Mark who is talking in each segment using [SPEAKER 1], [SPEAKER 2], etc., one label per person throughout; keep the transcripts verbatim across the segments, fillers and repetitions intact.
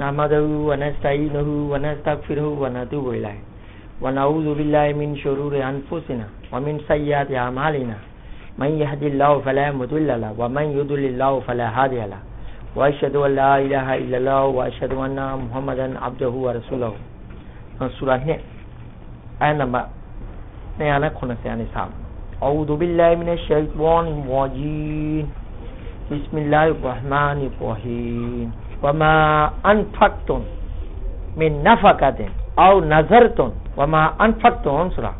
[SPEAKER 1] Namadahu wa nasta'inuhu wa nastaghfiruhu wa natubu ilayh wa na'udzu billahi min shururi anfusina wa min sayyiati a'malina man yahdihillahu fala mudilla lahu wa man yudlil fala hadiya lahu wa ashhadu an la ilaha illallah wa ashhadu anna muhammadan abduhu wa rasuluhu. Surah ni ayat number two hundred ninety ni sam. A'udzu billahi minash shaitanir rajim. Bismillahir rahmanir rahim. Wama anfaqtum min nafaqatin aw nazartum wama anfaqtum surah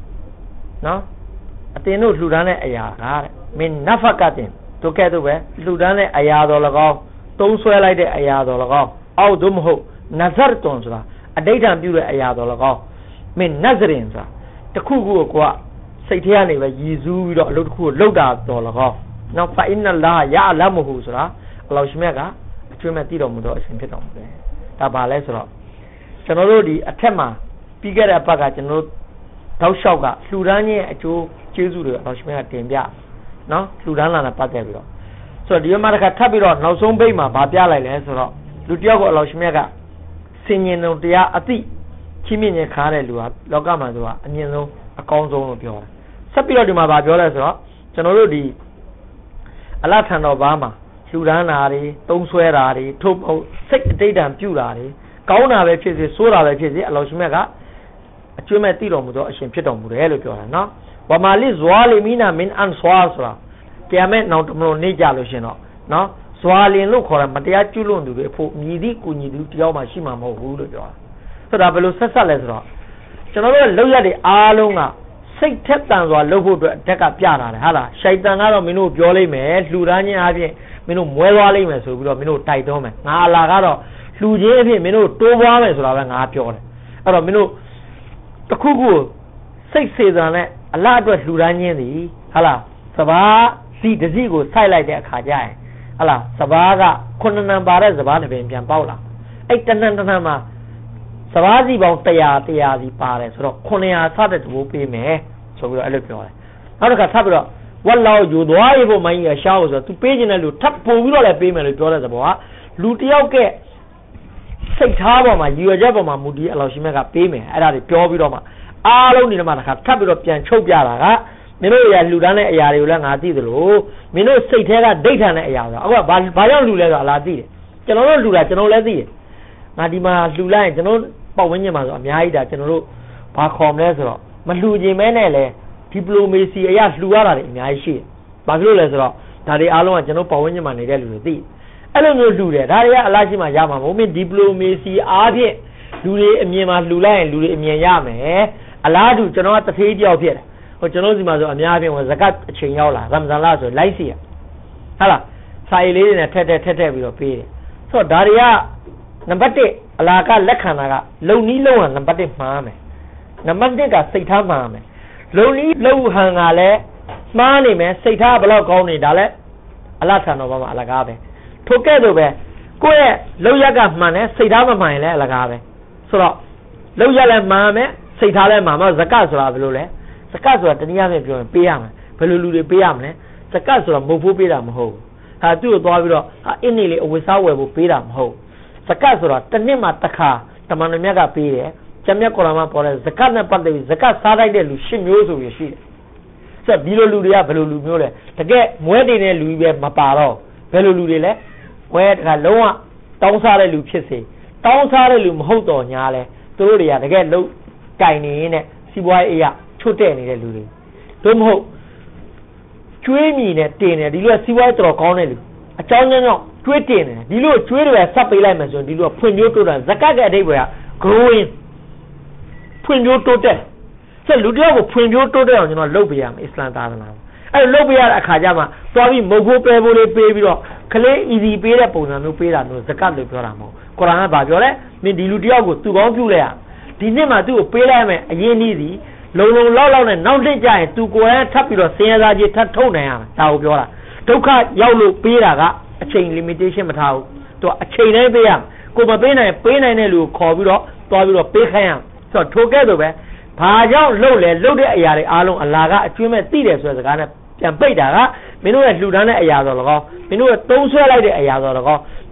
[SPEAKER 1] no atinတို့လှူဒန်းတဲ့အရာကတဲ့ min nafaqatin တို့ကဲ့သို့ပဲလှူဒန်းတဲ့အရာတော်၎င်းသုံးဆွဲလိုက်တဲ့အရာတော်၎င်းအောက်သို့မဟုတ် nazartum ဆိုတာအဋ္ဌံပြုတဲ့အရာတော်၎င်း min nazrin ဆိုတာတခုခုကိုကစိတ်ထဲကနေပဲရည်စူးပြီးတော့အလုပ်တစ်ခုကိုလုပ်တာတော်၎င်းနောက် fa inna allaha ya'lamuhu ဆိုတာအလောရှမြတ်ကကျွမ်းမဲ့တည်တော်မူတော့အရှင်ဖြစ်တော်မူတယ်။ဒါပါလဲဆိုတော့ကျွန်တော်တို့ဒီအထက်မှာပြီးခဲ့တဲ့အပတ်ကကျွန်တော်တို့တောက်လျှောက်ကလှူဒန်းခြင်းအကျိုးကျေးဇူးတွေအရှင်မြတ်ကတင်ပြနော်လှူဒန်းလာတာပတ်သက်ပြီးတော့ဆိုတော့ဒီမှာတစ်ခါထပ်ပြီးတော့နောက်ဆုံးပိတ်မှာဗာပြလိုက်လဲဆိုတော့လူတယောက်ကိုအရှင်မြတ်ကစင်ញင်တော်တရားအသိချီးမြှင့်ခြင်းခါတဲ့လူဟာလောကမှာဆိုတာအမြင့်ဆုံးအကောင်းဆုံးလို့ပြောတယ်။ဆက်ပြီးတော့ဒီမှာဗာပြောလဲဆိုတော့ကျွန်တော်တို့ဒီအလထံတော်ဘာမှာလှူဒန်းတာတွေသုံးဆွဲတာတွေထုတ်ဖို့စိတ်အတိတ်တံပြုတာတွေကောင်းတာပဲဖြစ်စေဆိုးတာပဲဖြစ်စေအလောရှင်မြတ်ကအကျွမ်းမဲ့တည်တော်မူသောအရှင်ဖြစ်တော်မူတယ်လို့ပြောတာနော်ဝမာလိဇွာလီမီနာမင်အန်ဆွာဆိုတာတရားမဲ့နောက်တမလို့နေကြလို့ရှင်တော့နော်ဇွာလင်လို့ခေါ်တာမတရားကျွလွန်သူတွေအဖို့မြည်သည့်ကုညီသူတယောက်မှရှိမှာမဟုတ်ဘူးလို့ပြောတာဆိုတော့ဘယ်လိုဆက်ဆက်လဲဆိုတော့ကျွန်တော်တို့လောက်ရတဲ့အားလုံးကစိတ်ထက်တန်စွာလှုပ်ဖို့အတွက်အတက်ကပြတာလေဟာလားရှိုက်တန်ကတော့မင်းတို့ပြောလိမ့်မယ်လှူဒန်းခြင်းအပြင်မင်းတို့မွဲသွားလိမ့်မယ်ဆိုပြီးတော့မင်းတို့တိုက်တွန်းမယ်ငါအလာကတော့လှူခြင်းအဖြစ်မင်းတို့တိုးပွားမယ်ဆိုတာပဲငါပြောတယ်အဲ့တော့မင်းတို့တစ်ခုခုစိတ်စေတနာနဲ့အလားအတွက်လှူဒန်းခြင်းသည်ဟာလားစဘာစီတစီကိုစိုက်လိုက်တဲ့အခါကျရင်ဟာလားစဘာကခုနှစ်နံပါတဲ့စဘာတစ်ပင်ပြန်ပေါက်လာအဲ့တနန်းတနန်းမှာစဘာစီပေါင်းone hundred one hundredစီပါတယ်ဆိုတော့nine hundredစတဲ့တဘိုးပေးမယ်ဆိုပြီးတော့အဲ့လိုပြောတယ်နောက်တစ်ခါထပ်ပြီးတော့ဝတ်လောက်ယူသွားရဖို့မင်းရရှားလို့ဆိုတော့ तू ပေးခြင်းတဲ့လူထပ်ပို့ပြီးတော့လည်းပေးမယ်လို့ပြောတဲ့သဘောကလူတယောက်ကစိတ်ထားပေါ်မှာရည်ရွယ်ချက်ပေါ်မှာမူတည်အလောရှိမြတ်ကပေးမယ်အဲ့ဒါတွေပြောပြီးတော့မှအားလုံးဒီမှာတစ်ခါထပ်ပြီးတော့ပြန်ချုပ်ပြတာကမင်းတို့ရလှူဒန်းတဲ့အရာတွေကိုလည်းငါသိသလိုမင်းတို့စိတ်ထဲကဒိဋ္ဌာန်တဲ့အရာဆိုအခုကဘာဘာကြောင့်လှူလဲဆိုတော့အလားသိတယ်ကျွန်တော်တို့လှူတာကျွန်တော်လည်းသိတယ်ငါဒီမှာလှူလိုက်ရင်ကျွန်တော်ပတ်ဝန်းကျင်မှာဆိုအများကြီးဒါကျွန်တော်တို့ဘာခေါ်မလဲဆိုတော့မလှူခြင်းမဲနဲ့လေဒီပလိုမေစီအရာလှူရတာတွေအများကြီးရှိတယ်။ဘာဖြစ်လို့လဲဆိုတော့ဒါတွေအားလုံးကကျွန်တော်ပတ်ဝန်းကျင်မှာနေတဲ့လူတွေသိ။အဲ့လိုမျိုးလှူတယ်ဒါတွေကအလားရှိမှရမှာမဟုတ်ဘူး။ဒီပလိုမေစီအားဖြင့်လူတွေအမြင်မှာလှူလိုက်ရင်လူတွေအမြင်ရမယ်။အလားတူကျွန်တော်ကတထေးပြောက်ဖြစ်တယ်။ဟိုကျွန်တော်စီမှာဆိုအများဖြင့်ဇကတ်အချိန်ရောက်လာရမဇန်လဆိုလိုက်စီရ။ဟုတ်လား။စာရေးလေးတွေနဲ့ထက်ထက်ထက်ထက်ပြီးတော့ပေးတယ်။ဆိုတော့ဒါတွေကနံပါတ်oneအလားကလက်ခံတာကလုံနီးလုံကနံပါတ်oneမှားမယ်။နံပါတ်twoကစိတ်ထားမှားမယ်။လုံနီးလုံဟန်ကလည်းမှားနေမယ်စိတ်ထားဘယ်လောက်ကောင်းနေဒါလည်းအလတ်ဆန်တော်ဘာမှအလကားပဲထိုကဲ့သို့ပဲကိုယ့်ရဲ့လုံရက်ကမှန်တယ်စိတ်ထားမမှန်ရင်လည်းအလကားပဲဆိုတော့လုံရက်လည်းမှန်မယ်စိတ်ထားလည်းမှန်မှာဇကတ်ဆိုတာဘယ်လိုလဲဇကတ်ဆိုတာတနည်းအားဖြင့်ပြောရင်ပေးရမယ်ဘယ်လိုလူတွေပေးရမလဲဇကတ်ဆိုတာမဟုတ်ဖို့ပေးတာမဟုတ်ဘူးဟာသူ့ကိုသွားပြီးတော့ဟာအင်းနေလေးအဝတ်စားဝယ်ဖို့ပေးတာမဟုတ်ဇကတ်ဆိုတာတစ်နှစ်မှတစ်ခါတမန်တော်မြတ်ကပေးတယ်ကျမ်းမြတ်ကုရ်အာန်မှာပေါ်တဲ့ဇကတ်နဲ့ပတ်သက်ပြီးဇကတ်စားလိုက်တဲ့လူရှစ်မျိုးဆိုရရှိတယ်။ဆိုတော့ဒီလိုလူတွေကဘယ်လိုလူမျိုးလဲတကယ်မွဲတင်တဲ့လူကြီးပဲမပါတော့ဘယ်လိုလူတွေလဲမွဲတခါလုံးဝတောင်းစားတဲ့လူဖြစ်စေတောင်းစားတဲ့လူမဟုတ်တော့ညာလဲသူတို့တွေကတကယ်လုံးကင်နေနဲ့စီးပွားရေးအရာချွတ်တဲ့နေတဲ့လူတွေတို့မဟုတ်ကျွေးမြီနဲ့တင်တယ်ဒီလိုစီးပွားရေးတော်ကောင်းတဲ့လူအကြောင်းကြောင့်ကျွေးတင်တယ်ဒီလိုကျွေးတွေဆက်ပေးလိုက်မှဆိုရင်ဒီလိုဖွံ့ဖြိုးတိုးတာဇကတ်ရဲ့အဓိပ္ပာယ်က growing ဖွံ့ဖြိုးတိုးတက်ဆက်လူတယောက်ကိုဖွံ့ဖြိုးတိုးတက်အောင်ကျွန်တော်လုပ်ပေးရမယ်အစ္စလာမ်သာသနာအဲ့လုပ်ပေးရတဲ့အခါကျမှသွားပြီးမုတ်ဖိုးပဲဖို့လေးပေးပြီးတော့ခလေး easy ပေးတဲ့ပုံစံမျိုးပေးတာမျိုးဇကတ်လို့ပြောတာမဟုတ်ကုရ်အာန်ကဘာပြောလဲမင်းဒီလူတယောက်ကိုသူကောင်းပြုလိုက်ရဒီနှစ်မှာသူ့ကိုပေးလိုက်မယ်အရင်နည်းစီလုံလုံလောက်လောက်နဲ့နောက်တစ်ကြရင်သူကိုယ်တိုင်ထပ်ပြီးတော့ဆင်းရဲသားကြီးထပ်ထုတ်နိုင်ရမယ်ဒါကိုပြောတာဒုက္ခရောက်လို့ပေးတာကအချိန် limitation မထားဘူးသူကအချိန်တိုင်းပေးရကိုမပေးနိုင်ပေးနိုင်တဲ့လူကိုခေါ်ပြီးတော့သွားပြီးတော့ပေးခိုင်းရဆိုတော့ထိုကဲ့သို့ပဲဘာကြောင့်လှုပ်လဲလှုပ်တဲ့အရာတွေအားလုံးအလာကအကျွမ်းမဲ့သိတယ်ဆိုတဲ့စကားနဲ့ပြန်ပိတ်တာကမင်းတို့ရဲ့လှူဒန်းတဲ့အရာတော်၎င်းမင်းတို့ရဲ့သုံးဆွဲလိုက်တဲ့အရာတော်၎င်းမ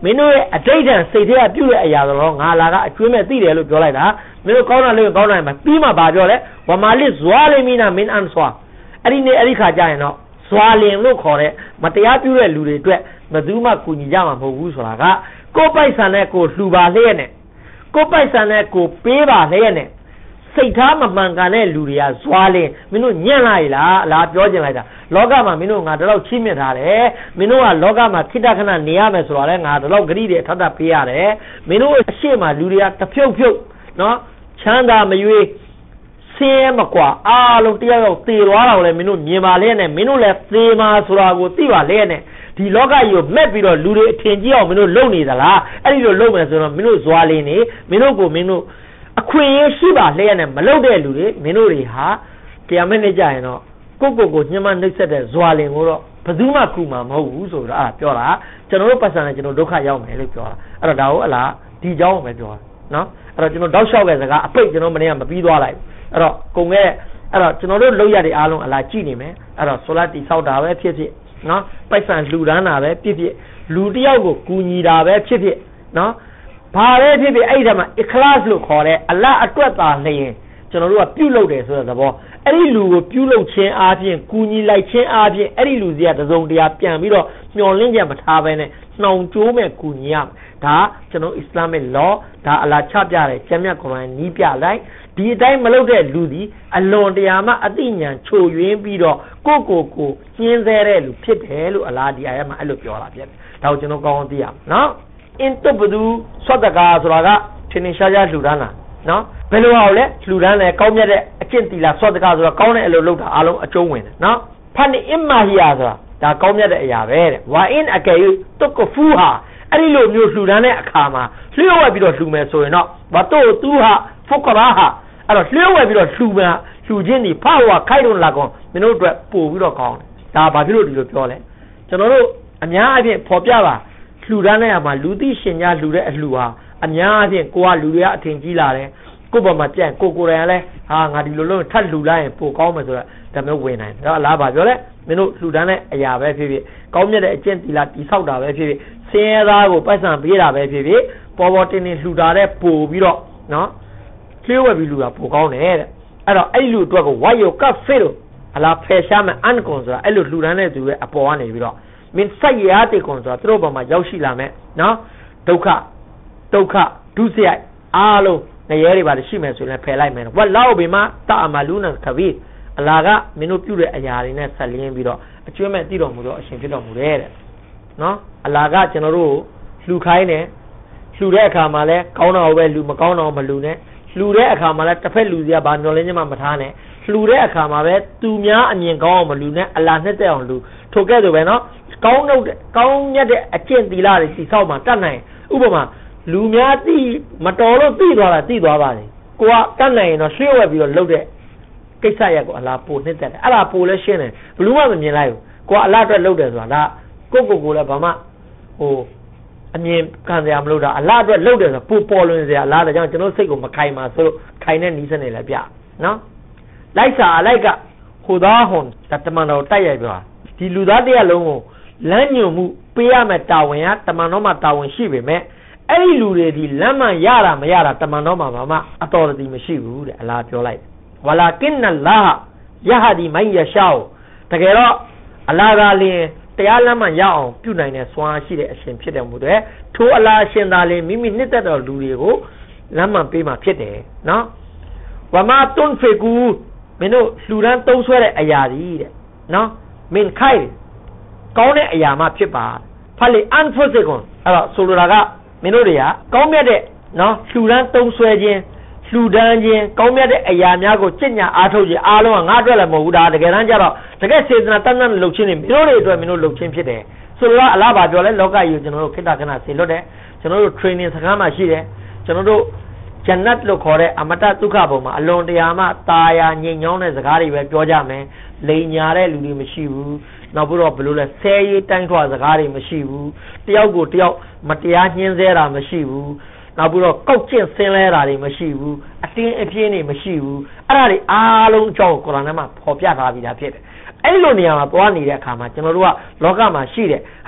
[SPEAKER 1] မင်းတို့ရဲ့အတိတ်တန်စိတ်ထဲကပြုတဲ့အရာတော့ငါလာကအကျွေးမဲ့သိတယ်လို့ပြောလိုက်တာမင်းတို့ကောင်းတာလေးကောင်းတာမှာပြီးမှဘာပြောလဲဝမာလစ်ဇွာလီမီနာမင်အန်ဆွာအဲ့ဒီနေ့အဲ့ဒီခါကျရင်တော့ဇွာလင်လို့ခေါ်တဲ့မတရားပြုတဲ့လူတွေအတွက်ဘယ်သူမှကူညီကြမှာမဟုတ်ဘူးဆိုတာကကိုယ်ပိုက်ဆံနဲ့ကိုယ်လှူပါလျက်နဲ့ကိုယ်ပိုက်ဆံနဲ့ကိုယ်ပေးပါလျက်နဲ့စိတ်ထားမမှန်ကန်တဲ့လူတွေကဇွာလင်မင်းတို့ညံ့လိုက်လားအလားပြောကျင်လိုက်တာလောကမှာမင်းတို့ငါတလောက်ချိမြင့်ထားတယ်မင်းတို့ကလောကမှာခိတ္တခဏနေရမယ်ဆိုတော့လေငါတလောက်ဂရိတွေထပ်ထပ်ပေးရတယ်မင်းတို့အရှိမလူတွေကတဖြုတ်ဖြုတ်နော်ချမ်းသာမရွေးဆင်းရဲမကွာအားလုံးတရားရောက်သေသွားတာကိုလည်းမင်းတို့မြင်ပါလေနဲ့မင်းတို့လည်းသေမှာဆိုတာကိုသိပါလေနဲ့ဒီလောကကြီးကိုမက်ပြီးတော့လူတွေအထင်ကြီးအောင်မင်းတို့လုံနေသလားအဲ့ဒီလိုလုံမယ်ဆိုတော့မင်းတို့ဇွာလင်းနေမင်းတို့ကိုမင်းတို့အခွင့်အရေးရှိပါလျက်နဲ့မလုံတဲ့လူတွေမင်းတို့တွေဟာတရားမနဲ့ကြရင်တော့ကိုကိုကိုညှမနှိပ်စက်တဲ့ဇွာလင်းကိုတော့ဘယ်သူမှကူမှာမဟုတ်ဘူးဆိုတော့အဲ့ပြောတာကျွန်တော်တို့ပတ်စံနဲ့ကျွန်တော်ဒုက္ခရောက်မယ်လို့ပြောတာအဲ့တော့ဒါကိုအလားဒီเจ้าကိုပဲပြောတာနော်အဲ့တော့ကျွန်တော်တောက်လျှောက်တဲ့စကားအပိတ်ကျွန်တော်မနေ့ကမပြီးသွားလိုက်အဲ့တော့ကုန်ခဲ့အဲ့တော့ကျွန်တော်တို့လောက်ရတဲ့အားလုံးအလားကြည့်နေမယ်အဲ့တော့ဆိုလာတီဆောက်တာပဲဖြစ်ဖြစ်နော်ပိုက်ဆံလှူဒန်းတာပဲဖြစ်ဖြစ်လူတယောက်ကိုကူညီတာပဲဖြစ်ဖြစ်နော်ဘာပဲဖြစ်ဖြစ်အဲ့ဒီမှာ ikhlas လို့ခေါ်တဲ့အလတ်အတွက်သာလျင်ကျွန်တော်တို့ကပြုလုပ်တယ်ဆိုတဲ့သဘောအဲ့ဒီလူကိုပြုလုပ်ခြင်းအားဖြင့်ကူညီလိုက်ခြင်းအားဖြင့်အဲ့ဒီလူစီကတစုံတရာပြန်ပြီးတော့မျောလင့်ချက်မထားဘဲနဲ့နှောင်ကြိုးမဲ့ကူညီရဒါကျွန်တော် Islamic law ဒါအလားချပြတယ်ကျမ်းမြတ်ကုရ်အာန်နီးပြလိုက်ဒီအတိုင်းမလုပ်တဲ့လူဒီအလွန်တရာမှအသိဉာဏ်ချိုယွင်းပြီးတော့ကိုကိုကိုညှင်းဆဲတဲ့လူဖြစ်တယ်လို့အလားဒီအာယတ်မှာအဲ့လိုပြောတာဖြစ်တယ်ဒါကိုကျွန်တော်ကောင်းအောင်သိရအောင်နော်အင်တဘဒူဆွတ်တကာဆိုတာကထင်ထင်ရှားရှားလှူဒန်းတာနော်ဘယ်လိုအောင်လဲလှူဒန်းလဲကောင်းမြတ်တဲ့အကျင့်တီလာဆွတ်တကာဆိုတော့ကောင်းတဲ့အလုပ်လုပ်တာအားလုံးအကျုံးဝင်တယ်နော်ဖန်အင်မာဟီယာဆိုတာဒါကောင်းမြတ်တဲ့အရာပဲတဲ့ဝါအင်အကေယူတုကဖူဟာအဲ့ဒီလိုမျိုးလှူဒန်းတဲ့အခါမှာလျှို့ဝှက်ပြီးတော့လှူမယ်ဆိုရင်တော့ဝတ်တိုတူဟာဖုကရာဟာအဲ့တော့လျှို့ဝှက်ပြီးတော့လှူမယ်လှူခြင်းဒီဖာဝါခိုင်လွန်လာကောင်မင်းတို့အတွက်ပို့ပြီးတော့ကောင်းတယ်ဒါဘာဖြစ်လို့ဒီလိုပြောလဲကျွန်တော်တို့အများအပြည့်ဖော်ပြပါလှူဒန်းတဲ့အခါမှာလူသိရှင်ကြားလှူတဲ့အလှူဟာအများအပြည့်ကိုကလူတွေကအထင်ကြီးလာတယ်ကိုယ့်ဘက်မှာကြံ့ကိုကိုယ်တိုင်လည်းဟာငါဒီလိုလုံးထပ်လှူလိုက်ရင်ပိုကောင်းမယ်ဆိုတာဒါမျိုးဝင်နိုင်တယ်ဒါအလားပါပြောလဲမင်းတို့လှူဒန်းတဲ့အရာပဲဖြစ်ဖြစ်ကောင်းမြတ်တဲ့အကျင့်တီလာတိဆောက်တာပဲဖြစ်ဖြစ်ဆင်းရဲသားကိုပတ်စံပေးတာပဲဖြစ်ဖြစ်ပေါ်ပေါ်တင်တင်လှူတာတဲ့ပို့ပြီးတော့နော်လျှို့ဝှက်ပြီးလှူတာပိုကောင်းတယ်တဲ့အဲ့တော့အဲ့လူအတွက်ကိုဝါယောကဖေလို့အလားဖယ်ရှားမယ်အန်ကွန်ဆိုတာအဲ့လိုလှူဒန်းတဲ့သူရဲ့အပေါ်ကနေပြီးတော့မင်းစိုက်ရတဲ့ကွန်ဆိုတာသူတို့ဘောမှာရောက်ရှိလာမယ်နော်ဒုက္ခဒုက္ခဒုစရိုက်အားလုံးငရဲတွေပါရှိမယ်ဆိုရင်ဖယ်လိုက်မယ်ဝတ်လောက်ဘီမှာတာအမလူနခဘီအလာကမင်းတို့ပြုတဲ့အရာတွေနဲ့ဆက်လင်းပြီးတော့အကျွမ်းမဲ့တည်တော်မူတော့အရှင်ဖြစ်တော်မူတယ်တဲ့နော်အလာကကျွန်တော်တို့လှူခိုင်းတယ်လှူတဲ့အခါမှာလဲကောင်းတော့ပဲလှူမကောင်းတော့မလှူနဲ့လှူတဲ့အခါမှာလဲတစ်ဖက်လှူစီကဘာမျောလင်းခြင်းမှမထားနဲ့လှူတဲ့အခါမှာပဲသူများအမြင်ကောင်းအောင်မလှူနဲ့အလာနဲ့တက်အောင်လှူထိုကဲ့သို့ပဲနော်ကောင်းတော့ကောင်းမြတ်တဲ့အကျင့်သီလတွေစီဆောက်မှတတ်နိုင်ဥပမာလူများသိမတော်လို့သိသွားတာသိသွားပါတယ်ကိုကတတ်နိုင်ရင်တော့ရွှေ့ဝက်ပြီးတော့လှုပ်တဲ့ကိစ္စရက်ကိုအလားပိုနှစ်သက်တယ်အဲ့ဒါပိုလဲရှင်းတယ်ဘလူးမှမမြင်လိုက်ဘူးကိုကအလားအတွက်လှုပ်တယ်ဆိုတာဒါကိုကိုကိုလည်းဘာမှဟိုအမြင်ခံစရာမလို့တာအလားအတွက်လှုပ်တယ်ဆိုပူပေါ်လွင်စရာအလားဒါကြောင့်ကျွန်တော်စိတ်ကိုမခိုင်ပါဆိုလို့ခိုင်တဲ့နီးစနေလည်းပြနော်လိုက်စာအလိုက်ကဟိုသားဟွန်တမန်တော်တိုက်ရိုက်ပြောဒီလူသားတရားလုံးကိုလမ်းညွှန်မှုပေးရမယ်တာဝန်ကတမန်တော်မှာတာဝန်ရှိပေမဲ့အဲ့ဒီလူတွေဒီလမ်းမှန်ရတာမရတာတမန်တော်မှာဘာမှအတော်တည်းမရှိဘူးတဲ့အလားပြောလိုက်ဝလာကင်နလာယဟဒီမိုင်ယရှာတကယ်တော့အလားကလင်းတရားလမ်းမှန်ရအောင်ပြုနိုင်တဲ့စွမ်းရှိတဲ့အရှင်ဖြစ်တယ်မို့တဲ့ထိုအလားရှင်သာလင်းမိမိနှစ်သက်တော်လူတွေကိုလမ်းမှန်ပေးမှဖြစ်တယ်နော်ဝမာတွန်ဖေကူမင်းတို့လှူဒန်းသုံးဆွဲတဲ့အရာကြီးတဲ့နော်မင်းခိုင်ကောင်းတဲ့အရာမှဖြစ်ပါဖာလီအန်ဖိုစေကွန်အဲ့တော့ဆိုလိုတာကမင်းတို့တွေကကောင်းမြတ်တဲ့နော်လှူဒန်းသုံးဆွဲခြင်းလှူဒန်းခြင်းကောင်းမြတ်တဲ့အရာများကိုကြင်ညာအားထုတ်ခြင်းအားလုံးကငါအတွက်လည်းမဟုတ်ဘူးဒါတကယ်တမ်းကျတော့တကယ်စေတနာတန်တန်လှုပ်ခြင်းတွေမင်းတို့တွေအတွက်မင်းတို့လှုပ်ခြင်းဖြစ်တယ်ဆိုတော့အလားပါပြောလဲလောကကြီးကိုကျွန်တော်တို့ခိတ္တခဏဆေလွတ်တယ်ကျွန်တော်တို့ training စခန်းမှာရှိတယ်ကျွန်တော်တို့ဂျန်နတ်လို့ခေါ်တဲ့အမတဒုက္ခဘုံမှာအလွန်တရာမှตาယာငြိမ်ချောင်းတဲ့စကားတွေပဲပြောကြမယ်လိန်ညာတဲ့လူတွေမရှိဘူးနောက်ပြီးတော့ဘယ်လိုလဲဆဲရေးတိုင်းထွာစကားတွေမရှိဘူးတယောက်ကိုတယောက်မတရားညှင်းဆဲတာမရှိဘူးနောက်ပြီးတော့ကောက်ကျင့်ဆင်းလဲတာတွေမရှိဘူးအတင်းအပြင်းတွေမရှိဘူးအဲ့ဒါတွေအားလုံးအကြောင်းကုရ်အာန်ထဲမှာဖော်ပြထားပြီးသားဖြစ်တယ်အဲ့လိုနေရာမှာသွားနေတဲ့အခါမှာကျွန်တော်တို့ကလောကမှာရှိတယ်ဟဟလား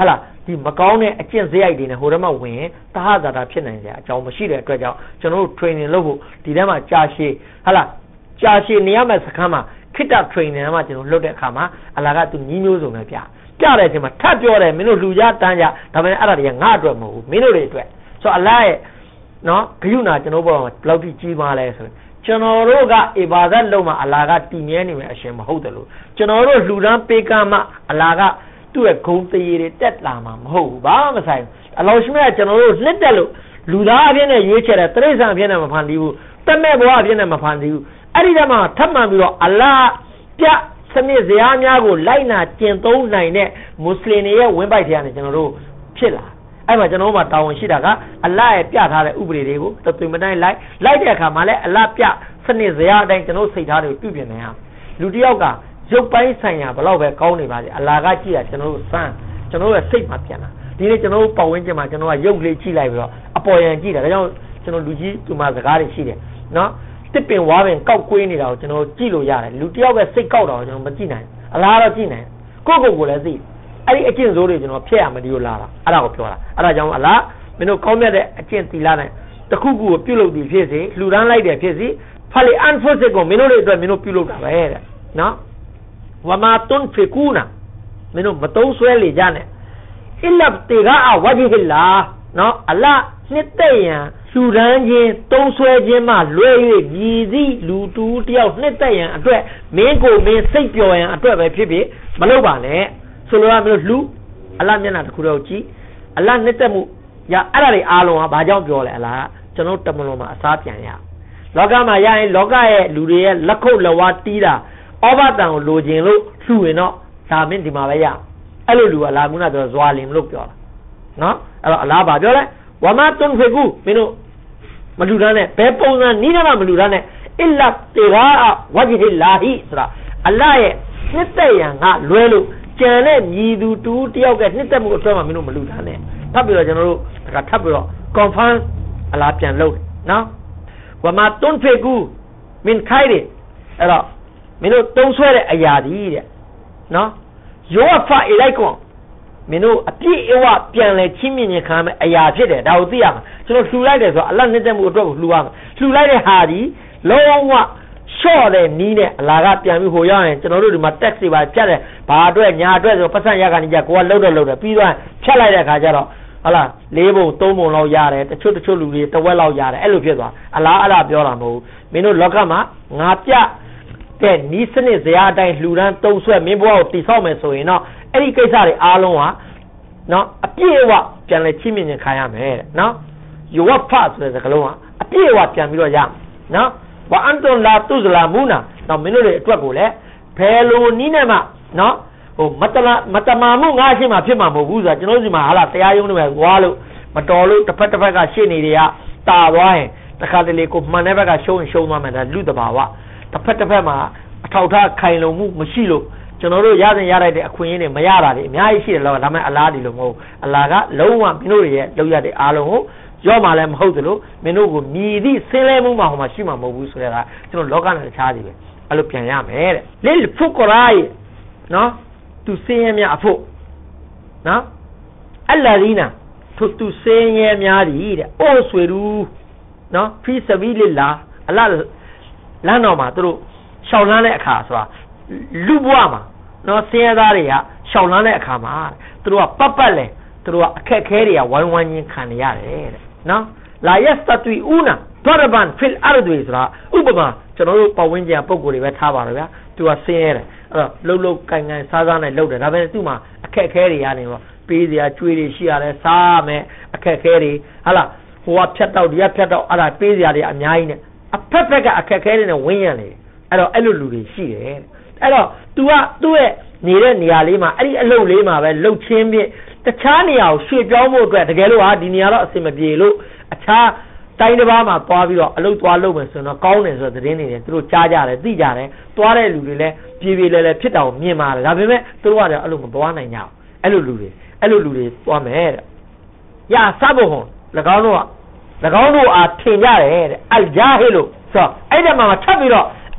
[SPEAKER 1] ဒီမကောင်းတဲ့အကျင့်စရိုက်တွေနဲ့ဟိုထဲမှာဝင်တဟဇာတာဖြစ်နိုင်ကြအကြောင်းမရှိတဲ့အတွက်ကြောင့်ကျွန်တော်တို့ training လုပ်ဖို့ဒီထဲမှာကြာရှည်ဟာလားကြာရှည်နေရမယ့်စခန်းမှာခိတ္တ training မှာကျွန်တော်လုပ်တဲ့အခါမှာအလာကသူညီမျိုးစုံပဲပြပြတဲ့အချိန်မှာထပ်ပြောတယ်မင်းတို့လူကြတန်းကြဒါပေမဲ့အဲ့ဒါတွေကငါအတွက်မဟုတ်ဘူးမင်းတို့တွေအတွက်ဆိုတော့အလာရဲ့နော်ဂယုဏကျွန်တော်ဘောဘယ်လောက်ထိကြီးမားလဲဆိုကျွန်တော်တို့ကအီဘာဒတ်လုံးမှာအလာကတည်မြဲနေမယ်အရှင်မဟုတ်တယ်လို့ကျွန်တော်တို့လူတန်းပေးကမှအလာကသူ့ရဲ့ဂုဏ်တရေတွေတက်လာမှာမဟုတ်ဘူးဘာမှမဆိုင်အလောရှိမြတ်ကျွန်တော်တို့လက်တက်လို့လူသားအဖြစ်နဲ့ရွေးချယ်တဲ့တိရစ္ဆာန်အဖြစ်နဲ့မဖန်တီးဘူးတမဲ့ဘဝအဖြစ်နဲ့မဖန်တီးဘူးအဲ့ဒီတည်းမှာထပ်မှန်ပြီးတော့အလာပြစနစ်ဇာတ်များကိုလိုက်နာကျင့်သုံးနိုင်တဲ့မွတ်စလင်တွေရဲ့ဝင်းပိုက်ထဲကနေကျွန်တော်တို့ဖြစ်လာအဲ့မှာကျွန်တော်တို့မှာတာဝန်ရှိတာကအလာရဲ့ပြထားတဲ့ဥပဒေတွေကိုတသွေးမတိုင်းလိုက်လိုက်တဲ့အခါမှာလည်းအလာပြစနစ်ဇာတ်အတိုင်းကျွန်တော်စိတ်ထားတွေကိုပြုပြင်နေရလူတစ်ယောက်ကရုပ်ပိုင်းဆိုင်ရာဘလောက်ပဲကောင်းနေပါစေအလာကကြည့်ရကျွန်တော်တို့စမ်းကျွန်တော်တို့ရဲ့စိတ်မှာပြန်လာဒီနေ့ကျွန်တော်တို့ပတ်ဝန်းကျင်မှာကျွန်တော်ကရုပ်လေးကြည့်လိုက်ပြီးတော့အပေါ်ယံကြည့်တာဒါကြောင့်ကျွန်တော်လူကြီးသူမစကားတွေရှိတယ်နော်တစ်ပင်ဝါပင်ကောက်ကွေးနေတာကိုကျွန်တော်ကြည့်လို့ရတယ်လူတစ်ယောက်ပဲစိတ်ကောက်တာကိုကျွန်တော်မကြည့်နိုင်အလားတော့ကြည့်နိုင်ကိုယ့်ကိုယ်ကိုလည်းသိအဲ့ဒီအကျင့်စိုးတွေကျွန်တော်ဖျက်ရမလို့လာတာအဲ့ဒါကိုပြောတာအဲ့ဒါကြောင့်အလားမင်းတို့ကောင်းမြတ်တဲ့အကျင့်သီလနဲ့တခုခုကိုပြုလုပ်ပြီးဖြစ်စေလှူဒန်းလိုက်တယ်ဖြစ်စေဖလီအန်ဖုစစ်ကိုမင်းတို့တွေအတွက်မင်းတို့ပြုလုပ်တာပဲတဲ့နော်ဝမာတွန်ဖီကူနာမင်းတို့မတုံးဆွဲလေကြနဲ့အလပ်တေဂါဝဂျီဟီလာနော်အလားနှစ်သက်ရန်လူဒန်းချင်းတုံးဆွဲခြင်းမှလွဲ၍မြည်သည့်လူတူတယောက်နှစ်သက်ရန်အတွက်မင်းကိုမင်းစိတ်ပျော်ရန်အတွက်ပဲဖြစ်ဖြစ်မလုပ်ပါနဲ့ဆိုလိုရမျိုးလူအလားမျက်နှာတစ်ခုတော့ကြည့်အလားနှစ်သက်မှုရအဲ့ဒါတွေအားလုံးကဘာကြောင့်ပြောလဲအလားကျွန်တော်တမလွန်မှာအစားပြန်ရလောကမှာရရင်လောကရဲ့လူတွေရဲ့လက်ခုပ်လက်ဝါးတီးတာဩဘတန်ကိုလိုချင်လို့လှူရင်တော့ဒါမင်းဒီမှာပဲရအဲ့လိုလူအလားကုနာပြောဇွာလင်လို့ပြောတာနော်အဲ့တော့အလားဘာပြောလဲဝမတွန်ဖေကူမင်းတို့မလူသားနဲ့ဘယ်ပုံစံနီးတယ်မှမလူသားနဲ့အလတ်တေရာဝဂျဟီလာဟီဆိုတာအလ္လာဟ်ရဲ့နှစ်သက်ရန်ကလွဲလို့ကြံတဲ့မြည်သူတူတယောက်ကနှစ်သက်မှုအတွက်မှမင်းတို့မလူသားနဲ့ထပ်ပြီးတော့ကျွန်တော်တို့ဒါကထပ်ပြီးတော့ confirm အလားပြန်လုပ်နော်ဝမတွန်ဖေကူမင်းခိုင်တယ်အဲ့တော့မင်းတို့တုံးဆွဲတဲ့အရာဒီတဲ့နော်ယောဖာအလိုက်ကွန်မင်းတို့အပြည့်အဝပြန်လဲချင်းမြင့်ခြင်းခံမဲ့အရာဖြစ်တယ်ဒါကိုသိရမှာကျွန်တော်လှူလိုက်တယ်ဆိုတော့အလတ်နှစ်သက်မှုအတွက်ကိုလှူရမှာလှူလိုက်တဲ့ဟာဒီလုံးဝရှော့တဲ့နီးနဲ့အလာကပြန်ပြီးဟိုရောက်ရင်ကျွန်တော်တို့ဒီမှာ tax တွေပါဖြတ်တယ်ဘာအတွက်ညာအတွက်ဆိုပတ်စံရကနေကြကိုကလှုပ်တော့လှုပ်တယ်ပြီးတော့ဖြတ်လိုက်တဲ့အခါကျတော့ဟုတ်လားလေးပုံသုံးပုံလောက်ရတယ်တချို့တချို့လူတွေတဝက်လောက်ရတယ်အဲ့လိုဖြစ်သွားအလားအလားပြောတာမဟုတ်ဘူးမင်းတို့လောကမှာငါပြတဲ့နီးစနစ်ဇာတ်အတိုင်းလှူဒန်းတုံးဆွဲမင်းဘဝကိုတိဆောက်မယ်ဆိုရင်တော့အဲ့ဒီကိစ္စတွေအားလုံးဟာနော်အပြည့်အဝပြန်လဲချင်းမြင့်ခြင်းခံရမယ်တဲ့နော်ယောဝဖဆိုတဲ့စကားလုံးကအပြည့်အဝပြန်ပြီးတော့ရနော်ဝအန်တွန်လာတုဇလာမူနာတော့မင်းတို့တွေအတွက်ကိုလည်းဘယ်လိုနီးနဲ့မှနော်ဟိုမတလာမတမာမှုငါရှိမှဖြစ်မှာမဟုတ်ဘူးဆိုတာကျွန်တော်တို့ဒီမှာဟာလားတရားရုံးတွေပဲသွားလို့မတော်လို့တစ်ဖက်တစ်ဖက်ကရှေ့နေတွေကတာသွားရင်တခါတလေကိုမှန်တဲ့ဘက်ကရှုံးရင်ရှုံးသွားမယ်ဒါလူတဘာဝတစ်ဖက်တစ်ဖက်မှာအထောက်ထားခိုင်လုံမှုမရှိလို့ကျွန်တော်တို့ရစဉ်ရလိုက်တဲ့အခွင့်အရေးတွေမရတာတွေအများကြီးရှိတယ်လို့ဒါမှမဟုတ်အလားဒီလိုမဟုတ်အလားကလုံးဝမင်းတို့ရဲ့လောက်ရတဲ့အားလုံးကိုရော့မှလည်းမဟုတ်သလိုမင်းတို့ကိုမြည်သည့်ဆင်းလဲမှုမှဟိုမှာရှိမှာမဟုတ်ဘူးဆိုတဲ့ကကျွန်တော်လောကနဲ့တခြားစီပဲအဲ့လိုပြန်ရမယ်တဲ့လိလ်ဖုကရာယနော်သူစင်းရဲများအဖို့နော်အလ္လာဒီနာသူသူစင်းရဲများသည်တဲ့အိုးဆွေရူနော်ဖီဆဘီလလာအလ္လာလမ်းတော်မှာသူတို့ရှောင်လန်းတဲ့အခါဆိုတာလူဘွားမှာနော်ဆင်းရဲသားတွေကရှောင်လန်းတဲ့အခါမှာသူတို့ကပတ်ပတ်လဲသူတို့ကအခက်ခဲတွေကဝိုင်းဝန်းချင်းခံနေရတယ်တဲ့နော်လာယက်စတူအူနာဒရဘန်ဖီလ်အာရဒ်ဆိုတာဥပမာကျွန်တော်တို့ပတ်ဝန်းကျင်ပုံကိုယ်တွေပဲထားပါတော့ဗျာသူကဆင်းရဲတယ်အဲ့တော့လှုပ်လှုပ်ကိုင်ကိုင်စားစားနဲ့လှုပ်တယ်ဒါပဲသူ့မှာအခက်ခဲတွေရနေတော့ပေးစရာကျွေးတွေရှိရတယ်စားမယ်အခက်ခဲတွေဟာလားဟိုကဖြတ်တော့ဒီကဖြတ်တော့အဲ့ဒါပေးစရာတွေအများကြီးနဲ့အဖက်ဖက်ကအခက်ခဲတွေနဲ့ဝင်းရနေတယ်အဲ့တော့အဲ့လိုလူတွေရှိတယ်အဲ့တော့ तू ကသူ့ရဲ့နေတဲ့နေရာလေးမှာအဲ့ဒီအလုပ်လေးမှာပဲလှုပ်ချင်းပြတခြားနေရာကိုရွှေ့ပြောင်းဖို့အတွက်တကယ်လို့ဟာဒီနေရာတော့အဆင်မပြေလို့အခြားတိုင်းတစ်ပါးမှာသွားပြီးတော့အလုပ်သွားလုပ်မယ်ဆိုတော့ကောင်းတယ်ဆိုတဲ့သတင်းတွေလည်းသူတို့ကြားကြတယ်သိကြတယ်သွားတဲ့လူတွေလည်းပြေပြေလဲလဲဖြစ်တာကိုမြင်ပါတယ်ဒါပေမဲ့သူတို့ကလည်းအဲ့လိုမသွားနိုင်ကြဘူးအဲ့လိုလူတွေအဲ့လိုလူတွေသွားမယ်တဲ့ရစဘုံ၎င်းတို့က၎င်းတို့အားထင်ကြတယ်တဲ့အလ်ဂျာဟီလို့ဆိုအဲ့ဒီမှာထပ်ပြီးတော့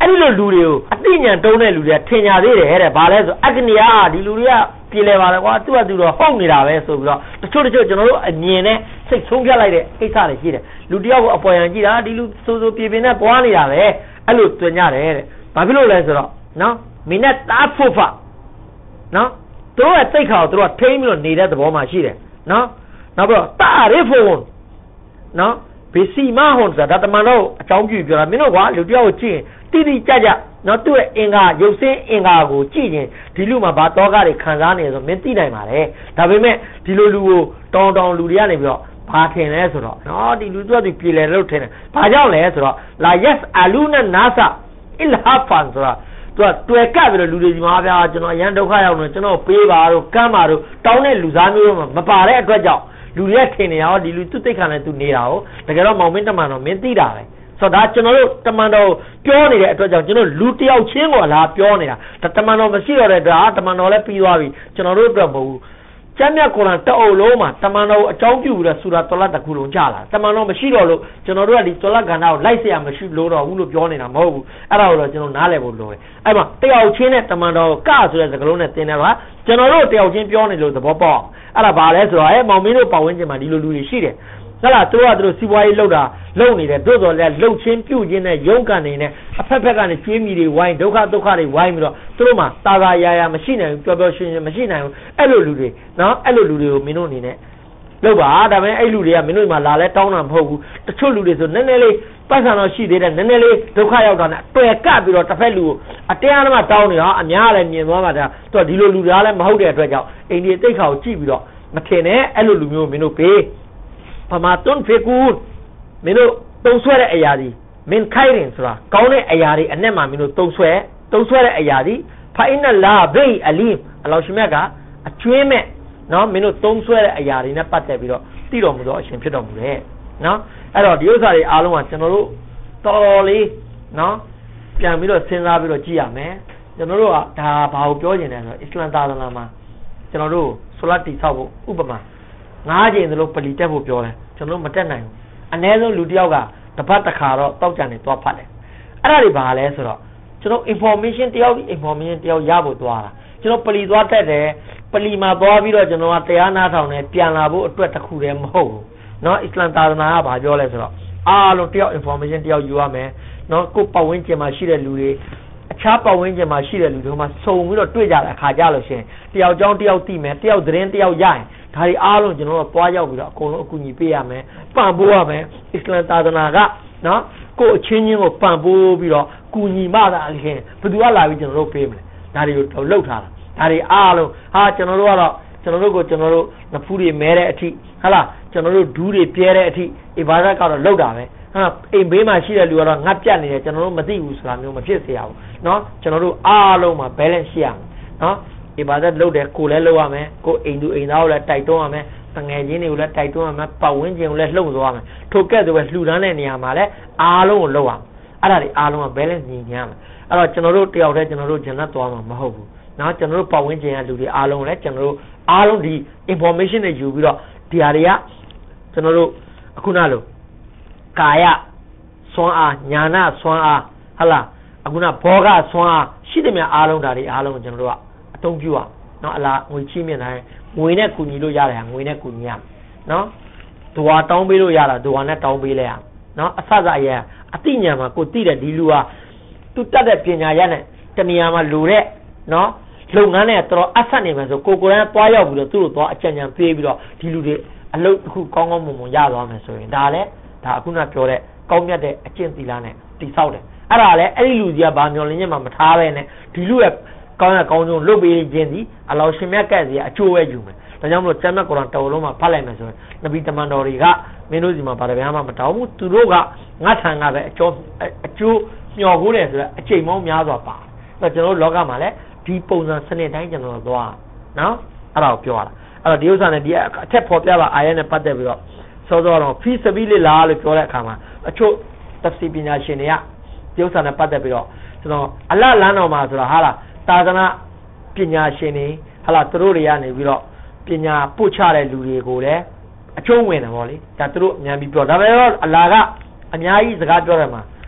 [SPEAKER 1] အဲ့ဒီလိုလူတွေကိုအသိဉာဏ်တုံးတဲ့လူတွေကထင်ညာသေးတယ်တဲ့ဘာလဲဆိုအဂနိယာဒီလူတွေကပြေလဲပါလေကွာသူ့အတူတော့ဟုတ်နေတာပဲဆိုပြီးတော့တချို့တချို့ကျွန်တော်တို့အမြင်နဲ့စိတ်ဆုံးဖြတ်လိုက်တဲ့ကိစ္စတွေရှိတယ်လူတယောက်ကိုအပေါ်ယံကြည့်တာဒီလူစိုးစိုးပြေပြေနဲ့ပွားနေတာပဲအဲ့လိုတွင်ကြတယ်တဲ့ဘာဖြစ်လို့လဲဆိုတော့နော်မင်းနဲ့တားဖို့ဖနော်သူတို့ရဲ့စိတ်ခါကိုသူတို့ကထိမ့်ပြီးတော့နေတဲ့သဘောမှရှိတယ်နော်နောက်ပြီးတော့တာရဲဖို့နော်ဘေစီမဟွန်ဆိုတာတမန်တော်အကြောင်းပြုပြောတာမင်းတို့ကလူတယောက်ကိုကြည့်ရင်တိတိကျကျနော်သူ့ရဲ့အင်္ဂါရုပ်ဆင်းအင်္ဂါကိုကြည့်ရင်ဒီလူမှာဘာတောကတွေခံစားနေဆိုမင်းသိနိုင်ပါလေဒါပေမဲ့ဒီလိုလူကိုတောင်းတောင်းလူတွေကနေပြီးတော့ဘာထင်လဲဆိုတော့နော်ဒီလူသူကသူပြေလဲလို့ထင်တယ်ဘာကြောင့်လဲဆိုတော့လာယက်အလူနာနာဆာအီလဟာဖန်ဆိုတာသူကတွေ့ကပ်ပြီးတော့လူတွေဒီမှာဗျာကျွန်တော်အရန်ဒုက္ခရောက်နေကျွန်တော်ပေးပါတော့ကမ်းပါတော့တောင်းတဲ့လူသားမျိုးမပါတဲ့အတွက်ကြောင့်လူတွေထင်နေရောဒီလူသူသိခံနေသူနေတာဟုတ်တကယ်တော့မောင်မင်းတမန်တော်မင်းသိတာပဲဆိုတော့ဒါကျွန်တော်တို့တမန်တော်ပြောနေတဲ့အတွက်ကြောင့်ကျွန်တော်လူတယောက်ချင်းကိုလာပြောနေတာဒါတမန်တော်မရှိတော့တဲ့အတွက်တမန်တော်လည်းပြီးသွားပြီကျွန်တော်တို့အတွက်မဟုတ်ဘူးကျမ်းမြတ်ကုရ်အာန်တအုပ်လုံးမှာတမန်တော်အကြောင်းပြုပြီးတော့ဆူရာတောလတ်တစ်ခုလုံးကြားလာတမန်တော်မရှိတော့လို့ကျွန်တော်တို့ကဒီတောလတ်ကဏ္ဍကိုလိုက်เสียမရှိလို့တော့ဘူးလို့ပြောနေတာမဟုတ်ဘူးအဲ့ဒါကိုတော့ကျွန်တော်နားလည်ဖို့လိုတယ်အဲ့မှာတယောက်ချင်းနဲ့တမန်တော်ကဆိုတဲ့စကားလုံးနဲ့သင်တယ်ပါကျွန်တော်တို့တယောက်ချင်းပြောနေလို့သဘောပေါက်အဲ့ဒါဘာလဲဆိုတော့အဲမောင်မင်းတို့ပတ်ဝန်းကျင်မှာဒီလိုလူတွေရှိတယ်ဟဲ့လားသူတို့ကသူတို့စီးပွားရေးလုပ်တာလုပ်နေတယ်တို့တော်လည်းလှုပ်ချင်းပြုတ်ချင်းနဲ့ရုန်းကန်နေနဲ့အဖက်ဖက်ကနေကျွေးမိတွေဝိုင်းဒုက္ခဒုက္ခတွေဝိုင်းပြီးတော့သူတို့မှာတာသာယာယာမရှိနိုင်ဘူးပျော်ပျော်ရွှင်ရွှင်မရှိနိုင်ဘူးအဲ့လိုလူတွေနော်အဲ့လိုလူတွေကိုမင်းတို့အနေနဲ့လုပ်ပါဒါပေမဲ့အဲ့လူတွေကမင်းတို့မှာလာလဲတောင်းတာမဟုတ်ဘူးတချို့လူတွေဆိုနည်းနည်းလေးပတ်စံတော့ရှိသေးတယ်နည်းနည်းလေးဒုက္ခရောက်တာနဲ့ပယ်ကပ်ပြီးတော့တစ်ဖက်လူကိုအတရားဓမ္မတောင်းနေတာအများလည်းမြင်သွားမှာဒါသူကဒီလိုလူတွေလည်းမဟုတ်တဲ့အတွက်ကြောင့်အိန္ဒိယတိတ်ခါကိုကြည့်ပြီးတော့မထင်နဲ့အဲ့လိုလူမျိုးမင်းတို့ပေးပမာတွန်ဖေကူမင်းတို့တုံးဆွဲတဲ့အရာဒီမင်းခိုင်ရင်ဆိုတာကောင်းတဲ့အရာတွေအနဲ့မှမင်းတို့တုံးဆွဲတုံးဆွဲတဲ့အရာဒီဖိုင်နလာဘေးအလီမ်အလောရှင်မြတ်ကအကျွေးမဲ့နော်မင်းတို့တုံးဆွဲတဲ့အရာတွေနဲ့ပတ်သက်ပြီးတော့သိတော်မူသောအရှင်ဖြစ်တော်မူတယ်နော်အဲ့တော့ဒီဥစ္စာတွေအားလုံးကကျွန်တော်တို့တော်တော်လေးနော်ပြန်ပြီးတော့စဉ်းစားပြီးတော့ကြည့်ရမယ်ကျွန်တော်တို့ကဒါဘာကိုပြောနေတယ်ဆိုတော့အစ္စလာမ်သာသနာမှာကျွန်တော်တို့ဆိုလာတီဆောက်ဖို့ဥပမာငါးချိန်သလိုပလီတက်ဖို့ပြောတယ်ကျွန်တော်တို့မတက်နိုင်ဘူးအနည်းဆုံးလူတစ်ယောက်ကတပတ်တစ်ခါတော့တောက်ကြံနေသွားဖတ်တယ်အဲ့ဒါတွေဘာလဲဆိုတော့ကျွန်တော် information တယောက် information တယောက်ရဖို့သွားတာကျွန်တော်ပလီသွားတက်တယ်ပလီမှာသွားပြီးတော့ကျွန်တော်ကတရားနာထောင်နေပြန်လာဖို့အတွက်တစ်ခုတည်းမဟုတ်ဘူးเนาะအစ္စလာမ်သာသနာကဘာပြောလဲဆိုတော့အားလုံးတယောက် information တယောက်ယူရမယ်เนาะကိုယ်ပတ်ဝန်းကျင်မှာရှိတဲ့လူတွေအခြားပတ်ဝန်းကျင်မှာရှိတဲ့လူတွေမှာစုံပြီးတော့တွေ့ကြတဲ့အခါကြလို့ရှင်တယောက်ကြောင်းတယောက်သိမယ်တယောက်သတင်းတယောက်ရရင်ဒါတွေအားလုံးကျွန်တော်တို့သွားရောက်ပြီးတော့အကုန်လုံးအကူအညီပေးရမယ်ပံ့ပိုးရမယ်အစ္စလာမ်သာသနာကနော်ကိုယ်အချင်းချင်းကိုပံ့ပိုးပြီးတော့ကူညီမှသာအခင်ဘယ်သူကလာပြီးကျွန်တော်တို့ပေးမလဲဒါတွေကိုလှုပ်ထားတာဒါတွေအားလုံးဟာကျွန်တော်တို့ကတော့ကျွန်တော်တို့ကိုကျွန်တော်တို့နဖူးတွေမဲတဲ့အထိဟာလားကျွန်တော်တို့ဒူးတွေပြဲတဲ့အထိအီဘာဒတ်ကတော့လှုပ်တာပဲဟာအိမ်ဘေးမှာရှိတဲ့လူကတော့ငတ်ပြတ်နေတယ်ကျွန်တော်တို့မသိဘူးဆိုတာမျိုးမဖြစ်စေရဘူးเนาะကျွန်တော်တို့အားလုံးမှာ balance ရှိရမယ်เนาะအီဘာဒတ်လုပ်တယ်ကိုယ်လည်းလုပ်ရမယ်ကိုယ်အိမ်သူအိမ်သားကိုလည်းတိုက်တွန်းရမယ်တငယ်ချင်းတွေကိုလည်းတိုက်တွန်းရမယ်ပတ်ဝန်းကျင်ကိုလည်းလှုပ်သွားရမယ်ထိုကဲ့သို့ပဲလှူဒန်းတဲ့နေရာမှာလည်းအားလုံးကိုလုပ်ရမယ်အဲ့ဒါတွေအားလုံးက balance ညီညာမယ်အဲ့တော့ကျွန်တော်တို့တယောက်တည်းကျွန်တော်တို့ဂျန်နတ်သွားမှာမဟုတ်ဘူးเนาะကျွန်တော်တို့ပတ်ဝန်းကျင်ကလူတွေအားလုံးလည်းကျွန်တော်တို့အားလုံးဒီ information တွေယူပြီးတော့ဒီဟာတွေကကျွန်တော်တို့အခုနလိုကာယစွမ်းအားညာနာစွမ်းအားဟလာအခုနဘောဂစွမ်းအားရှိတယ်များအားလုံးဒါတွေအားလုံးကိုကျွန်တော်တို့ကအသုံးပြုရเนาะအလားငွေချီးမြှင့်တိုင်းငွေနဲ့ကူညီလို့ရတယ်ဟာငွေနဲ့ကူညီရเนาะဒွါတောင်းပေးလို့ရတာဒွါနဲ့တောင်းပေးလဲရเนาะအဆအရအတိညာမှာကိုသိတဲ့ဒီလူဟာသူတတ်တဲ့ပညာရနဲ့တဏှာမှာလိုတဲ့เนาะလုပ်ငန်းနဲ့တော်အဆက်နေမှာဆိုကိုကိုရန်သွားရောက်ပြီးတော့သူ့တို့သွားအကြံဉာဏ်ပေးပြီးတော့ဒီလူတွေအလုပ်တစ်ခုကောင်းကောင်းမွန်မွန်ရသွားမယ်ဆိုရင်ဒါလည်းဒါအခုနပြောတဲ့ကောင်းမြတ်တဲ့အကျင့်သီလနဲ့တိဆောက်တယ်အဲ့ဒါလည်းအဲ့ဒီလူကြီးကဘာမျောလင်းချက်မှမထားပဲနဲ့ဒီလူရဲ့ကောင်းရကောင်းဆုံးလုပ်ပေးခြင်းဒီအလောရှင်မြတ်ကဲ့စီအကျိုးပဲယူမယ်ဒါကြောင့်မလို့ကျမ်းမြတ်ကုရ်အာန်တော်လုံးမှာဖတ်လိုက်မယ်ဆိုရင်နဗီတမန်တော်တွေကမင်းတို့စီမှာဗာတရားမှမတောင်းဘူးသူတို့ကငါထံကပဲအကျိုးအကျိုးမျှော်ကိုးတယ်ဆိုတော့အချိန်မောင်းများစွာပါအဲ့တော့ကျွန်တော်တို့လောကမှာလည်းဒီပုံစံစနစ်တိုင်းကျွန်တော်တို့သွားနော်အဲ့ဒါကိုပြောရတာအဲ့တော့ဒီဥစ္စာနဲ့ဒီအထက်ပေါ်ပြပါအာရနဲ့ပတ်သက်ပြီးတော့စောစောတော့ဖီစဘီလလာလို့ပြောတဲ့အခါမှာအချို့တဖ်စီပညာရှင်တွေကဒီဥစ္စာနဲ့ပတ်သက်ပြီးတော့ကျွန်တော်အလတ်လမ်းတော်မှာဆိုတာဟာလားသာသနာပညာရှင်တွေဟာလားသူတို့တွေကနေပြီးတော့ပညာပို့ချတဲ့လူတွေကိုလည်းအကျုံးဝင်တယ်ဗောလေဒါသူတို့အများကြီးပြောဒါပေမဲ့အလာကအများကြီးစကားပြောတယ်မှာဖ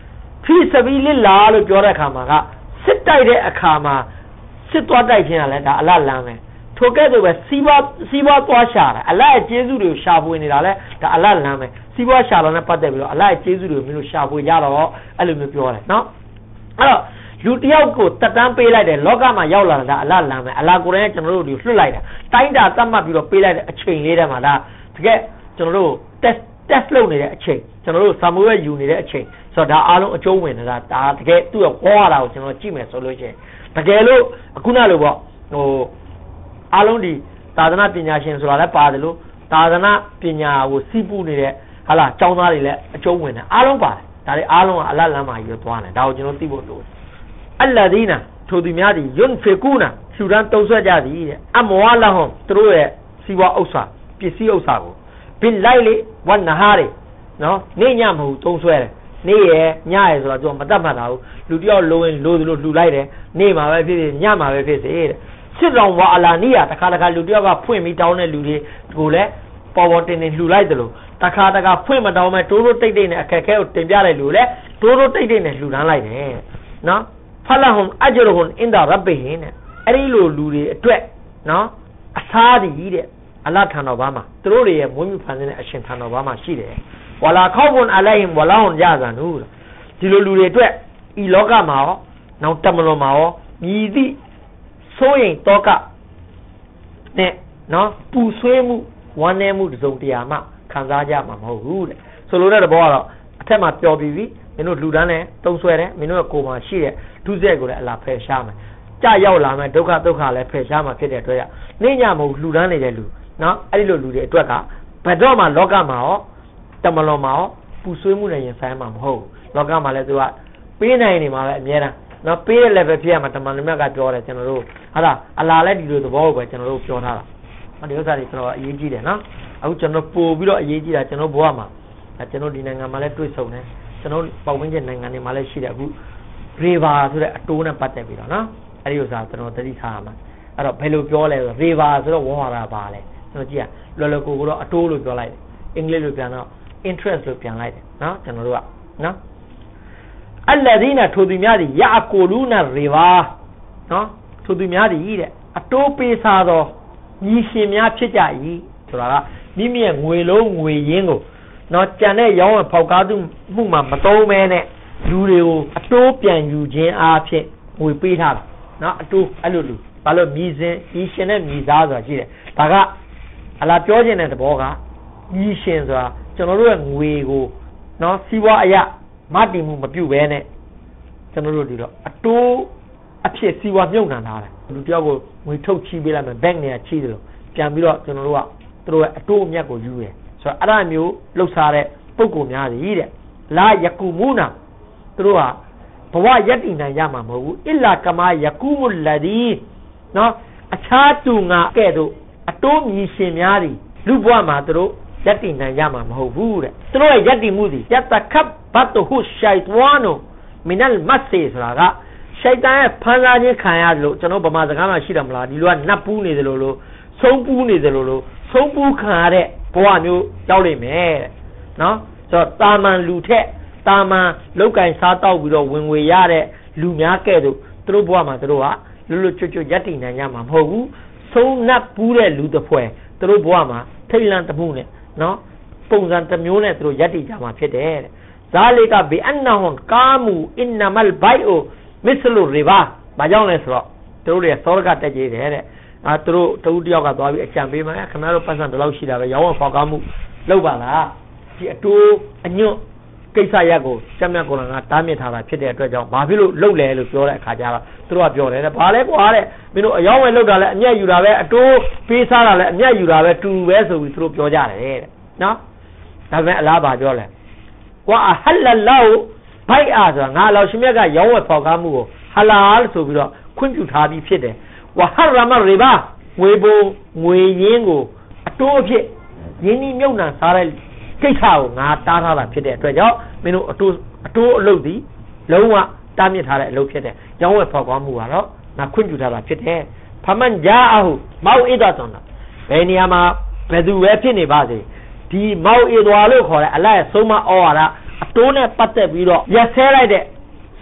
[SPEAKER 1] ဖိစပီးလစ်လာလို့ပြောတဲ့အခါမှာကစစ်တိုက်တဲ့အခါမှာစစ်သွားတိုက်ခြင်းကလည်းဒါအလတ်လမ်းပဲထိုကဲ့သို့ပဲစီးပွားစီးပွားသွားရှာတာအလတ်ရဲ့ကျေးဇူးတွေကိုရှာဖွေနေတာလဲဒါအလတ်လမ်းပဲစီးပွားရှာတာနဲ့ပတ်သက်ပြီးတော့အလတ်ရဲ့ကျေးဇူးတွေကိုမျိုးရှာဖွေကြတော့အဲ့လိုမျိုးပြောတယ်နော်အဲ့တော့လူတယောက်ကိုတက်တန်းပေးလိုက်တယ်လောကမှာရောက်လာတာအလတ်လမ်းပဲအလားကိုယ်တိုင်ကျွန်တော်တို့ဒီလွှတ်လိုက်တာတိုင်းတာသတ်မှတ်ပြီးတော့ပေးလိုက်တဲ့အချိန်လေးတည်းမှာဒါတကယ်ကျွန်တော်တို့ test test လုပ်နေတဲ့အချိန်ကျွန်တော်တို့စာမိုးရွက်ယူနေတဲ့အချိန်ဆိုတော့ဒါအားလုံးအကျုံးဝင်နေတာဒါတကယ်သူ့ရဲ့ခေါ်ရတာကိုကျွန်တော်ကြည့်မယ်ဆိုလို့ရှိရင်တကယ်လို့အခုနလိုပေါ့ဟိုအားလုံးဒီသာသနာပညာရှင်ဆိုတာလည်းပါတယ်လို့သာသနာပညာကိုစီးပူးနေတဲ့ဟာလားကျောင်းသားတွေလည်းအကျုံးဝင်တယ်အားလုံးပါတယ်ဒါတွေအားလုံးကအလတ်လမ်းမှာယူသွားတယ်ဒါကိုကျွန်တော်သိဖို့လိုတယ်အလ္လာဒီနာထိုသူများသည်ယွန်ဖီကူနာရှူရန်တုံးဆွဲကြသည်တဲ့အမဝါလာဟွန်သူတို့ရဲ့စီဝါဥစ္စာပစ္စည်းဥစ္စာကိုဘိလိုက်လေဝနဟာရီနော်နေညမဟုတ်တုံးဆွဲတယ်နေရညရဆိုတော့ကျွန်တော်မတတ်မှတ်တာဘူးလူတယောက်လိုရင်လိုသလိုလှူလိုက်တယ်နေမှာပဲဖြစ်ဖြစ်ညမှာပဲဖြစ်စေတဲ့စစ်တော်ဝါအလာနီးရတခါတခါလူတယောက်ကဖွင့်ပြီးတောင်းတဲ့လူတွေကိုလည်းပေါ်ပေါ်တင်တင်လှူလိုက်တယ်လို့တခါတခါဖွင့်မတောင်းမဲ့တိုးတိုးတိတ်တိတ်နဲ့အခက်ခဲကိုတင်ပြလိုက်လို့လေတိုးတိုးတိတ်တိတ်နဲ့လှူဒန်းလိုက်တယ်နော်ဖလာဟွန်အဂျရဟွန်အင်ဒါရဘ်ဘီဟင်အဲ့ဒီလိုလူတွေအတွက်နော်အစားဒီတဲ့အလတ်ထံတော်ဘာမှာသူတို့တွေရဲ့မွေးမြူဖန်ဆင်းတဲ့အရှင်ထံတော်ဘာမှာရှိတယ်ဝလာခေါဖွန်အလိုင်ဝလာဟွန်ရဇန်နူဒီလိုလူတွေအတွက်ဤလောကမှာရောနောက်တမလွန်မှာရောမြည်သည့်စိုးရင်တောကနဲ့နော်ပူဆွေးမှုဝမ်းနည်းမှုတစုံတရာမှခံစားကြမှာမဟုတ်ဘူးတဲ့ဆိုလိုတဲ့ဘောကတော့အထက်မှာပျော်ပြီးပြီမင်းတို့လူတန်းနဲ့တုံးဆွဲတယ်မင်းတို့ကကိုယ်မှာရှိတဲ့ဒုစရိုက်ကိုလည်းအလားဖယ်ရှားမယ်ကြရောက်လာမယ်ဒုက္ခဒုက္ခလည်းဖယ်ရှားမှာဖြစ်တဲ့အတွက်နေညမဟုတ်လူတန်းနေတဲ့လူနော်အဲ့ဒီလိုလူတွေအတွက်ကဘယ်တော့မှလောကမှာရောတမလွန်မှာရောပူဆွေးမှုနဲ့ရင်ဆိုင်မှာမဟုတ်ဘူးလောကမှာလည်းသူကပေးနိုင်နေမှာပဲအများအားနော်ပေးတဲ့ level ဖြစ်ရမှာတမန်တော်မြတ်ကပြောတယ်ကျွန်တော်တို့ဟာလားအလားလည်းဒီလိုသဘောကိုပဲကျွန်တော်တို့ပြောထားတာဒီဥစ္စာတွေကျွန်တော်အရေးကြီးတယ်နော်အခုကျွန်တော်ပို့ပြီးတော့အရေးကြီးတာကျွန်တော်ဘဝမှာကျွန်တော်ဒီနိုင်ငံမှာလည်းတွေ့ဆုံတယ်ကျွန်တော်ပတ်ဝန်းကျင်နိုင်ငံတွေမှာလည်းရှိတယ်အခု river ဆိုတဲ့အတိုးနဲ့ပတ်သက်ပြီးတော့နော်အဲ့ဒီဥစ္စာကျွန်တော်သတိထားရမှာအဲ့တော့ဘယ်လိုပြောလဲဆို river ဆိုတော့ဝဟရာပါလဲကျွန်တော်ကြည့်ရလော်လော်ကိုကတော့အတိုးလို့ပြောလိုက်တယ်အင်္ဂလိပ်လိုပြန်တော့ interest လို့ပြန်လိုက်တယ်နော်ကျွန်တော်တို့ကနော်အလ္လာဒီနာထိုသူများသည်ယာကိုလူနာရီဘာနော်ထိုသူများသည်တဲ့အတိုးပေးစားသောညီရှင်များဖြစ်ကြ၏ဆိုတာကမိမိရဲ့ငွေလုံးငွေရင်းကိုနော်ကြံတဲ့ရောင်းဝယ်ဖောက်ကားသူမှုမှာမသုံးမဲနဲ့လူတွေကိုအတိုးပြန်ယူခြင်းအားဖြင့်ငွေပေးထားတာနော်အတိုးအဲ့လိုလူဘာလို့မြည်စင်ညီရှင်နဲ့မြည်စားဆိုတာရှိတယ်ဒါကအလားပြောခြင်းတဲ့သဘောကညီရှင်ဆိုတာကျွန်တော်တို့ရဲ့ငွေကိုနော်စီးပွားအရာမတည်မှုမပြုတ်ဘဲနဲ့ကျွန်တော်တို့ဒီတော့အတိုးအဖြစ်စီဝါမြုပ်နှံထားတယ်လူတယောက်ကိုငွေထုတ်ချီးပေးလိုက်မယ်ဘက်နေရာချီးတယ်လို့ပြန်ပြီးတော့ကျွန်တော်တို့ကသူတို့ရဲ့အတိုးအမြတ်ကိုယူရယ်ဆိုတော့အဲ့ဒါမျိုးလှုပ်ရှားတဲ့ပုံကိုများစီတဲ့လာယကူမူနာသူတို့ဟာဘဝယက်တည်နိုင်ရမှာမဟုတ်ဘူးအစ်လာကမာယကူမူလဒီနော်အခြားသူငါကဲ့သို့အတိုးမြည်ရှင်များတွေလူဘဝမှာသူတို့ယက်တည်နိုင်ရမှာမဟုတ်ဘူးတဲ့သူတို့ရဲ့ယက်တည်မှုစီယတခပ်ဘတ်ဟုရှိုက်ဝါနိုမင်နလ်မတ်ဆေဆိုတာကရှိုက်တန်ရဲ့ဖန်ဆားခြင်းခံရတယ်လို့ကျွန်တော်ဗမာစကားမှာရှိတယ်မလားဒီလိုကနတ်ပူးနေတယ်လို့လို့ဆုံးပူးနေတယ်လို့လို့ဆုံးပူးခံရတဲ့ဘဝမျိုးရောက်လိမ့်မယ်တဲ့နော်ဆိုတော့တာမန်လူထက်တာမန်လောက်ကင်စားတောက်ပြီးတော့ဝင်ငွေရတဲ့လူများကဲ့သို့သူတို့ဘဝမှာသူတို့ကလွတ်လွတ်ကျွတ်ကျွတ်ယက်တည်နိုင်ကြမှာမဟုတ်ဘူးဆုံးနတ်ပူးတဲ့လူတစ်ဖွဲ့သူတို့ဘဝမှာထိတ်လန့်တမှုနဲ့နော်ပုံစံတစ်မျိုးနဲ့သူတို့ယက်တည်ကြမှာဖြစ်တယ်တဲ့ဇာလီကဘီအန်နဟွန်ကာမူအင်နမလ်ဘိုင်အိုမစ္စလူရီဘာဘာကြောင့်လဲဆိုတော့သူတို့တွေသောရကတက်ကြီးတယ်တဲ့အာသူတို့တဦးတယောက်ကသွားပြီးအကြံပေးမှခင်ဗျားတို့ပတ်စံတလောက်ရှိတာပဲရောင်းဝယ်ဖောက်ကားမှုလုပ်ပါလားဒီအတိုးအညွတ်ကိစ္စရက်ကိုစက်မြတ်ကုရ်အာန်ကတားမြစ်ထားတာဖြစ်တဲ့အတွက်ကြောင့်ဘာဖြစ်လို့လုပ်လဲလို့ပြောတဲ့အခါကျတော့သူတို့ကပြောတယ်တဲ့ဘာလဲကွာတဲ့မင်းတို့အယောင်းဝယ်လုပ်တာလဲအမျက်ယူတာပဲအတိုးပေးစားတာလဲအမျက်ယူတာပဲတူပဲဆိုပြီးသူတို့ပြောကြတယ်တဲ့နော်ဒါပေမဲ့အလားပါပြောလဲဝါဟလလောဘိုက်အားဆိုတာငါလောရှင်မြတ်ကရောင်းဝယ်ဖောက်ကားမှုကိုဟလာလ်ဆိုပြီးတော့ခွင့်ပြုထားပြီးဖြစ်တယ်ဝါဟရမရီဘာငွေပုံငွေရင်းကိုအတိုးအဖြစ်ရင်းနှီးမြုပ်နှံစားတဲ့ကိစ္စကိုငါတားထားတာဖြစ်တဲ့အတွက်ကြောင့်မင်းတို့အတိုးအတိုးအလုပ်ဒီလုံးဝတားမြစ်ထားတဲ့အလုပ်ဖြစ်တယ်ရောင်းဝယ်ဖောက်ကားမှုကတော့ငါခွင့်ပြုထားတာဖြစ်တယ်ဖမန်ဂျာအဟုမောက်ဣဒတ်တော်ဘယ်နေရာမှာဘယ်သူပဲဖြစ်နေပါစေဒီမောက်ဣဒွာလို့ခေါ်တဲ့အလတ်ရဲ့ဆုံးမဩဝါဒအတိုးနဲ့ပတ်သက်ပြီးတော့ရက်ဆဲလိုက်တဲ့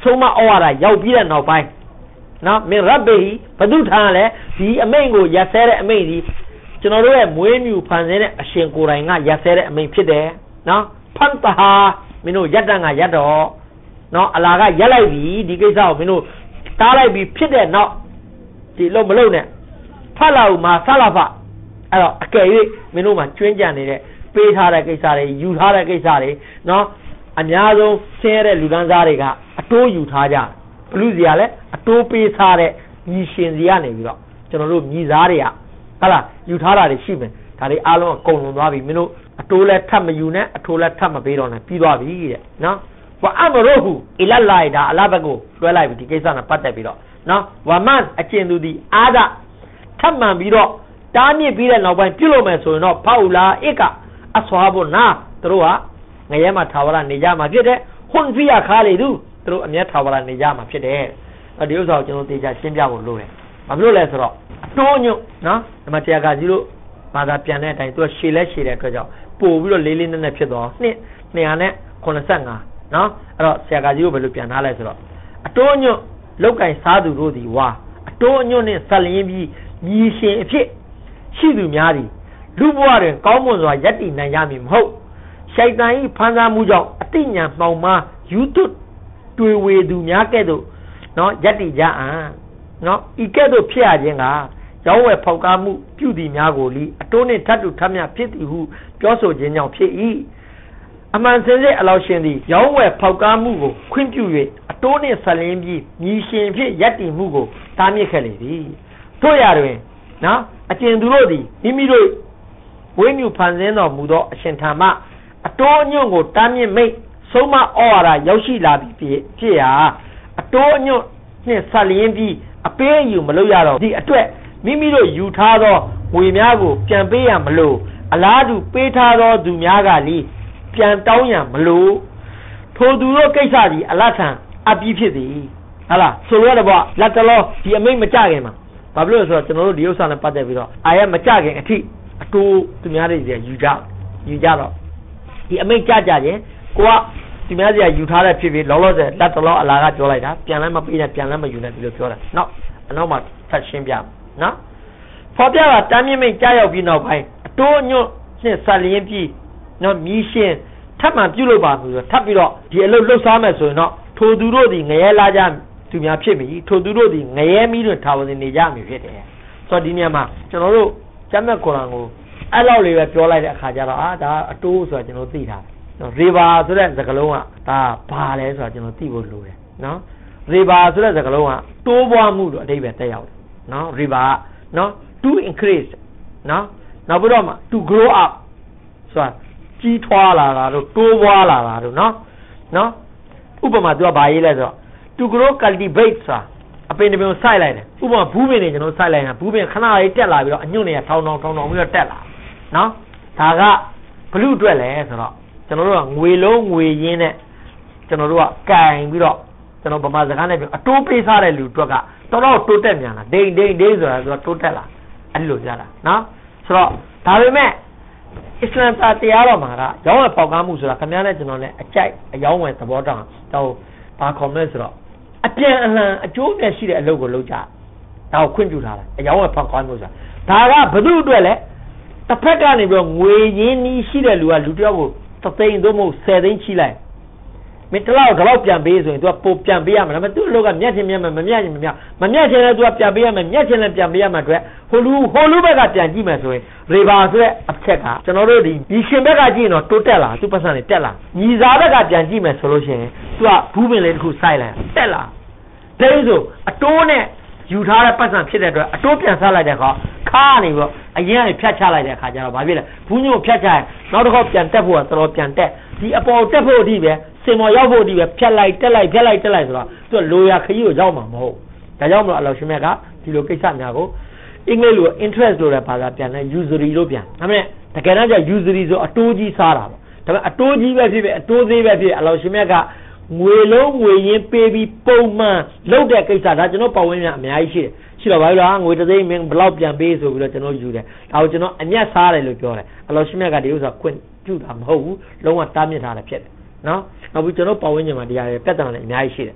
[SPEAKER 1] ဆုံးမဩဝါဒရောက်ပြီးတဲ့နောက်ပိုင်းနော်မင်းရဘီဘဒုထားလဲဒီအမိန့်ကိုရက်ဆဲတဲ့အမိန့်ဒီကျွန်တော်တို့ရဲ့မွေးမြူဖန်ဆင်းတဲ့အရှင်ကိုယ်တိုင်ကရက်ဆဲတဲ့အမိန့်ဖြစ်တယ်နော်ဖန်တဟာမင်းတို့ရက်တန်ကရက်တော့နော်အလာကရက်လိုက်ပြီဒီကိစ္စကိုမင်းတို့တားလိုက်ပြီဖြစ်တဲ့နောက်ဒီလုံးမလုံးနဲ့ဖတ်လာဦးမှာဆလာဖအဲ့တော့အကယ်၍မင်းတို့မှကျွင်းကြံနေတဲ့ပေးထားတဲ့ကိစ္စတွေယူထားတဲ့ကိစ္စတွေနော်အများဆုံးဆင်းရဲတဲ့လူဒန်းစားတွေကအတိုးယူထားကြဘလူစီကလည်းအတိုးပေးထားတဲ့ညီရှင်စီကနေပြီးတော့ကျွန်တော်တို့ညီစားတွေကဟုတ်လားယူထားတာတွေရှိမယ်ဒါတွေအားလုံးအကုန်လုံးသွားပြီမင်းတို့အတိုးလည်းထပ်မယူနဲ့အထိုးလည်းထပ်မပေးတော့နဲ့ပြီးသွားပြီတဲ့နော်ဝအမရုဟူအီလလိုက်ဒါအလဘက်ကိုတွဲလိုက်ပြီဒီကိစ္စနဲ့ပတ်သက်ပြီးတော့နော်ဝမန်အကျဉ်သူဒီအာဒထပ်မှန်ပြီးတော့တားမြစ်ပြီးတဲ့နောက်ပိုင်းပြုလုပ်မယ်ဆိုရင်တော့ဖောက်လာအစ်ကအဆွာဘုနာတို့ကငရဲမှာထာဝရနေကြမှာဖြစ်တယ်ဟွန်ဖီယာခါလေသူတို့အမျက်ထာဝရနေကြမှာဖြစ်တယ်ဒီဥစ္စာကိုကျွန်တော်သေချာရှင်းပြဖို့လိုတယ်ဘာဖြစ်လို့လဲဆိုတော့အတိုးညွတ်နော်ဒီမှာတရားကကြီးလို့ဘာသာပြန်တဲ့အတိုင်းသူကရှည်လဲရှည်တဲ့အတွက်ကြောင့်ပို့ပြီးတော့လေးလေးနက်နက်ဖြစ်သွားနှစ်နှစ်ဟာနဲ့ခုနှစ်ဆယ့်ငါနော်အဲ့တော့ဆရာကကြီးကိုဘယ်လိုပြန်ထားလဲဆိုတော့အတိုးညွတ်လောက်ကင်စားသူတို့ဒီဝါအတိုးညွတ်နဲ့ဆက်လျင်းပြီးညီရှင်အဖြစ်ရှိသူများသည်လူဘဝတွင်ကောင်းမွန်စွာယက်တည်နိုင်ရမည်မဟုတ်ရှိုက်တန်၏ဖန်ဆားမှုကြောင့်အတိညာမှောင်မှားယူသွတ်တွေ့ဝေသူများကဲ့သို့နော်ယက်တည်ကြအံ့နော်ဤကဲ့သို့ဖြစ်ရခြင်းကရောင်းဝယ်ဖောက်ကားမှုပြုသည်များကိုလီအတိုးနှင့်ထပ်တူထပ်မြဖြစ်သည်ဟုပြောဆိုခြင်းကြောင့်ဖြစ်၏အမှန်စင်စစ်အလောရှင်သည်ရောင်းဝယ်ဖောက်ကားမှုကိုခွင့်ပြု၍အတိုးနှင့်ဆက်လင်းပြီးညီရှင်ဖြစ်ယက်တည်မှုကိုတားမြစ်ခဲ့လေသည်တို့ရတွင်နော်အကျဉ်သူတို့သည်မိမိတို့ဝိညာဉ်ဖန်ဆင်းတော်မူသောအရှင်ထာမအတိုးအညွန့်ကိုတားမြစ်မိတ်ဆုံးမဩဝါဒရောက်ရှိလာပြီးဖြစ်ရာအတိုးအညွန့်နှင့်ဆက်လျင်းပြီးအပေးအယူမလုပ်ရတော့ဒီအတွက်မိမိတို့ယူထားသောငွေများကိုပြန်ပေးရမလို့အလားတူပေးထားသောသူများကလည်းပြန်တောင်းရမလို့ထိုသူတို့ကိစ္စဒီအလတ်ထံအပြည့်ဖြစ်သည်ဟာလားဆိုရတော့လက်တလောဒီအမိတ်မကြခင်မှာဘာဖြစ်လို့ဆိုတော့ကျွန်တော်တို့ဒီဥစ္စာနဲ့ပတ်သက်ပြီးတော့အာရမကြခင်အထိအတူသူများတွေယူကြယူကြတော့ဒီအမိတ်ကြကြခြင်းကိုကသူများစီကယူထားတဲ့ဖြစ်ဖြစ်လောလောဆယ်လက်တလောအလာကပြောလိုက်တာပြန်လည်းမပေးနဲ့ပြန်လည်းမယူနဲ့ဒီလိုပြောတာနောက်အနောက်မှာဖတ်ရှင်းပြနော်ဖော်ပြတာတမ်းမြင့်မိတ်ကြားရောက်ပြီးနောက်ပိုင်းအတိုးညွတ်နဲ့ဆက်လျင်းပြီးနော်မြည်ရှင်ထပ်မှပြုလုပ်ပါဆိုတော့ထပ်ပြီးတော့ဒီအလုပ်လှုပ်ရှားမယ်ဆိုရင်တော့ထိုသူတို့ဒီငရဲလာကြသူများဖြစ်ပြီထိုသူတို့ဒီငရဲမီးတွင်ထာဝရနေကြမည်ဖြစ်တယ်ဆိုတော့ဒီနေရာမှာကျွန်တော်တို့ကျမ်းမြတ်ကုရ်အာန်ကိုအဲ့လောက်လေးပဲပြောလိုက်တဲ့အခါကျတော့အာဒါအတိုးဆိုတာကျွန်တော်သိထားတယ်နော်ရေဘာဆိုတဲ့စကားလုံးကဒါဘာလဲဆိုတာကျွန်တော်သိဖို့လိုတယ်နော်ရေဘာဆိုတဲ့စကားလုံးကတိုးပွားမှုလို့အဓိပ္ပာယ်တက်ရောက်တယ်နော်ရေဘာနော် to increase နော်နောက်ပြီးတော့မှ to grow up ဆိုတာကြီးထွားလာတာတို့တိုးပွားလာတာတို့နော်နော်ဥပမာသူကဘာရေးလဲဆိုတော့ to grow cultivate ဆိုတာအပင်တစ်ပင်ကိုစိုက်လိုက်တယ်ဥပမာဘူးပင်တွေကျွန်တော်စိုက်လိုက်တာဘူးပင်ခဏလေးတက်လာပြီးတော့အညွန့်တွေကထောင်းထောင်းထောင်းထောင်းပြီးတော့တက်လာနော်ဒါကဘလူးအတွက်လဲဆိုတော့ကျွန်တော်တို့ကငွေလုံးငွေရင်းနဲ့ကျွန်တော်တို့ကကင်ပြီးတော့ကျွန်တော်ဗမာစကားနဲ့ပြောအတိုးပေးစားတဲ့လူအတွက်ကတော်တော်တိုးတက်မြန်လာဒိန်ဒိန်ဒိန်ဆိုတာသူကတိုးတက်လာအဲ့လိုကြတာနော်ဆိုတော့ဒါပေမဲ့အစ္စလာမ်တရားတော်မှာကရောင်းဝယ်ပေါက်ကားမှုဆိုတာခင်ဗျားနဲ့ကျွန်တော်နဲ့အကြိုက်အယောင်းဝယ်သဘောတောင်းတော့ဘာခေါ်မလဲဆိုတော့အပြန်အလှန်အကျိုးပြရှိတဲ့အလုပ်ကိုလုပ်ကြဒါကိုခွင့်ပြုထားတယ်အယောင်းဝယ်ပေါက်ကားမှုဆိုတာဒါကဘယ်သူအတွက်လဲတစ်ဖက်ကနေပြီးတော့ငွေရင်းနှီးရှိတဲ့လူကလူတယောက်ကိုသသိန်းသို့မဟုတ်ဆယ်သိန်းချိလိုက်မင်းတလောက်တော့ပြန်ပေးဆိုရင် तू ကပို့ပြန်ပေးရမှာဒါပေမဲ့သူ့အလုပ်ကမြတ်ချင်းမြတ်မှာမမြတ်ချင်းမမြတ်မမြတ်ချင်းလည်း तू ကပြန်ပေးရမယ်မြတ်ချင်းလည်းပြန်ပေးရမှာအတွက်ဟိုလူဟိုလူဘက်ကပြန်ကြည့်မယ်ဆိုရင်ရေဘာဆိုတဲ့အချက်ကကျွန်တော်တို့ဒီဒီရှင်ဘက်ကကြည့်ရင်တော့တိုးတက်လာသူ့ပတ်စံတွေတက်လာညီစားဘက်ကပြန်ကြည့်မယ်ဆိုလို့ရှိရင် तू ကဘူးပင်လေးတစ်ခုစိုက်လိုက်တက်လာဒိန်းဆိုအတိုးနဲ့ယူထားတဲ့ပတ်စံဖြစ်တဲ့အတွက်အတိုးပြန်ဆက်လိုက်တဲ့အခါခါနေပြီးတော့အရင်ကနေဖြတ်ချလိုက်တဲ့အခါကျတော့ဘာဖြစ်လဲဘူးညို့ဖြတ်ချရင်နောက်တစ်ခေါက်ပြန်တက်ဖို့ကတော်တော်ပြန်တက်ဒီအပေါ်တက်ဖို့အထိပဲစင်မော်ရောက်ဖို့အထိပဲဖြတ်လိုက်တက်လိုက်ဖြတ်လိုက်တက်လိုက်ဆိုတော့သူကလိုရာခရီးကိုရောက်မှာမဟုတ်ဒါကြောင့်မလို့အလောရှင်မြတ်ကဒီလိုကိစ္စများကိုအင်္ဂလိပ်လို interest လို့တဲ့ဘာသာပြန်တယ် usury လို့ပြန်ဒါပေမဲ့တကယ်တော့ usury ဆိုအတိုးကြီးစားတာပေါ့ဒါပေမဲ့အတိုးကြီးပဲဖြစ်ဖြစ်အတိုးသေးပဲဖြစ်အလောရှင်မြတ်ကငွေလုံးငွေရင်းပေးပြီးပုံမှန်လုပ်တဲ့ကိစ္စဒါကျွန်တော်ပတ်ဝန်းကျင်အများကြီးရှိတယ်ရှိတော့ဘာလို့လဲငွေတစ်သိန်းမင်းဘလောက်ပြန်ပေးဆိုပြီးတော့ကျွန်တော်ယူတယ်ဒါကိုကျွန်တော်အမျက်စားတယ်လို့ပြောတယ်အလောရှင်မြတ်ကဒီဥစ္စာခွင့်ပြုတာမဟုတ်ဘူးလုံးဝတားမြစ်ထားတယ်ဖြစ်တယ်နော်နောက်ပြီးကျွန်တော်ပတ်ဝန်းကျင်မှာတရားတွေပြဿနာတွေအများကြီးရှိတယ်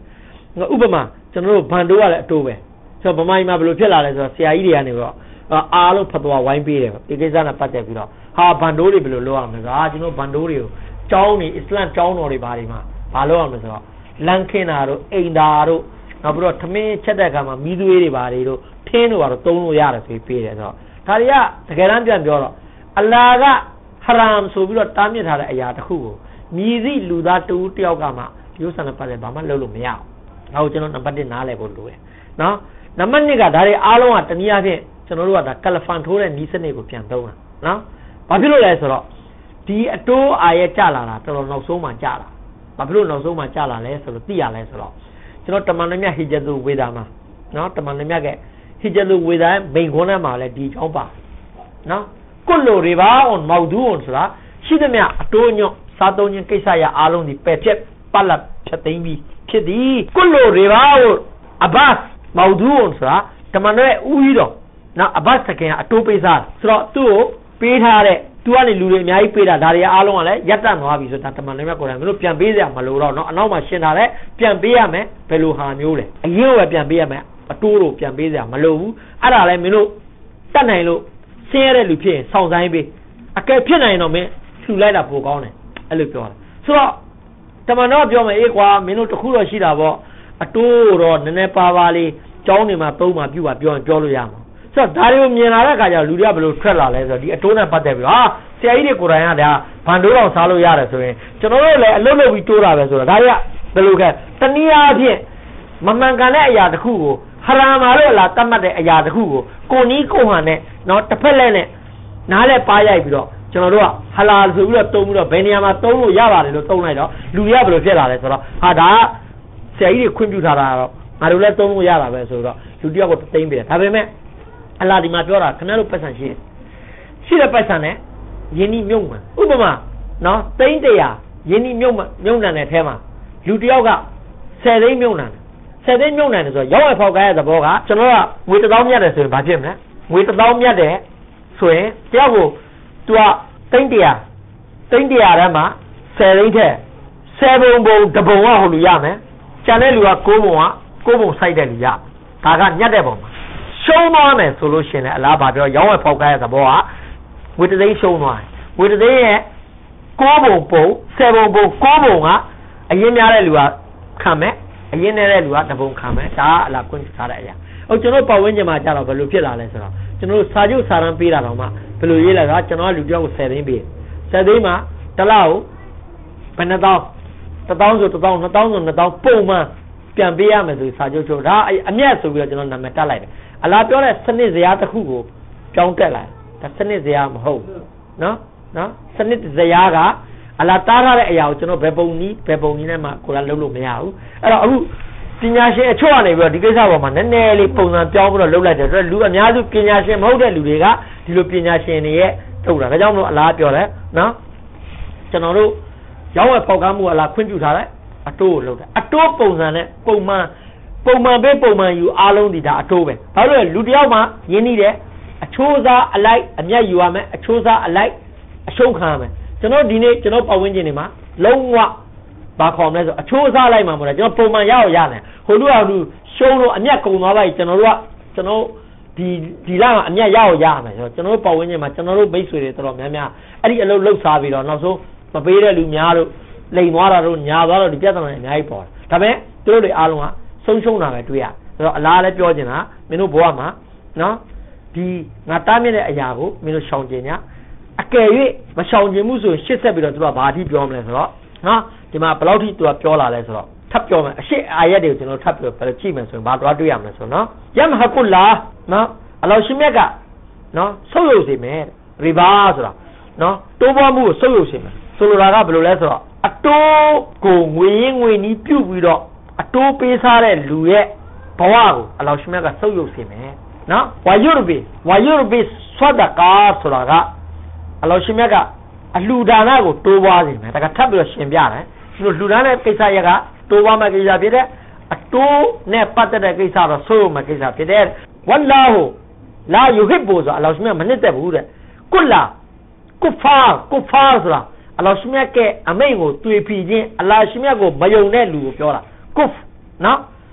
[SPEAKER 1] ဥပမာကျွန်တော်တို့ဘန်တိုးကလည်းအတိုးပဲဆိုတော့ဗမာပြည်မှာဘယ်လိုဖြစ်လာလဲဆိုတော့ဆရာကြီးတွေကနေပြီးတော့အားလုံးဖတ်သွားဝိုင်းပေးတယ်ဒီကိစ္စနဲ့ပတ်သက်ပြီးတော့ဟာဘန်တိုးတွေဘယ်လိုလုပ်အောင်လဲဆိုတော့အာကျွန်တော်ဘန်တိုးတွေကိုကျောင်းနေအစ္စလမ်ကျောင်းတော်တွေဘာတွေမှာဘာလုပ်အောင်လဲဆိုတော့လန်ခင်းတာတို့အိမ်သာတို့နောက်ပြီးတော့ထမင်းချက်တဲ့အခါမှာမီးသွေးတွေဘာတွေတို့ထင်းတို့ဘာတို့သုံးလို့ရတယ်ဆိုပြီးပေးတယ်ဆိုတော့ဒါတွေကတကယ်တမ်းပြန်ပြောတော့အလ္လာဟ်ကဟရမ်ဆိုပြီးတော့တားမြစ်ထားတဲ့အရာတစ်ခုကိုမြည်သည့်လူသားတူတယောက်ကမှဒီဥစ္စာနဲ့ပတ်သက်ဘာမှလုပ်လို့မရအောင်ဒါကိုကျွန်တော်နံပါတ်oneနားလည်ဖို့လိုတယ်နော်နံပါတ်twoကဒါတွေအားလုံးကတနည်းအားဖြင့်ကျွန်တော်တို့ကဒါကလဖန်ထိုးတဲ့နီးစနစ်ကိုပြန်သုံးတာနော်ဘာဖြစ်လို့လဲဆိုတော့ဒီအတိုးအာရဲကြလာတာတော်တော်နောက်ဆုံးမှကြလာဘာဖြစ်လို့နောက်ဆုံးမှကြလာလဲဆိုတော့သိရလဲဆိုတော့ကျွန်တော်တမန်တော်မြတ်ဟီဂျတ်သူဝေဒာမှာနော်တမန်တော်မြတ်ကဟီဂျတ်သူဝေဒာမိန်ခွန်းထဲမှာလည်းဒီကြောင်းပါနော်ကုလိုတွေပါအောင်မောက်ဒူးအောင်ဆိုတာရှိသမျှအတိုးညွတ်စားသုံးခြင်းကိစ္စရအားလုံးဒီပယ်ဖြတ်ပတ်လက်ဖြတ်သိမ်းပြီးဖြစ်သည်ကုလိုတွေပါအဘတ်မောက်ဒူးအောင်ဆိုတာတမန်တော်ရဲ့ဦးကြီးတော်နော်အဘတ်စခင်ကအတိုးပေးစားဆိုတော့သူ့ကိုပေးထားတဲ့သူကနေလူတွေအများကြီးပေးတာဒါတွေအားလုံးကလည်းရက်တန့်သွားပြီဆိုတာတမန်တော်မြတ်ကိုယ်တိုင်မလို့ပြန်ပေးစရာမလိုတော့เนาะအနောက်မှာရှင်းထားတယ်ပြန်ပေးရမယ်ဘယ်လိုဟာမျိုးလဲအရင်ကပြန်ပေးရမယ်အတိုးတို့ပြန်ပေးစရာမလိုဘူးအဲ့ဒါလည်းမင်းတို့တတ်နိုင်လို့ဆင်းရဲတဲ့လူဖြစ်ရင်စောင့်ဆိုင်ပေးအကယ်ဖြစ်နိုင်တော့မင်းထူလိုက်တာပိုကောင်းတယ်အဲ့လိုပြောတာဆိုတော့တမန်တော်ပြောမယ်အေးကွာမင်းတို့တခုတော့ရှိတာပေါ့အတိုးတော့နည်းနည်းပါပါလေးကျောင်းနေမှာသုံးမှာပြုပါပြောရင်ပြောလို့ရမှာဆိုတော့ဒါတွေကိုမြင်လာတဲ့အခါကျလူတွေကဘယ်လိုထွက်လာလဲဆိုတော့ဒီအတိုးနဲ့ပတ်သက်ပြီးဟာဆရာကြီးတွေကိုယ်တိုင်ကဒါဘန်တိုးတော်စားလို့ရတယ်ဆိုရင်ကျွန်တော်တို့လည်းအလုပ်လုပ်ပြီးတိုးတာပဲဆိုတော့ဒါတွေကဘယ်လိုကတနည်းအားဖြင့်မမှန်ကန်တဲ့အရာတစ်ခုကိုဟရာမာလို့လာတတ်မှတ်တဲ့အရာတစ်ခုကိုကိုနီးကိုဟန်နဲ့နော်တစ်ဖက်လက်နဲ့နားလဲပါရိုက်ပြီးတော့ကျွန်တော်တို့ကဟလာဆိုပြီးတော့တုံးပြီးတော့ဘယ်နေရာမှာတုံးလို့ရပါတယ်လို့တုံးလိုက်တော့လူတွေကဘယ်လိုဖြစ်လာလဲဆိုတော့ဟာဒါဆရာကြီးတွေခွင့်ပြုထားတာတော့ငါတို့လည်းတုံးလို့ရတာပဲဆိုတော့လူတယောက်ကိုသိမ့်ပေးတယ်ဒါပေမဲ့အလာဒီမှာပြောတာခင်ဗျားတို့ပတ်စံရှိတယ်ရှိတဲ့ပတ်စံနဲ့ယင်းဤမြုံမှန်ဥပမာနော်သိန်းတရာယင်းဤမြုံမှမြုံနံတဲ့ထဲမှာလူတယောက်ကဆယ်သိန်းမြုံနံဆယ်သိန်းမြုံနံတယ်ဆိုတော့ရောက်ရဖောက်ကားရဲ့သဘောကကျွန်တော်ကငွေတစ်သောင်းမြတ်တယ်ဆိုရင်ဘာဖြစ်မလဲငွေတစ်သောင်းမြတ်တယ်ဆိုရင်တယောက်ကို तू ကသိန်းတရာသိန်းတရာထဲမှာဆယ်သိန်းထက်ဆယ်ပုံပုံတစ်ပုံကဟိုလူရမယ်ကျန်တဲ့လူကကိုးပုံကကိုးပုံစိုက်တဲ့လူရဒါကညက်တဲ့ပုံမှာရှုံးသွားမယ်ဆိုလို့ရှိရင်အလားပါပြောရောင်းဝယ်ဖောက်ကားရဲ့သဘောကဝေတသိန်းရှုံးသွားတယ်ဝေတသိန်းရဲ့ကိုးပုံပုံဆယ်ပုံပုံကိုးပုံကအရင်များတဲ့လူကခံမယ်အရင်နေတဲ့လူကတပုံခံမယ်ဒါကအလားကွင်းထားတဲ့အရာဟိုကျွန်တော်ပတ်ဝန်းကျင်မှာကြာတော့ဘယ်လိုဖြစ်လာလဲဆိုတော့ကျွန်တော်စာချုပ်စာတမ်းပေးတာတော့မှဘယ်လိုရေးလဲဆိုတော့ကျွန်တော်ကလူတယောက်ကိုဆယ်သိန်းပေးဆယ်သိန်းမှာတစ်လကိုဘယ်နှသောင်းတစ်သောင်းဆိုတစ်သောင်းနှစ်သောင်းဆိုနှစ်သောင်းပုံမှန်ပြန်ပေးရမယ်ဆိုစာချုပ်ချုပ်ဒါအမြတ်ဆိုပြီးတော့ကျွန်တော်နာမည်တက်လိုက်တယ်အလားပြောတဲ့စနစ်ဇယားတစ်ခုကိုပြောင်းတက်လာဒါစနစ်ဇယားမဟုတ်နော်နော်စနစ်ဇယားကအလားတားထားတဲ့အရာကိုကျွန်တော်ဘယ်ပုံနည်းဘယ်ပုံနည်းနဲ့မှကိုယ်ကလုပ်လို့မရဘူးအဲ့တော့အခုပညာရှင်အချို့ကနေပြီးတော့ဒီကိစ္စပေါ်မှာနည်းနည်းလေးပုံစံပြောင်းပြီးတော့လုပ်လိုက်တယ်ဆိုတော့လူအများစုပညာရှင်မဟုတ်တဲ့လူတွေကဒီလိုပညာရှင်တွေရဲ့ထုတ်တာဒါကြောင့်မလို့အလားပြောတယ်နော်ကျွန်တော်တို့ရောင်းဝယ်ဖောက်ကားမှုအလားခွင့်ပြုထားတယ်အတိုးကိုလုပ်တယ်အတိုးပုံစံနဲ့ပုံမှန်ပုံမှန်ပဲပုံမှန်ယူအားလုံးဒီဒါအတိုးပဲဘာလို့လဲလူတယောက်မှရင်းနှီးတယ်အချိုးစားအလိုက်အမျက်ယူရမယ်အချိုးစားအလိုက်အရှုံးခံရမယ်ကျွန်တော်ဒီနေ့ကျွန်တော်ပတ်ဝန်းကျင်တွေမှာလုံးဝဘာခေါ်မလဲဆိုအချိုးစားလိုက်မှာမဟုတ်လားကျွန်တော်ပုံမှန်ရအောင်ရတယ်ဟိုလူကလူရှုံးလို့အမျက်ကုန်သွားပါပြီကျွန်တော်တို့ကကျွန်တော်ဒီဒီလမှာအမျက်ရအောင်ရမယ်ဆိုတော့ကျွန်တော်တို့ပတ်ဝန်းကျင်မှာကျွန်တော်တို့မိတ်ဆွေတွေတော်တော်များများအဲ့ဒီအလုပ်လှုပ်ရှားပြီးတော့နောက်ဆုံးမပေးတဲ့လူများတို့လိန်သွားတာတို့ညာသွားတော့ဒီပြဿနာတွေအများကြီးပေါ်တယ်ဒါပေမဲ့သူတို့တွေအားလုံးကဆုံးရှုံးတာပဲတွေ့ရဆိုတော့အလားလည်းပြောချင်တာမင်းတို့ဘဝမှာနော်ဒီငါတားမြစ်တဲ့အရာကိုမင်းတို့ရှောင်ကျင်냐အကယ်၍မရှောင်ကျင်မှုဆိုရင်ရှစ်ဆက်ပြီးတော့သူကဘာအထိပြောမလဲဆိုတော့နော်ဒီမှာဘယ်လောက်ထိသူကပြောလာလဲဆိုတော့ထပ်ပြောမယ်အရှိအာရက်တွေကိုကျွန်တော်ထပ်ပြောဘယ်လိုကြည့်မယ်ဆိုရင်ဘာသွားတွေ့ရမလဲဆိုတော့နော်ယမ်ဟကုလာနော်အလောရှိမြတ်ကနော်ဆုပ်ယုပ်စေမယ်ရီဘာဆိုတာနော်တိုးပွားမှုကိုဆုပ်ယုပ်စေမယ်ဆိုလိုတာကဘယ်လိုလဲဆိုတော့အတိုးကိုငွေရင်းငွေနီးပြုတ်ပြီးတော့အတိုးပေးစားတဲ့လူရဲ့ဘဝကိုအလောရှိမြတ်ကဆုပ်ယုပ်စေမယ်နော်ဝါယုရဘီဝါယုရဘီဆွဒကာဆိုတာကအလောရှိမြတ်ကအလှူဒါနကိုတိုးပွားစေမယ်ဒါကထပ်ပြီးတော့ရှင်းပြတယ်ဒီလိုလှူဒါနတဲ့ကိစ္စရကတိုးပွားမဲ့ကိစ္စဖြစ်တဲ့အတိုးနဲ့ပတ်သက်တဲ့ကိစ္စတော့ဆိုးရမဲ့ကိစ္စဖြစ်တဲ့ဝလ္လာဟူလာယူဟစ်ဘူဆိုအလောရှိမြတ်မနစ်သက်ဘူးတဲ့ကုလာကုဖာကုဖာဆိုတာအလောရှိမြတ်ကအမိန့်ကိုတွေ့ဖီခြင်းအလောရှိမြတ်ကိုမယုံတဲ့လူကိုပြောတာကုဖနော်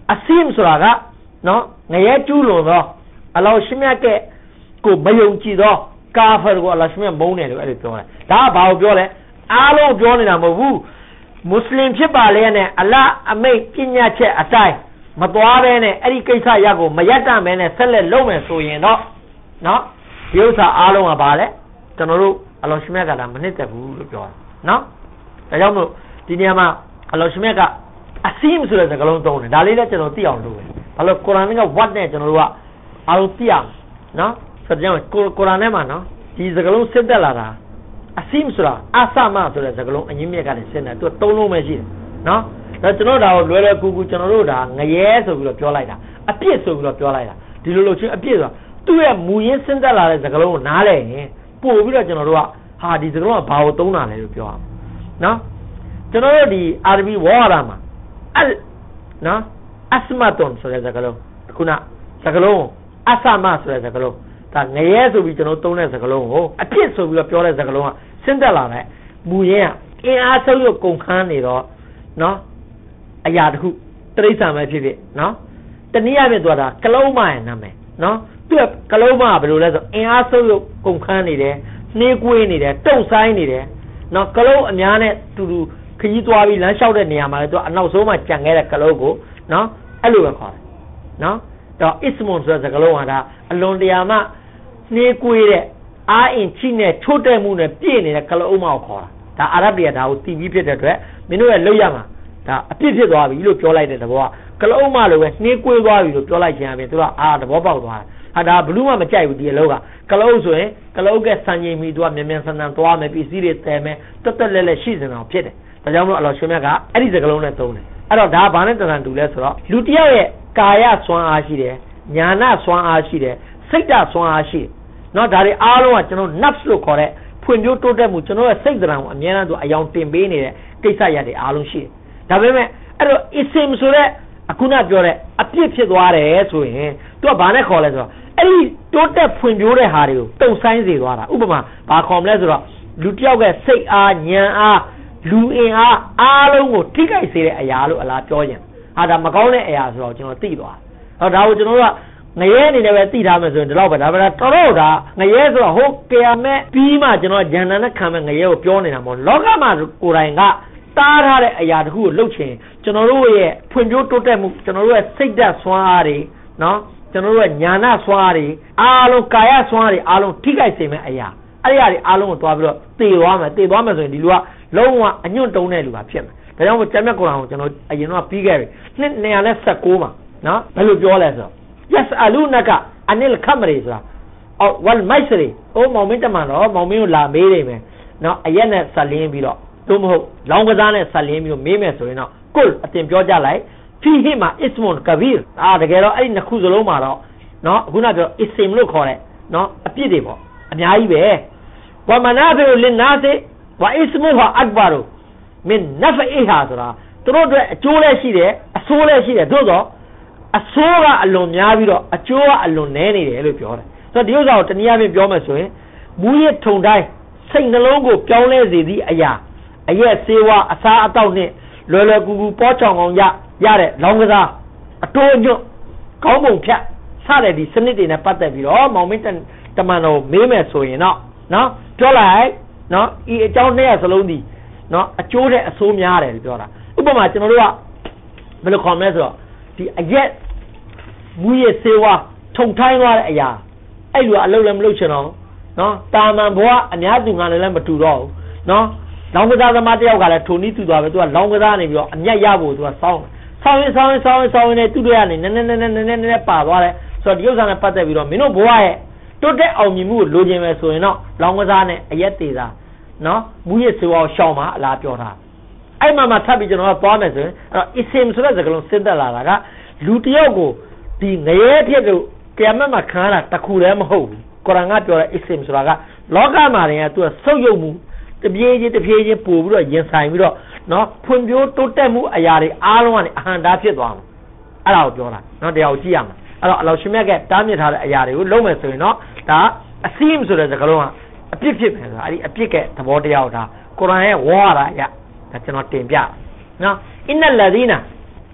[SPEAKER 1] အစင်းဆိုတာကနော်ငရဲကျူးလွန်သောအလောရှင်မြတ်ကကိုမယုံကြည်သောကာဖာကိုအလောရှင်မြတ်မုန်းတယ်လို့အဲ့လိုပြောတယ်ဒါကဘာကိုပြောလဲအားလုံးပြောနေတာမဟုတ်ဘူးမွတ်စလင်ဖြစ်ပါလေနဲ့အလ္လာဟ်အမိန့်ပညာချက်အတိုင်းမသွားဘဲနဲ့အဲ့ဒီကိစ္စရပ်ကိုမရပ်တန့်ဘဲနဲ့ဆက်လက်လုပ်မယ်ဆိုရင်တော့နော်ဒီဥစ္စာအားလုံးကဘာလဲကျွန်တော်တို့အလောရှင်မြတ်ကဒါမနှစ်သက်ဘူးလို့ပြောတာနော်ဒါကြောင့်မို့ဒီနေရာမှာအလောရှင်မြတ်ကအစင်းဆိုတဲ့စကားလုံးသုံးတယ်ဒါလေးလည်းကျွန်တော်သိအောင်လုပ်တယ်ဘာလို့ကုရ်အာန်က what နဲ့ကျွန်တော်တို့ကအားလုံးသိအောင်နော်ဆိုတော့ကုရ်အာန်ထဲမှာနော်ဒီစကားလုံးစစ်သက်လာတာအစင်းဆိုတာအသမဆိုတဲ့စကားလုံးအငင်းမြက်ကနေစစ်နေသူသုံးလုံးပဲရှိတယ်နော်ဒါကျွန်တော်ဒါကိုလွယ်လွယ်ကူကူကျွန်တော်တို့ဒါငရဲဆိုပြီးတော့ပြောလိုက်တာအပြစ်ဆိုပြီးတော့ပြောလိုက်တာဒီလိုလိုချင်းအပြစ်ဆိုတာသူ့ရဲ့မူရင်းစစ်သက်လာတဲ့စကားလုံးကိုနားလဲရင်ပို့ပြီးတော့ကျွန်တော်တို့ကဟာဒီစကားလုံးကဘာကိုသုံးတာလဲလို့ပြောအောင်နော်ကျွန်တော်တို့ဒီအာရဘီဝါရမှာအလ်နော်အစမတုန်ဆိုတဲ့စကားလုံးခုနစကားလုံးအသမဆိုတဲ့စကားလုံးဒါငရဲဆိုပြီးကျွန်တော်သုံးတဲ့စကားလုံးကိုအပြစ်ဆိုပြီးတော့ပြောတဲ့စကားလုံးကစဉ်းသက်လာတဲ့မူရင်းကအင်အားဆုံးရကုန်ခန်းနေတော့နော်အရာတခုတရိစ္ဆာန်ပဲဖြစ်ဖြစ်နော်တနည်းအားဖြင့်သူကဒါကလုံးမရဲ့နာမည်နော်သူကကလုံးမကဘယ်လိုလဲဆိုအင်အားဆုံးရကုန်ခန်းနေတယ်နှေးကွေးနေတယ်တုတ်ဆိုင်နေတယ်နော်ကလုံးအများနဲ့တူတူခကြီးသွားပြီးလမ်းလျှောက်တဲ့နေရာမှာလည်းသူကအနောက်ဆုံးမှကြံခဲ့တဲ့ကလုံးကိုနော်အဲ့လိုပဲခေါ်တယ်နော်တော့အစ္စမွန်ဆိုတဲ့ကလုံးဟာဒါအလွန်တရာမှနှေးကွေးတဲ့အားအင်ချိနဲ့ချိုးတဲ့မှုနဲ့ပြည့်နေတဲ့ကလုံးအုံးမကိုခေါ်တာဒါအာရဗီကဒါကိုတီးပြီးဖြစ်တဲ့အတွက်မင်းတို့ရဲ့လောက်ရမှာဒါအပြစ်ဖြစ်သွားပြီလို့ပြောလိုက်တဲ့သဘောကကလုံးအုံးမလိုပဲနှေးကွေးသွားပြီလို့ပြောလိုက်ခြင်းအပြင်သူကအာသဘောပေါက်သွားတယ်ဟာဒါဘလူးမှမကြိုက်ဘူးဒီအလောက်ကကလုံးဆိုရင်ကလုံးကဆန်ချိန်မီသူကမြန်မြန်ဆန်ဆန်သွားမယ်ပစ္စည်းတွေတဲမယ်တက်တက်လဲလဲရှိစင်အောင်ဖြစ်တယ်ဒါကြောင့်မလို့အလောရှင်မြတ်ကအဲ့ဒီစကလုံးနဲ့သုံးတယ်အဲ့တော့ဒါဘာနဲ့တန်တန်တူလဲဆိုတော့လူတယောက်ရဲ့ကာယစွမ်းအားရှိတယ်ညာနာစွမ်းအားရှိတယ်စိတ်ဓာတ်စွမ်းအားရှိတယ်နော်ဒါတွေအားလုံးကကျွန်တော် nafs လို့ခေါ်တဲ့ဖွံ့ဖြိုးတိုးတက်မှုကျွန်တော်ရဲ့စိတ်ဓာတ်ကိုအများအားသူအယောင်တင်ပေးနေတဲ့ကိစ္စရပ်တွေအားလုံးရှိတယ်ဒါပေမဲ့အဲ့တော့ ism ဆိုတဲ့အခုနပြောတဲ့အပြစ်ဖြစ်သွားတယ်ဆိုရင်သူကဘာနဲ့ခေါ်လဲဆိုတော့အဲ့ဒီတိုးတက်ဖွံ့ဖြိုးတဲ့ဟာတွေကိုတုံဆိုင်စေသွားတာဥပမာဘာခေါ်မလဲဆိုတော့လူတယောက်ကစိတ်အားဉာဏ်အားလူအင်အားအားလုံးကိုထိခိုက်စေတဲ့အရာလို့အလားပြောရင်ဟာဒါမကောင်းတဲ့အရာဆိုတော့ကျွန်တော်သိသွားဟောဒါကိုကျွန်တော်တို့ကငရဲအနေနဲ့ပဲသိထားမယ်ဆိုရင်ဒီလောက်ပဲဒါပဲတော်တော်ဒါငရဲဆိုတော့ဟိုကရမဲပြီးမှကျွန်တော်ဂျန်နန်နဲ့ခံမဲ့ငရဲကိုပြောနေတာမဟုတ်လောကမှာကိုယ်တိုင်ကတားထားတဲ့အရာတခုကိုလှုပ်ချင်ကျွန်တော်တို့ရဲ့ဖွံ့ဖြိုးတိုးတက်မှုကျွန်တော်တို့ရဲ့စိတ်ဓာတ်စွမ်းအားတွေနော်ကျွန်တော်တို့ရဲ့ညာနာစွမ်းအားတွေအားလုံးကာယစွမ်းအားတွေအားလုံးထိခိုက်စေမဲ့အရာအဲ့ဒီအရာတွေအားလုံးကိုတွားပြီးတော့တည်သွားမယ်တည်သွားမယ်ဆိုရင်ဒီလူကလုံးဝအညွန့်တုံးတဲ့လူပါဖြစ်မယ်ဒါကြောင့်မို့ကျမ်းမြတ်ကုရ်အာန်ကိုကျွန်တော်အရင်တော့ပြီးခဲ့ပြီနှစ်၂၁၉မှာနော်ဘယ်လိုပြောလဲဆိုတော့ yas'alunaka anil khamri ဆိုတာအော် wal maisri အိုးမောင်မင်းတမန်တော့မောင်မင်းကိုလာမေးနေမယ်နော်အရက်နဲ့ဆက်လင်းပြီးတော့သို့မဟုတ်လောင်းကစားနဲ့ဆက်လင်းပြီးတော့မေးမယ်ဆိုရင်တော့ကုလ်အတင်ပြောကြလိုက်ဖီဟီမာအစ္စမွန်ကဘီရ်အာတကယ်တော့အဲ့ဒီနှစ်ခုစလုံးမှာတော့နော်အခုနပြော ism လို့ခေါ်တဲ့နော်အပြစ်တွေပေါ့အများကြီးပဲဝမနာဖီလင်နာစီဝအစ္စမူဟာအက်ဘာရူမင်နဖအီဟာဆိုတာသူတို့အတွက်အကျိုးလည်းရှိတယ်အဆိုးလည်းရှိတယ်သို့တော့အဆိုးကအလွန်များပြီးတော့အကျိုးကအလွန်နည်းနေတယ်လို့ပြောတယ်ဆိုတော့ဒီဥစ္စာကိုတနည်းအားဖြင့်ပြောမယ်ဆိုရင်မူရထုံတိုင်းစိတ်နှလုံးကိုပြောင်းလဲစေသည့်အရာအရက်ဆေးဝါးအစားအသောက်နဲ့လွယ်လွယ်ကူကူပေါ်ချောင်အောင်ရရတဲ့လောင်းကစားအတိုးအညွတ်ကောင်းပုံဖြတ်စတဲ့ဒီစနစ်တွေနဲ့ပတ်သက်ပြီးတော့မောင်မင်းတမန်တော်မေးမယ်ဆိုရင်တော့နော်ပြောလိုက်နော်ဤအကြောင်းနဲ့စလုံးဒီနော်အကျိုးတဲ့အဆိုးများတယ်လို့ပြောတာဥပမာကျွန်တော်တို့ကဘယ်လိုခေါ်မလဲဆိုတော့ဒီအရက်မူရစေဝါထုံထိုင်းသွားတဲ့အရာအဲ့လိုအလုပ်လည်းမလုပ်ချင်တော့နော်တာမန်ဘဝအများသူငါလည်းမတူတော့ဘူးနော်လောင်းကစားသမားတယောက်ကလည်းထုံနီးတူသွားပဲသူကလောင်းကစားနေပြီးတော့အမျက်ရဖို့သူကစောင်းစောင်းရင်စောင်းရင်စောင်းရင်စောင်းရင်တူတွေကနေနည်းနည်းနည်းနည်းနည်းနည်းနည်းပါသွားတယ်ဆိုတော့ဒီဥစ္စာနဲ့ပတ်သက်ပြီးတော့မင်းတို့ဘဝရဲ့တိုးတက်အောင်မြင်မှုကိုလိုချင်မယ်ဆိုရင်တော့လောင်းကစားနဲ့အရက်သေးတာနော်မူရစေဝါကိုရှောင်မှာအလားပြောတာအဲ့မှာမှထပ်ပြီးကျွန်တော်ကသွားမယ်ဆိုရင်အဲ့တော့ ism ဆိုတဲ့စကားလုံးစဉ်းသက်လာတာကလူတယောက်ကိုဒီငရဲဖြစ်လို့ကရမတ်မှာခံရတာတခုတည်းမဟုတ်ဘူးကုရ်အာန်ကပြောတဲ့ ism ဆိုတာကလောကမှာတင်ကသူကဆုပ်ယုပ်မှုတပြေးချင်းတပြေးချင်းပို့ပြီးတော့ရင်ဆိုင်ပြီးတော့နော်ဖွံ့ဖြိုးတိုးတက်မှုအရာတွေအားလုံးကနေအဟံတားဖြစ်သွားမှာအဲ့ဒါကိုပြောတာနော်တရားကိုကြည့်ရမှာအဲ့တော့အလောရှင်မြတ်ကတားမြစ်ထားတဲ့အရာတွေကိုလုံးမယ်ဆိုရင်တော့ဒါအစည်းဆိုတဲ့စကားလုံးကအပြစ်ဖြစ်မယ်ဆိုတာအဲ့ဒီအပြစ်ကသဘောတရားကိုဒါကုရ်အာန်ရဲ့ဝါရရဒါကျွန်တော်တင်ပြနော်အင်နလ်လဇီနာ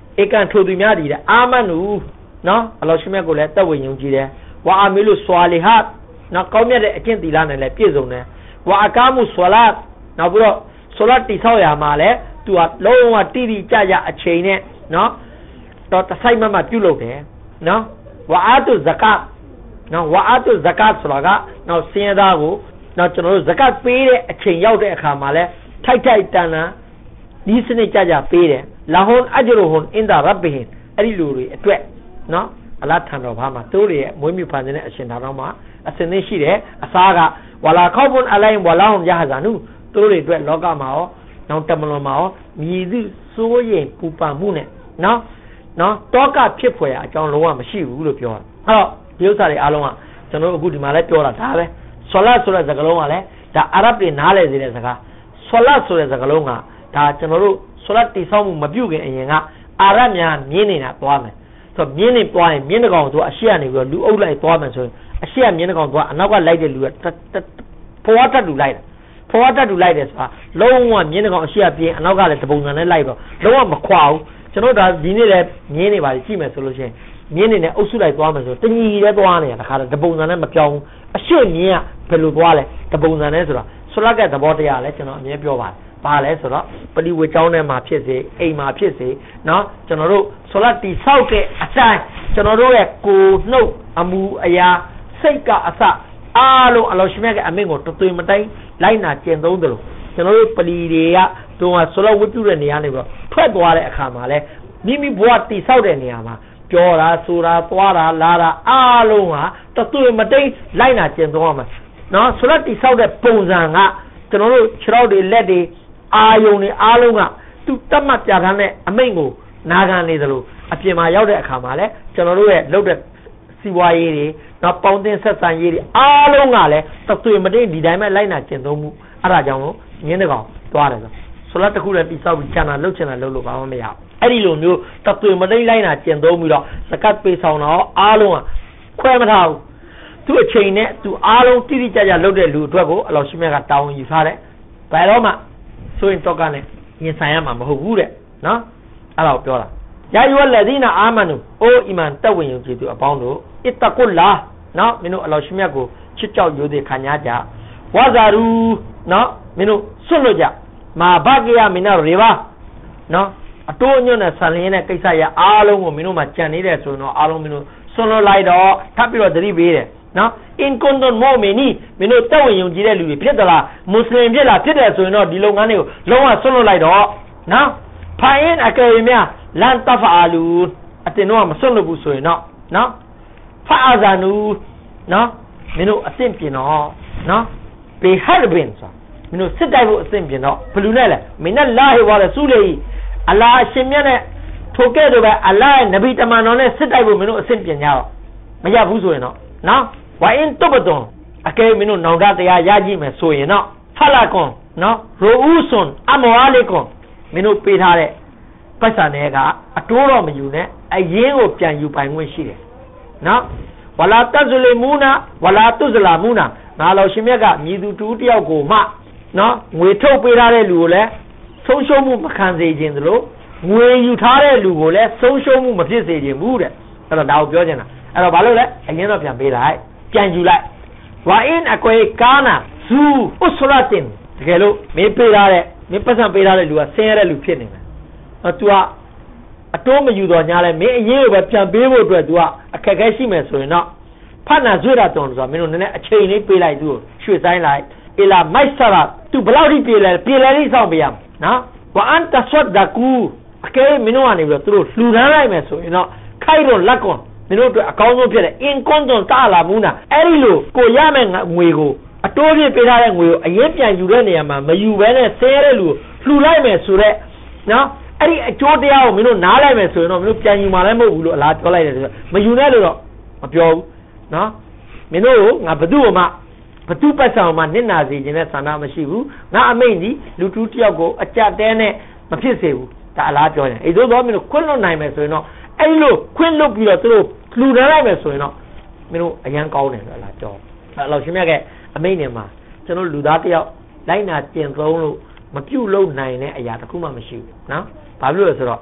[SPEAKER 1] เอกันโทตุများดีတဲ့အာမနူနော်အလောရှိမြတ်ကိုလည်းတက်ဝင်ယုံကြည်တယ်ဝါအာမီလုဆွာလီဟတ်နော်ကောင်းမြတ်တဲ့အကျင့်သီလနဲ့လည်းပြည့်စုံတယ်ဝါအကာမုဆွာလတ်နောက်ပြီးတော့ဆွာလတ်တိဆောက်ရမှာလည်းသူကလုံးဝတိတိကျကျအချိန်နဲ့နော်တော့တဆိုင်မမပြုလုပ်တယ်နော်ဝါအာတုဇကတ်နော်ဝါအာတုဇကတ်ဆိုတာကနော်စင်ရသားကိုနော်ကျွန်တော်တို့ဇကတ်ပေးတဲ့အချိန်ရောက်တဲ့အခါမှာလဲထိုက်ထိုက်တန်တန်ဒီစနစ်ကြကြပေးတယ်လာဟွန်အဂျရဟွန်အင်ဒါရဘ်ဘီဟင်အဲ့ဒီလူတွေအတွက်နော်အလတ်ထံတော်ဘာမှာသူတို့ရဲ့မွေးမြူဖန်တဲ့အရှင်တော်မှာအစင်းသိရှိတယ်အစားကဝလာခေါဘွန်အလိုင်းဝလာဟွန်ရဟဇာနုသူတို့တွေအတွက်လောကမှာရောနောက်တမလွန်မှာရောမြည်သည့်စိုးရင်ပူပန်မှုနဲ့နော်နော်တောကဖြစ်ဖွယ်အကြောင်းလုံးဝမရှိဘူးလို့ပြောတာအဲ့တော့ဒီဥစ္စာတွေအားလုံးကကျွန်တော်တို့အခုဒီမှာလဲပြောတာဒါပဲဆွာလတ်ဆိုတဲ့စကားလုံးကလည်းဒါအာရဗ်တွေနားလည်စေတဲ့စကားဆွာလတ်ဆိုတဲ့စကားလုံးကဒါကျွန်တော်တို့ဆွာလတ်တိဆောက်မှုမပြုတ်ခင်အရင်ကအာရဗ်များမြင်းနေတာသွားမယ်ဆိုတော့မြင်းနေသွားရင်မြင်းတကောင်ဆိုအရှိကနေပြီးတော့လူအုပ်လိုက်သွားမယ်ဆိုရင်အရှိကမြင်းတကောင်သွားအနောက်ကလိုက်တဲ့လူကဖွာတက်တူလိုက်တာဖွာတက်တူလိုက်တယ်ဆိုတာလုံးဝမြင်းတကောင်အရှိကပြင်းအနောက်ကလည်းတပုံစံနဲ့လိုက်တော့လုံးဝမခွာဘူးကျွန်တော်ဒါဒီနေ့လည်းမြင်းနေပါလိကြည့်မယ်ဆိုလို့ရှိရင်မြင်းနေနဲ့အုပ်စုလိုက်သွားမယ်ဆိုတညီလည်းသွားနေတာတခါတည်းပုံစံနဲ့မပြောင်းဘူးအရှိမြင်းကဘယ်လိုသွားလဲတပုံစံနဲ့ဆိုတော့ဆွလက်ကသဘောတရားလဲကျွန်တော်အမြဲပြောပါတယ်ပါလဲဆိုတော့ပရိဝေကျောင်းထဲမှာဖြစ်စေအိမ်မှာဖြစ်စေเนาะကျွန်တော်တို့ဆွလက်တီဆောက်တဲ့အတိုင်းကျွန်တော်တို့ရဲ့ကိုယ်နှုတ်အမူအရာစိတ်ကအစအားလုံးအလောရှိမြတ်ကအမင်းကိုတသွေးမတိုင်းလိုက်နာကျင့်သုံးတယ်လို့ကျွန်တော်တို့ပလီတွေကတို့ကဆွလက်ဝတ်ပြုတဲ့နေရာနေပြီးတော့ထွက်သွားတဲ့အခါမှာလဲမိမိဘဝတီဆောက်တဲ့နေရာမှာပြောတာဆိုတာသွားတာလာတာအားလုံးဟာတသွေးမတိုင်းလိုက်နာကျင့်သုံးရမှာเนาะဆွလက်တီဆောက်တဲ့ပုံစံကကျွန်တော်တို့ခြေထောက်တွေလက်တွေအာယုံတွေအားလုံးကသူတတ်မှတ်ပြထားတဲ့အမိန့်ကိုနာခံနေသလိုအပြင်မှာရောက်တဲ့အခါမှာလဲကျွန်တော်တို့ရဲ့လုပ်တဲ့စီဝါရေးတွေနောက်ပေါင်းတင်ဆက်ဆံရေးတွေအားလုံးကလည်းတသွေမတိဒီတိုင်းပဲလိုက်နာကျင့်သုံးမှုအဲ့ဒါကြောင့်လို့မြင်းတကောင်သွားတယ်ဆိုဆိုတော့တခုလည်းတိဆောက်ပြီးကျန်တာလှုပ်ချင်တာလှုပ်လို့ဘာမှမရဘူးအဲ့ဒီလိုမျိုးတသွေမတိလိုက်နာကျင့်သုံးပြီးတော့စကတ်ပေးဆောင်တော့အားလုံးကခွဲမထားဘူးသူ့အချိန်နဲ့သူအားလုံးတိတိကျကျလုပ်တဲ့လူအတွက်ကိုအလောရှိမြတ်ကတောင်းယူထားတယ်ဘယ်တော့မှဆိုရင်တော့ကနဲ့ရင်ဆိုင်ရမှာမဟုတ်ဘူးတဲ့နော်အဲ့ဒါကိုပြောတာယာယုလက်ဒီနာအာမနုအိုအီမန်တက်ဝင်ယုံကြည်သူအပေါင်းတို့အစ်တကုလာနော်မင်းတို့အလောရှိမြတ်ကိုချစ်ကြောက်ရိုသေခံကြကြဝါဇာရူနော်မင်းတို့ဆွတ်လို့ကြမာဘဂယမင်းတို့ရေပါနော်အတိုးအညွတ်နဲ့ဆန်လင်းတဲ့ကိစ္စရအားလုံးကိုမင်းတို့မှကြံနေတယ်ဆိုရင်တော့အားလုံးမင်းတို့ဆွတ်လို့လိုက်တော့ထပ်ပြီးတော့သတိပေးတယ်နော်အင်ကွန်ဒွန်မောမီနီမင်းတို့တက်ဝင်ယုံကြည်တဲ့လူတွေဖြစ်သလားမွတ်စလင်ဖြစ်လားဖြစ်တယ်ဆိုရင်တော့ဒီလုပ်ငန်းတွေကိုလုံးဝဆွတ်လွတ်လိုက်တော့နော်ဖိုင်ရင်အကယ်၍များလန်တဖာလူအတင်တော့မဆွတ်လွတ်ဘူးဆိုရင်တော့နော်ဖာအာဇာနူနော်မင်းတို့အသင့်ပြင်တော့နော်ဘေဟတ်ဘင်ဆိုမင်းတို့စစ်တိုက်ဖို့အသင့်ပြင်တော့ဘယ်လူနဲ့လဲမင်းနဲ့လာဟေဝါရဆူလီအလာအရှင်မြတ်နဲ့ထိုကဲ့သို့ပဲအလာရဲ့နဗီတမန်တော်နဲ့စစ်တိုက်ဖို့မင်းတို့အသင့်ပြင်ကြတော့မရဘူးဆိုရင်တော့နော်ဝိုင်းတုတ်ပတုံအကဲမင်းတို့နောင်တတရားရကြည့်မယ်ဆိုရင်တော့ဖလာကွန်နော်ရိုဦးဆွန်အမောအလေးကွန်မင်းတို့ပေးထားတဲ့ပတ်စံတွေကအတိုးတော့မယူနဲ့အရင်ကိုပြန်ယူပိုင်ခွင့်ရှိတယ်နော်ဝလာတဇလီမူနာဝလာတုဇလာမူနာငါလောရှင်မြတ်ကမြည်သူတူတယောက်ကိုမှနော်ငွေထုတ်ပေးထားတဲ့လူကိုလည်းဆုံးရှုံးမှုမခံစေခြင်းသလိုငွေယူထားတဲ့လူကိုလည်းဆုံးရှုံးမှုမဖြစ်စေခြင်းဘူးတဲ့အဲ့တော့ဒါကိုပြောချင်တာအဲ့တော့ဘာလို့လဲအရင်တော့ပြန်ပေးလိုက်ပြန်ယူလိုက်ဝါအင်းအကွေကာနာဇူဥစရတင်တကယ်လို့မင်းပေးထားတဲ့မင်းပတ်စံပေးထားတဲ့လူကဆင်းရဲတဲ့လူဖြစ်နေတယ်အဲ့ तू ကအတိုးမယူတော့ညာလဲမင်းအရင်ကပဲပြန်ပေးဖို့အတွက် तू ကအခက်အခဲရှိမယ်ဆိုရင်တော့ဖတ်နာဆွေးတာတုံဆိုတော့မင်းတို့နည်းနည်းအချိန်လေးပေးလိုက် तू ကိုရွှေ့ဆိုင်လိုက်အလာမိုက်ဆရာ तू ဘယ်လောက်ထိပြေးလဲပြေးလဲလေးဆောင်ပေးရမယ်နော်ဝါအန်တဆွတ်ဒကူအကဲမင်းတို့ကနေပြီးတော့သူတို့လှူဒန်းလိုက်မယ်ဆိုရင်တော့ခိုက်တော့လက်ကွန်မင်းတို့အတွက်အကောင်းဆုံးဖြစ်တယ်အင်ကွန်တွန်တာလာမူနာအဲ့ဒီလိုကိုရမယ်ငွေကိုအတိုးပြပေးထားတဲ့ငွေကိုအရင်ပြန်ယူတဲ့နေရာမှာမယူဘဲနဲ့ဆဲတဲ့လူကိုလှူလိုက်မယ်ဆိုတော့နော်အဲ့ဒီအကျိုးတရားကိုမင်းတို့နားလိုက်မယ်ဆိုရင်တော့မင်းတို့ပြန်ယူမှာလည်းမဟုတ်ဘူးလို့အလားပြောလိုက်တယ်ဆိုတော့မယူနဲ့လို့တော့မပြောဘူးနော်မင်းတို့ငါဘသူ့ကိုမှဘသူ့ပတ်ဆောင်မှနစ်နာစေခြင်းနဲ့ဆန္ဒမရှိဘူးငါအမိန့်ဒီလူတူတယောက်ကိုအကြတဲနဲ့မဖြစ်စေဘူးဒါအလားပြောရင်အဲ့သို့တော့မင်းတို့ခွင့်လွတ်နိုင်မယ်ဆိုရင်တော့အဲ့လိုခွင့်လွတ်ပြီးတော့သူတို့လှူဒန်းလိုက်မယ်ဆိုရင်တော့မင်းတို့အရန်ကောင်းတယ်လို့လားပြောအဲ့တော့ရှင်မြတ်ကအမိန့်နေမှာကျွန်တော်လူသားတယောက်လိုက်နာကျင့်သုံးလို့မပြုတ်လုံနိုင်တဲ့အရာတစ်ခုမှမရှိဘူးနော်ဘာဖြစ်လို့လဲဆိုတော့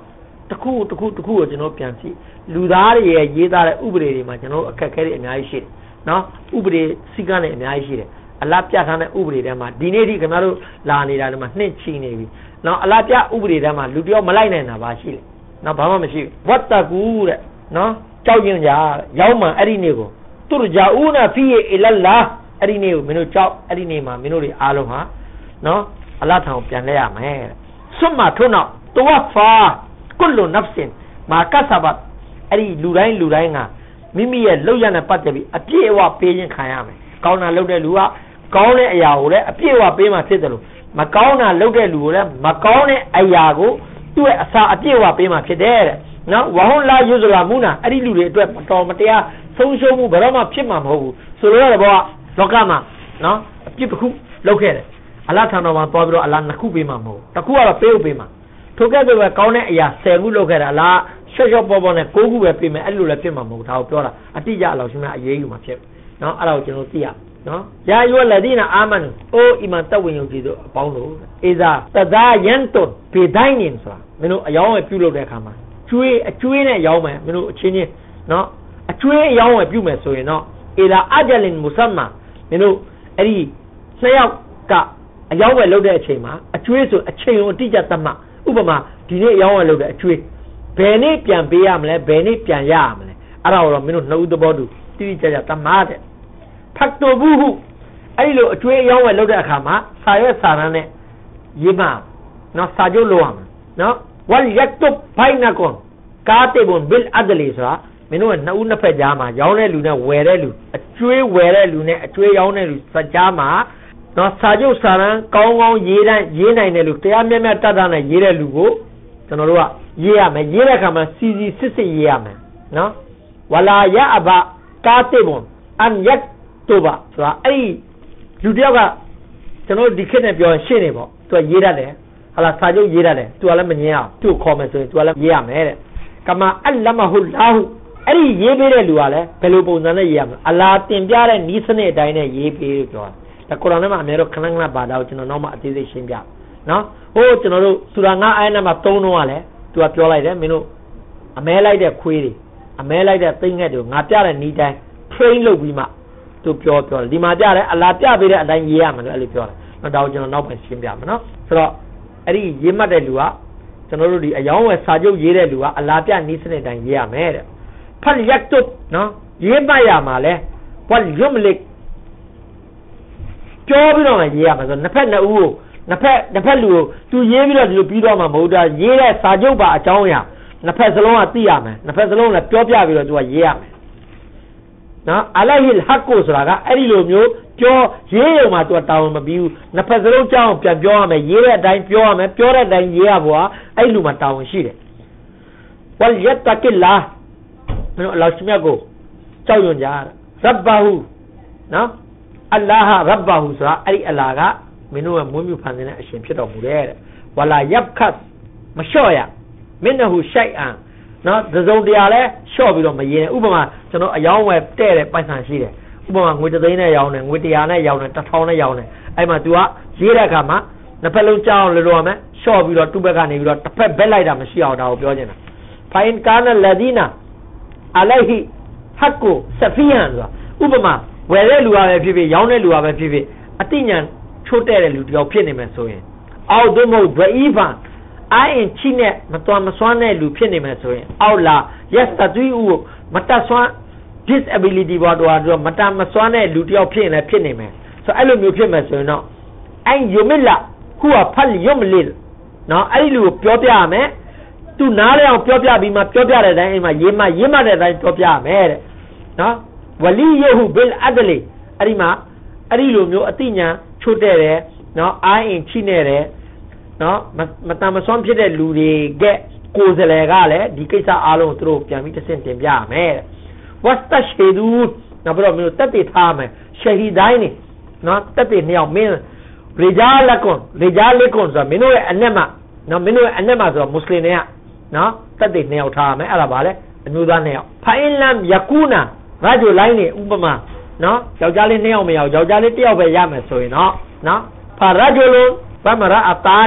[SPEAKER 1] တခုတခုတခုကိုကျွန်တော်ပြန်ကြည့်လူသားတွေရဲ့ရေးသားတဲ့ဥပဒေတွေမှာကျွန်တော်အခက်အခဲတွေအများကြီးရှိတယ်နော်ဥပဒေစီကံတွေအများကြီးရှိတယ်အလားပြထားတဲ့ဥပဒေထဲမှာဒီနေ့ဒီခင်ဗျားတို့လာနေတာဒီမှာနှစ်ချီနေပြီနော်အလားပြဥပဒေထဲမှာလူတယောက်မလိုက်နိုင်တာပါရှိတယ်နော်ဘာမှမရှိဘူးဝတ်တကူတဲ့နော်ကြောက်ရင်ကြရောက်မှအဲ့ဒီနေ့ကိုသူရဂျာဦးနာဖီအီလလာအဲ့ဒီနေ့ကိုမင်းတို့ကြောက်အဲ့ဒီနေ့မှာမင်းတို့တွေအားလုံးဟာနော်အလားထောင်ပြန်လဲရမယ်ဆွတ်မှထို့နောက်တဝဖာကုလနဖ်စင်မာကဆဘတ်အဲ့ဒီလူတိုင်းလူတိုင်းကမိမိရဲ့လောက်ရတဲ့ပတ်သက်ပြီးအပြည့်အဝပေးခြင်းခံရမယ်ကောင်းတာလုပ်တဲ့လူကကောင်းတဲ့အရာကိုလည်းအပြည့်အဝပေးမှဖြစ်တယ်လို့မကောင်းတာလုပ်တဲ့လူကိုလည်းမကောင်းတဲ့အရာကိုသူ့ရဲ့အစာအပြည့်အဝပေးမှဖြစ်တယ်တဲ့နော်ဝဟွန်လာယူဇလာမူနာအဲ့ဒီလူတွေအတွက်မတော်မတရားဆုံးရှုံးမှုဘယ်တော့မှဖြစ်မှာမဟုတ်ဘူးဆိုတော့ဘောလောကမှာနော်အပြစ်တစ်ခုလုပ်ခဲ့တယ်အလားထံတော်မှာသွားပြီးတော့အလားနှစ်ခုပေးမှာမဟုတ်တစ်ခုကတော့ပေးဖို့ပေးမှာထို့ကဲ့သို့ပဲကောင်းတဲ့အရာဆယ်ခုလုပ်ခဲ့တာအလားရှော့ရှော့ပေါ်ပေါ်နဲ့ကိုးခုပဲပေးမယ်အဲ့လိုလည်းဖြစ်မှာမဟုတ်ဒါကိုပြောတာအတိအကျအလောက်ရှိမှအရေးယူမှာဖြစ်နော်အဲ့ဒါကိုကျွန်တော်သိရနော်ယာယောလဒီနာအာမန်အိုအီမန်တဝင်းယုံကြည်တို့အပေါင်းတို့အေဇာတဇာယန်တွန်ဘေဒိုင်းနင်ဆိုတာမင်းတို့အယောင်းဝယ်ပြုလုပ်တဲ့အခါမှာကျွေးအကျွေးနဲ့ရောင်းမယ်မင်းတို့အချင်းချင်းနော်အကျွေးအယောင်းဝယ်ပြုမယ်ဆိုရင်တော့အေလာအဂျလင်မုဆမ်မာမင်းတို့အဲ့ဒီနှစ်ယောက်ကအယောင်းဝယ်လုပ်တဲ့အချိန်မှာအကျွေးဆိုအချိန်ကိုအတိအကျသတ်မှတ်ဥပမာဒီနေ့အယောင်းဝယ်လုပ်တဲ့အကျွေးဘယ်နေ့ပြန်ပေးရမလဲဘယ်နေ့ပြန်ရရမလဲအဲ့ဒါတော့မင်းတို့နှစ်ဦးသဘောတူတိတိကျကျသတ်မှတ်တဲ့ဖတ်တော်ဘူးဟုအဲ့ဒီလိုအကျွေးအယောင်းဝယ်လုပ်တဲ့အခါမှာစာရွက်စာတမ်းနဲ့ရေးမှနော်စာချုပ်လုပ်ရမှာနော်ဝလ်ယက်တုဘိုင်နကွန်ကာတေဘွန်ဘီလ်အဒလီဆိုတာမင်းတို့ကနှစ်ဦးနှစ်ဖက်ကြားမှာရောင်းတဲ့လူနဲ့ဝယ်တဲ့လူအကျွေးဝယ်တဲ့လူနဲ့အကျွေးရောင်းတဲ့လူစကြားမှာနော်စာချုပ်စာတမ်းကောင်းကောင်းရေးတိုင်းရေးနိုင်တဲ့လူတရားမျှမျှတတ်တတ်နဲ့ရေးတဲ့လူကိုကျွန်တော်တို့ကရေးရမယ်ရေးတဲ့အခါမှာစီစီစစ်စစ်ရေးရမယ်နော်ဝလာယအဘကာတေဘွန်အန်ယက်တုဘဆိုတာအဲ့ဒီလူတယောက်ကကျွန်တော်ဒီခေတ်နဲ့ပြောရင်ရှင်းနေပေါ့သူကရေးတတ်တယ်ဟာလာစာချုပ်ရေးရတယ်သူကလည်းမငြင်းအောင်သူ့ကိုခေါ်မယ်ဆိုရင်သူကလည်းရေးရမယ်တဲ့ကမာအလမဟူလာဟုအဲ့ဒီရေးပေးတဲ့လူကလည်းဘယ်လိုပုံစံနဲ့ရေးရမလဲအလာတင်ပြတဲ့ဤစနစ်အတိုင်းနဲ့ရေးပေးလို့ပြောတာဒါကုရ်အာန်ထဲမှာအများတော့ခဏခဏဘာသာကိုကျွန်တော်နောက်မှအသေးစိတ်ရှင်းပြနော်ဟိုကျွန်တော်တို့စူရာငါအိုင်နံပါတ်သုံးတော့ကလည်းသူကပြောလိုက်တယ်မင်းတို့အမဲလိုက်တဲ့ခွေးတွေအမဲလိုက်တဲ့သိငှက်တွေငါပြတဲ့ဤတိုင်း train လုပ်ပြီးမှသူပြောပြောတယ်ဒီမှာပြတယ်အလာပြပေးတဲ့အတိုင်းရေးရမယ်လို့အဲ့လိုပြောတယ်နော်ဒါကိုကျွန်တော်နောက်ပိုင်းရှင်းပြမယ်နော်ဆိုတော့အဲ့ဒီရေးမှတ်တဲ့လူကကျွန်တော်တို့ဒီအယောင်းဝယ်စာချုပ်ရေးတဲ့လူကအလားပြနီးစနစ်တိုင်းရေးရမယ်တဲ့ဖတ်ရက်တုနော်ရေးမှတ်ရမှာလဲဝတ်ယွမ်လစ်ပြောပြီးတော့မှရေးရမှာဆိုနှစ်ဖက်နှစ်ဦးကိုနှစ်ဖက်နှစ်ဖက်လူကိုသူရေးပြီးတော့ဒီလိုပြီးတော့မှမဟုတ်တာရေးတဲ့စာချုပ်ပါအကြောင်းအရာနှစ်ဖက်စလုံးကသိရမယ်နှစ်ဖက်စလုံးလည်းပြောပြပြီးတော့သူကရေးရမယ်နော်အလိုင်ဟီလ်ဟက်ကိုဆိုတာကအဲ့ဒီလိုမျိုးပြောရေးရုံမှာသူကတာဝန်မပြီးဘူးနှစ်ဖက်စလုံးကြောင်းပြန်ပြောရမယ်ရေးတဲ့အတိုင်းပြောရမယ်ပြောတဲ့အတိုင်းရေးရဖို့ဟာအဲ့လူမှာတာဝန်ရှိတယ်ဝလ်ယတ်တကိလာမင်းတို့အလ္လာဟ်မြတ်ကိုကြောက်ရွံ့ကြရဘ်ဘာဟူနော်အလ္လာဟ်ရဘ်ဘာဟူဆိုတာအဲ့ဒီအလ္လာဟ်ကမင်းတို့ကမွေးမြူဖန်ဆင်းတဲ့အရှင်ဖြစ်တော်မူတယ်တဲ့ဝလာယပ်ခတ်မလျှော့ရမင်းတို့ရှိုက်အန်နော်သစုံတရားလဲလျှော့ပြီးတော့မရင်ဥပမာကျွန်တော်အယောင်းဝယ်တဲ့တဲ့ပိုက်ဆံရှိတယ်ဥပမာငွေတစ်သိန်းနဲ့ရောင်းတယ်ငွေတစ်ရာနဲ့ရောင်းတယ်တစ်ထောင်နဲ့ရောင်းတယ်အဲ့မှာ तू ကရေးတဲ့အခါမှာနှစ်ဖက်လုံးကြောင်းလို့လို့ရမယ်လျှော့ပြီးတော့သူ့ဘက်ကနေပြီးတော့တစ်ဖက်ဘက်လိုက်တာမရှိအောင်ဒါကိုပြောချင်တာဖိုင်ကာနလဒီနာအလိုင်ဟီဟက်ကိုဆဖီယန်ဆိုတာဥပမာဝယ်တဲ့လူကပဲဖြစ်ဖြစ်ရောင်းတဲ့လူကပဲဖြစ်ဖြစ်အတိညာချိုးတဲ့တဲ့လူတယောက်ဖြစ်နေမယ်ဆိုရင်အောက်သို့မဟုတ်ဒအီဖန်အိုင်ချိနဲ့မတော်မစွမ်းတဲ့လူဖြစ်နေမယ်ဆိုရင်အောက်လာ yes တသွီးဦးမတတ်စွမ်း disability ဘောတော့တော့မတတ်မစွမ်းတဲ့လူတယောက်ဖြစ်ရင်လည်းဖြစ်နေမယ်ဆိုအဲ့လိုမျိုးဖြစ်မယ်ဆိုရင်တော့အန်ယုမလာဟူဖတ်ယုမလီနော်အဲ့ဒီလူကိုပြောပြရမယ်သူနားလဲအောင်ပြောပြပြီးမှပြောပြတဲ့အတိုင်းအိမ်မှာရေးမှရေးမှတဲ့အတိုင်းပြောပြရမယ်တဲ့နော်ဝလီယဟူဘီလ်အဒလီအဲ့ဒီမှာအဲ့ဒီလိုမျိုးအတိညာချို့တဲ့တယ်နော်အိုင်းအင်ချိနေတယ်နော်မတမ်းမစွမ်းဖြစ်တဲ့လူတွေကကိုယ်စလဲကလည်းဒီကိစ္စအားလုံးသူတို့ပြန်ပြီးတစ်ဆင့်တင်ပြရမယ်တဲ့ဝတ်တရှေဒူနောက်ပြီးတော့မျိုးတက်တည်ထားမယ်ရှဟီဒိုင်းနေနော်တက်တည်နှစ်ယောက်မင်းရီဂျာလကွန်ရီဂျာလကွန်ဆိုမင်းတို့ရဲ့အနက်မှာနော်မင်းတို့ရဲ့အနက်မှာဆိုတော့မွတ်စလင်တွေကနော်တက်တည်နှစ်ယောက်ထားမယ်အဲ့ဒါပါလေအမျိုးသားနှစ်ယောက်ဖိုင်လမ်ယကူနာရာဂျိုလိုင်းနေဥပမာနော်ယောက်ျားလေးနှစ်ယောက်မရအောင်ယောက်ျားလေးတစ်ယောက်ပဲရမယ်ဆိုရင်တော့နော်ဖာရာဂျိုလိုဗမရာအတာနီဖ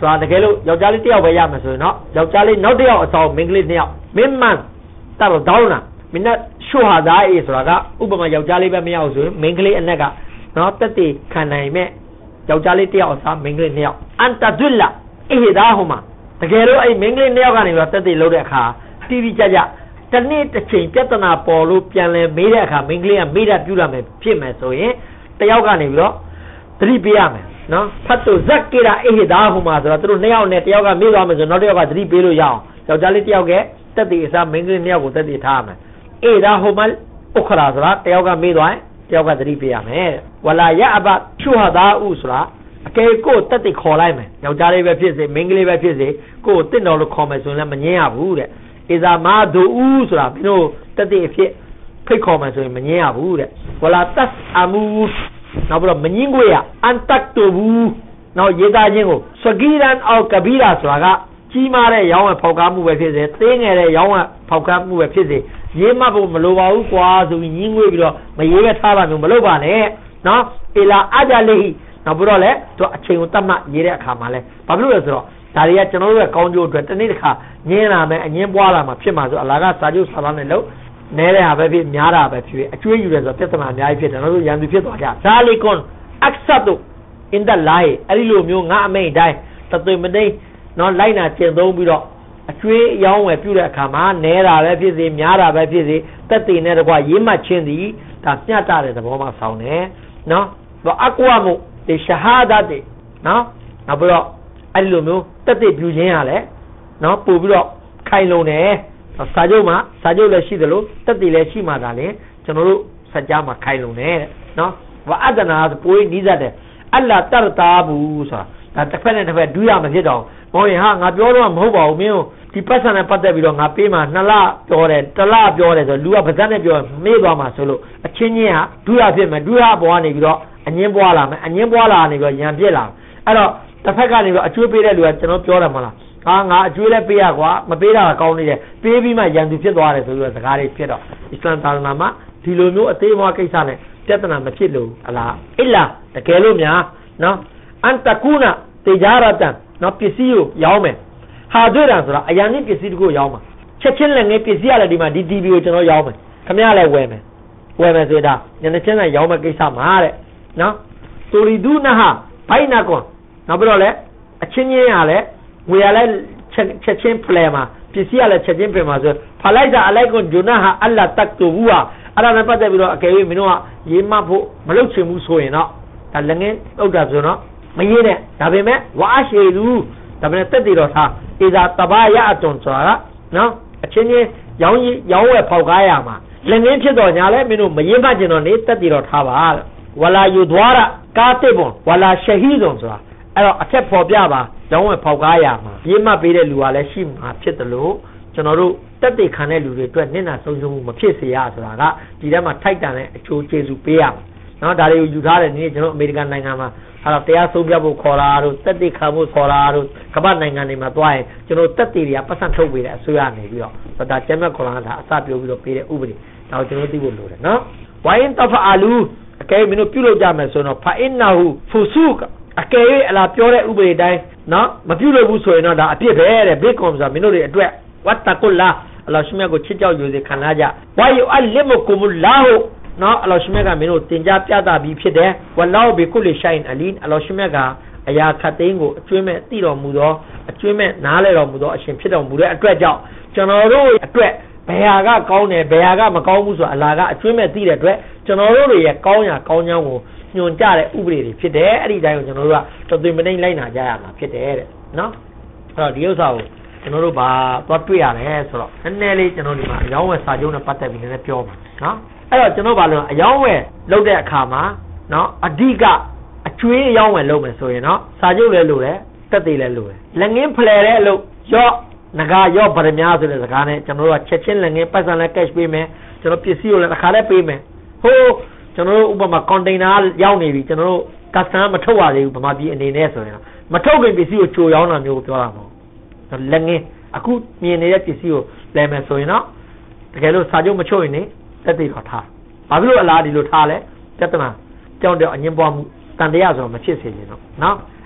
[SPEAKER 1] ဆိုတာတကယ်လို့ယောက်ျားလေးတစ်ယောက်ပဲရမယ်ဆိုရင်တော့ယောက်ျားလေးနောက်တစ်ယောက်အဆောင်မိန်းကလေးနှစ်ယောက်မင်းမန်တော့ဒေါင်းလားမင်းနဲ့ရှုဟာသားအေးဆိုတာကဥပမာယောက်ျားလေးပဲမရအောင်ဆိုရင်မိန်းကလေးအနက်ကနော်တက်တည်ခံနိုင်မဲ့ယောက်ျားလေးတစ်ယောက်အစားမိန်းကလေးနှစ်ယောက်အန်တဒွလအေဟဒါဟူမာတကယ်လို့အဲ့မိန်းကလေးနှစ်ယောက်ကနေပြီးတော့တက်တည်လုပ်တဲ့အခါတီဗီကြကြတနေ့တစ်ချိန်ပြဿနာပေါ်လို့ပြန်လဲမေးတဲ့အခါမိန်းကလေးကမေးတာပြုလာမယ်ဖြစ်မယ်ဆိုရင်တယောက်ကနေပြီးတော့သတိပေးရမယ်နော်ဖတ်တူဇက်ကေရာအေဟဒါဟူမာဆိုတော့သူတို့နှစ်ယောက်နဲ့တယောက်ကမေးသွားမယ်ဆိုနောက်တစ်ယောက်ကသတိပေးလို့ရအောင်ယောက်ျားလေးတစ်ယောက်ကတက်တည်အစားမိန်းကလေးနှစ်ယောက်ကိုတက်တည်ထားရမယ်အေဒါဟူမာဥခရာဆိုတာတယောက်ကမေးသွားရင်တယောက်ကသတိပေးရမယ်ဝလာယအဘဖြူဟာသာဥဆိုတာအကယ်ကိုတက်တည်ခေါ်လိုက်မယ်ယောက်ျားလေးပဲဖြစ်စေမိန်းကလေးပဲဖြစ်စေကိုတင့်တော်လို့ခေါ်မယ်ဆိုရင်လည်းမငင်းရဘူးတဲ့ဣဇာမာဒူဥဆိုတာမင်းတို့တက်တည်အဖြစ်ဖိတ်ခေါ်မယ်ဆိုရင်မငင်းရဘူးတဲ့ဝလာတက်အမူနောက်ပြီးတော့မငင်းကိုရအန်တက်တူဘူးနောက်ရေးသားခြင်းကိုစဂီရန်အောက်ကဘီရာဆိုတာကကြီးမားတဲ့ရောင်းဝယ်ဖောက်ကားမှုပဲဖြစ်စေသေးငယ်တဲ့ရောင်းဝယ်ဖောက်ကားမှုပဲဖြစ်စေရေးမှတ်ဖို့မလိုပါဘူးကွာဆိုပြီးညင်းငွေပြီးတော့မရေးပဲထားပါမျိုးမလုပ်ပါနဲ့နော်အီလာအဂျာလီနောက်ပြီးတော့လေသူအချိန်ကိုတတ်မှတ်ရေးတဲ့အခါမှာလဲဘာဖြစ်လို့လဲဆိုတော့ဒါတွေကကျွန်တော်တို့ရဲ့ကောင်းကျိုးအတွက်တနေ့တစ်ခါညင်းလာမယ်အငင်းပွားလာမှာဖြစ်မှာဆိုအလာကစာချုပ်စာသားနဲ့လို့နဲတဲ့ဟာပဲဖြစ်များတာပဲဖြစ်အကျွေးယူတယ်ဆိုတော့ပြဿနာအများကြီးဖြစ်တယ်တို့ရန်သူဖြစ်သွားကြဇာလီကွန်အခဆတ်တို့အင်ဒလိုင်းအဲ့ဒီလိုမျိုးငါအမိန်တိုင်းတသွေမသိနော်လိုက်နာကျင့်သုံးပြီးတော့အကျွေးရောင်းဝယ်ပြုတဲ့အခါမှာနဲတာပဲဖြစ်စေများတာပဲဖြစ်စေတက်တည်နဲ့တကွာရေးမှတ်ခြင်းသည်ဒါမျှတတဲ့သဘောမှဆောင်းတယ်နော်တော့အကွာမှုဒီရှဟာဒတ်တွေနော်နောက်ပြီးတော့အဲ့လိုမျိုးတက်တည်ပြုခြင်းရလဲနော်ပို့ပြီးတော့ခိုင်လုံတယ်စာချုပ်မှာစာချုပ်လည်းရှိတယ်လို့တက်တည်လည်းရှိမှသာလေကျွန်တော်တို့စကြမှာခိုင်လုံတယ်နော်ဝအဒနာဆိုပိုးနီးစပ်တယ်အလ္လာတရတာဘူးဆိုတာဒါတစ်ဖက်နဲ့တစ်ဖက်ဒူးရမဖြစ်တော့ဘောရင်ဟာငါပြောတော့မဟုတ်ပါဘူးမင်းဒီပတ်စံနဲ့ပတ်သက်ပြီးတော့ငါပေးမှာနှစ်လပြောတယ်တစ်လပြောတယ်ဆိုလူကပါဇက်နဲ့ပြောမေ့သွားမှာဆိုလို့အချင်းချင်းဟာဒူးရဖြစ်မယ်ဒူးရပေါ်ကနေပြီးတော့အငင်းပွားလာမယ်အငင်းပွားလာနေပြီးတော့ရံပြစ်လာအဲ့တော့တစ်ဖက်ကနေပြီးတော့အကျွေးပေးတဲ့လူကကျွန်တော်ပြောတယ်မလားဟာငါအကျွေးလည်းပေးရကွာမပေးတာကောင်းနေတယ်ပေးပြီးမှရန်သူဖြစ်သွားတယ်ဆိုပြီးတော့စကားတွေဖြစ်တော့အစ္စလာမ်သာသနာမှာဒီလိုမျိုးအသေးအမွားကိစ္စနဲ့ပြဿနာမဖြစ်လို့အလားအစ်လာတကယ်လို့များနော်အန်တကူနာတေဂျာရတန်နော်ပစ္စည်းကိုရောင်းမယ်ဟာတွေ့တာဆိုတာအရာနည်းပစ္စည်းတခုရောင်းမှာချက်ချင်းလည်းငယ်ပစ္စည်းရလည်းဒီမှာဒီ တီဗီ ကိုကျွန်တော်ရောင်းမယ်ခမရလည်းဝယ်မယ်ဝယ်မယ်ဆိုတာညနေချင်းကရောင်းမယ်ကိစ္စမှာတဲ့နော်တူရီဒူနာဟာဘိုင်နာကွန်နောက်ပြီးတော့လည်းအချင်းချင်းရလည်းငွေရလည်းချက်ချင်းဖလဲမှာပစ္စည်းရလည်းချက်ချင်းပြင်မှာဆိုဖလိုက်တာအလိုက်ကွန်ဂျူနာဟာအလ္လာတက်တူဘူးဟာအဲ့ဒါနဲ့ပတ်သက်ပြီးတော့အကယ်၍မင်းတို့ကရေးမှတ်ဖို့မလုပ်ချင်ဘူးဆိုရင်တော့ဒါလည်းငင်းဥဒ္ဒါဆိုတော့မရေးနဲ့ဒါပေမဲ့ဝါရှေလူဒါပေမဲ့တက်တည်တော့ထားဣဇာတဘာယအတွန်ဆိုတာနော်အချင်းချင်းရောင်းရောင်းဝယ်ဖောက်ကားရမှာလည်းငင်းဖြစ်တော့ညာလဲမင်းတို့မရေးမှတ်ကျင်တော့နေတက်တည်တော့ထားပါဝလာယူဒွာရကာတိဘွန်ဝလာရှဟီဒွန်ဆိုတာအဲ့တော့အထက်ဖော်ပြပါရောင်းဝယ်ဖောက်ကားရမှာရေးမှတ်ပေးတဲ့လူကလည်းရှိမှာဖြစ်တယ်လို့ကျွန်တော်တို့တက်တည်ခံတဲ့လူတွေအတွက်နင့်နာဆုံးရှုံးမှုမဖြစ်စေရဆိုတာကဒီထဲမှာထိုက်တန်တဲ့အချိုးကျေစုပေးရမှာနော်ဒါတွေကိုယူထားတဲ့နေ့ကျွန်တော်အမေရိကန်နိုင်ငံမှာအဲ့တော့တရားဆုံးဖြတ်ဖို့ခေါ်တာတို့တက်တည်ခံဖို့ခေါ်တာတို့ကမ္ဘာနိုင်ငံတွေမှာတွားရင်ကျွန်တော်တက်တည်တွေကပတ်စံထုတ်ပေးတဲ့အစိုးရနေပြီးတော့ဒါကျမ်းမြတ်ကုရ်အာန်ဒါအစပြောပြီးတော့ပေးတဲ့ဥပဒေဒါကိုကျွန်တော်သိဖို့လိုတယ်နော်ဝိုင်းတဖအာလူအကဲမင်းတို့ပြုလုပ်ကြမယ်ဆိုတော့ဖာအင်နာဟူဖူဆုအကဲအလားပြောတဲ့ဥပဒေတိုင်းနော်မပြုလုပ်ဘူးဆိုရင်တော့ဒါအပြစ်ပဲတဲ့ဘေးကွန်ဆိုတာမင်းတို့တွေအတွက်ဝတ်တကုလာအလ္လာဟ်ရှိမြတ်ကိုချစ်ကြောက်ယူစေခံစားကြဝါယူအလ်မကုမူလာဟူနော်အလ္လာဟ်ရှိမြတ်ကမင်းတို့တင် जा ပြသပြီးဖြစ်တယ်ဝလောဘီကုလရှိုင်အလီအလ္လာဟ်ရှိမြတ်ကအရာခတ်သိမ်းကိုအကျွမ်းမဲ့သိတော်မူသောအကျွမ်းမဲ့နားလဲတော်မူသောအရှင်ဖြစ်တော်မူတဲ့အတွက်ကြောင့်ကျွန်တော်တို့အတွက်ဘယ်ဟာကကောင်းတယ်ဘယ်ဟာကမကောင်းဘူးဆိုအလ္လာဟ်ကအကျွမ်းမဲ့သိတဲ့အတွက်ကျွန်တော်တို့ရဲ့ကောင်းရာကောင်းချောင်းကိုညွှန်ကြတဲ့ဥပဒေတွေဖြစ်တယ်အဲ့ဒီတိုင်းကိုကျွန်တော်တို့ကတော်သွင်းမနှိမ့်လိုက်နာကြရမှာဖြစ်တယ်တဲ့နော်အဲ့တော့ဒီဥစ္စာကိုကျွန်တော်တို့ဘာသွားတွေ့ရတယ်ဆိုတော့နည်းနည်းလေးကျွန်တော်ဒီမှာအယောင်းဝယ်စာချုပ်နဲ့ပတ်သက်ပြီးနည်းနည်းပြောပါနော်အဲ့တော့ကျွန်တော်ဘာလို့အယောင်းဝယ်လုပ်တဲ့အခါမှာနော်အဓိကအကျွေးအယောင်းဝယ်လုပ်မယ်ဆိုရင်နော်စာချုပ်လည်းလိုတယ်တက်သေးလည်းလိုတယ်လက်ငင်းဖလှယ်တဲ့အလုပ်ရော့ငကာရော့ဗရမ ्या ဆိုတဲ့စကားနဲ့ကျွန်တော်တို့ကချက်ချင်းလက်ငင်းပတ်စံနဲ့ cash ပေးမယ်ကျွန်တော်ပစ္စည်းကိုလည်းတစ်ခါလည်းပေးမယ်ဟိုးကျွန်တော်တို့ဥပမာ container ရောက်နေပြီကျွန်တော်တို့ customer မထုတ်ရသေးဘူးဗမာပြည်အနေနဲ့ဆိုရင်မထုတ်ခင်ပစ္စည်းကိုချိုရောင်းတာမျိုးကိုပြောတာမဟုတ်လက်ငင်းအခုမြင်နေတဲ့ပစ္စည်းကိုလဲမယ်ဆိုရင်တော့တကယ်လို့စာချုပ်မချုပ်ရင်နေတက်သေးတော့ထားဘာဖြစ်လို့အလားဒီလိုထားလဲပြဿနာကြောင့်တော့အငင်းပွားမှုတန်တရားဆိုတော့မဖြစ်စေချင်တော့နော်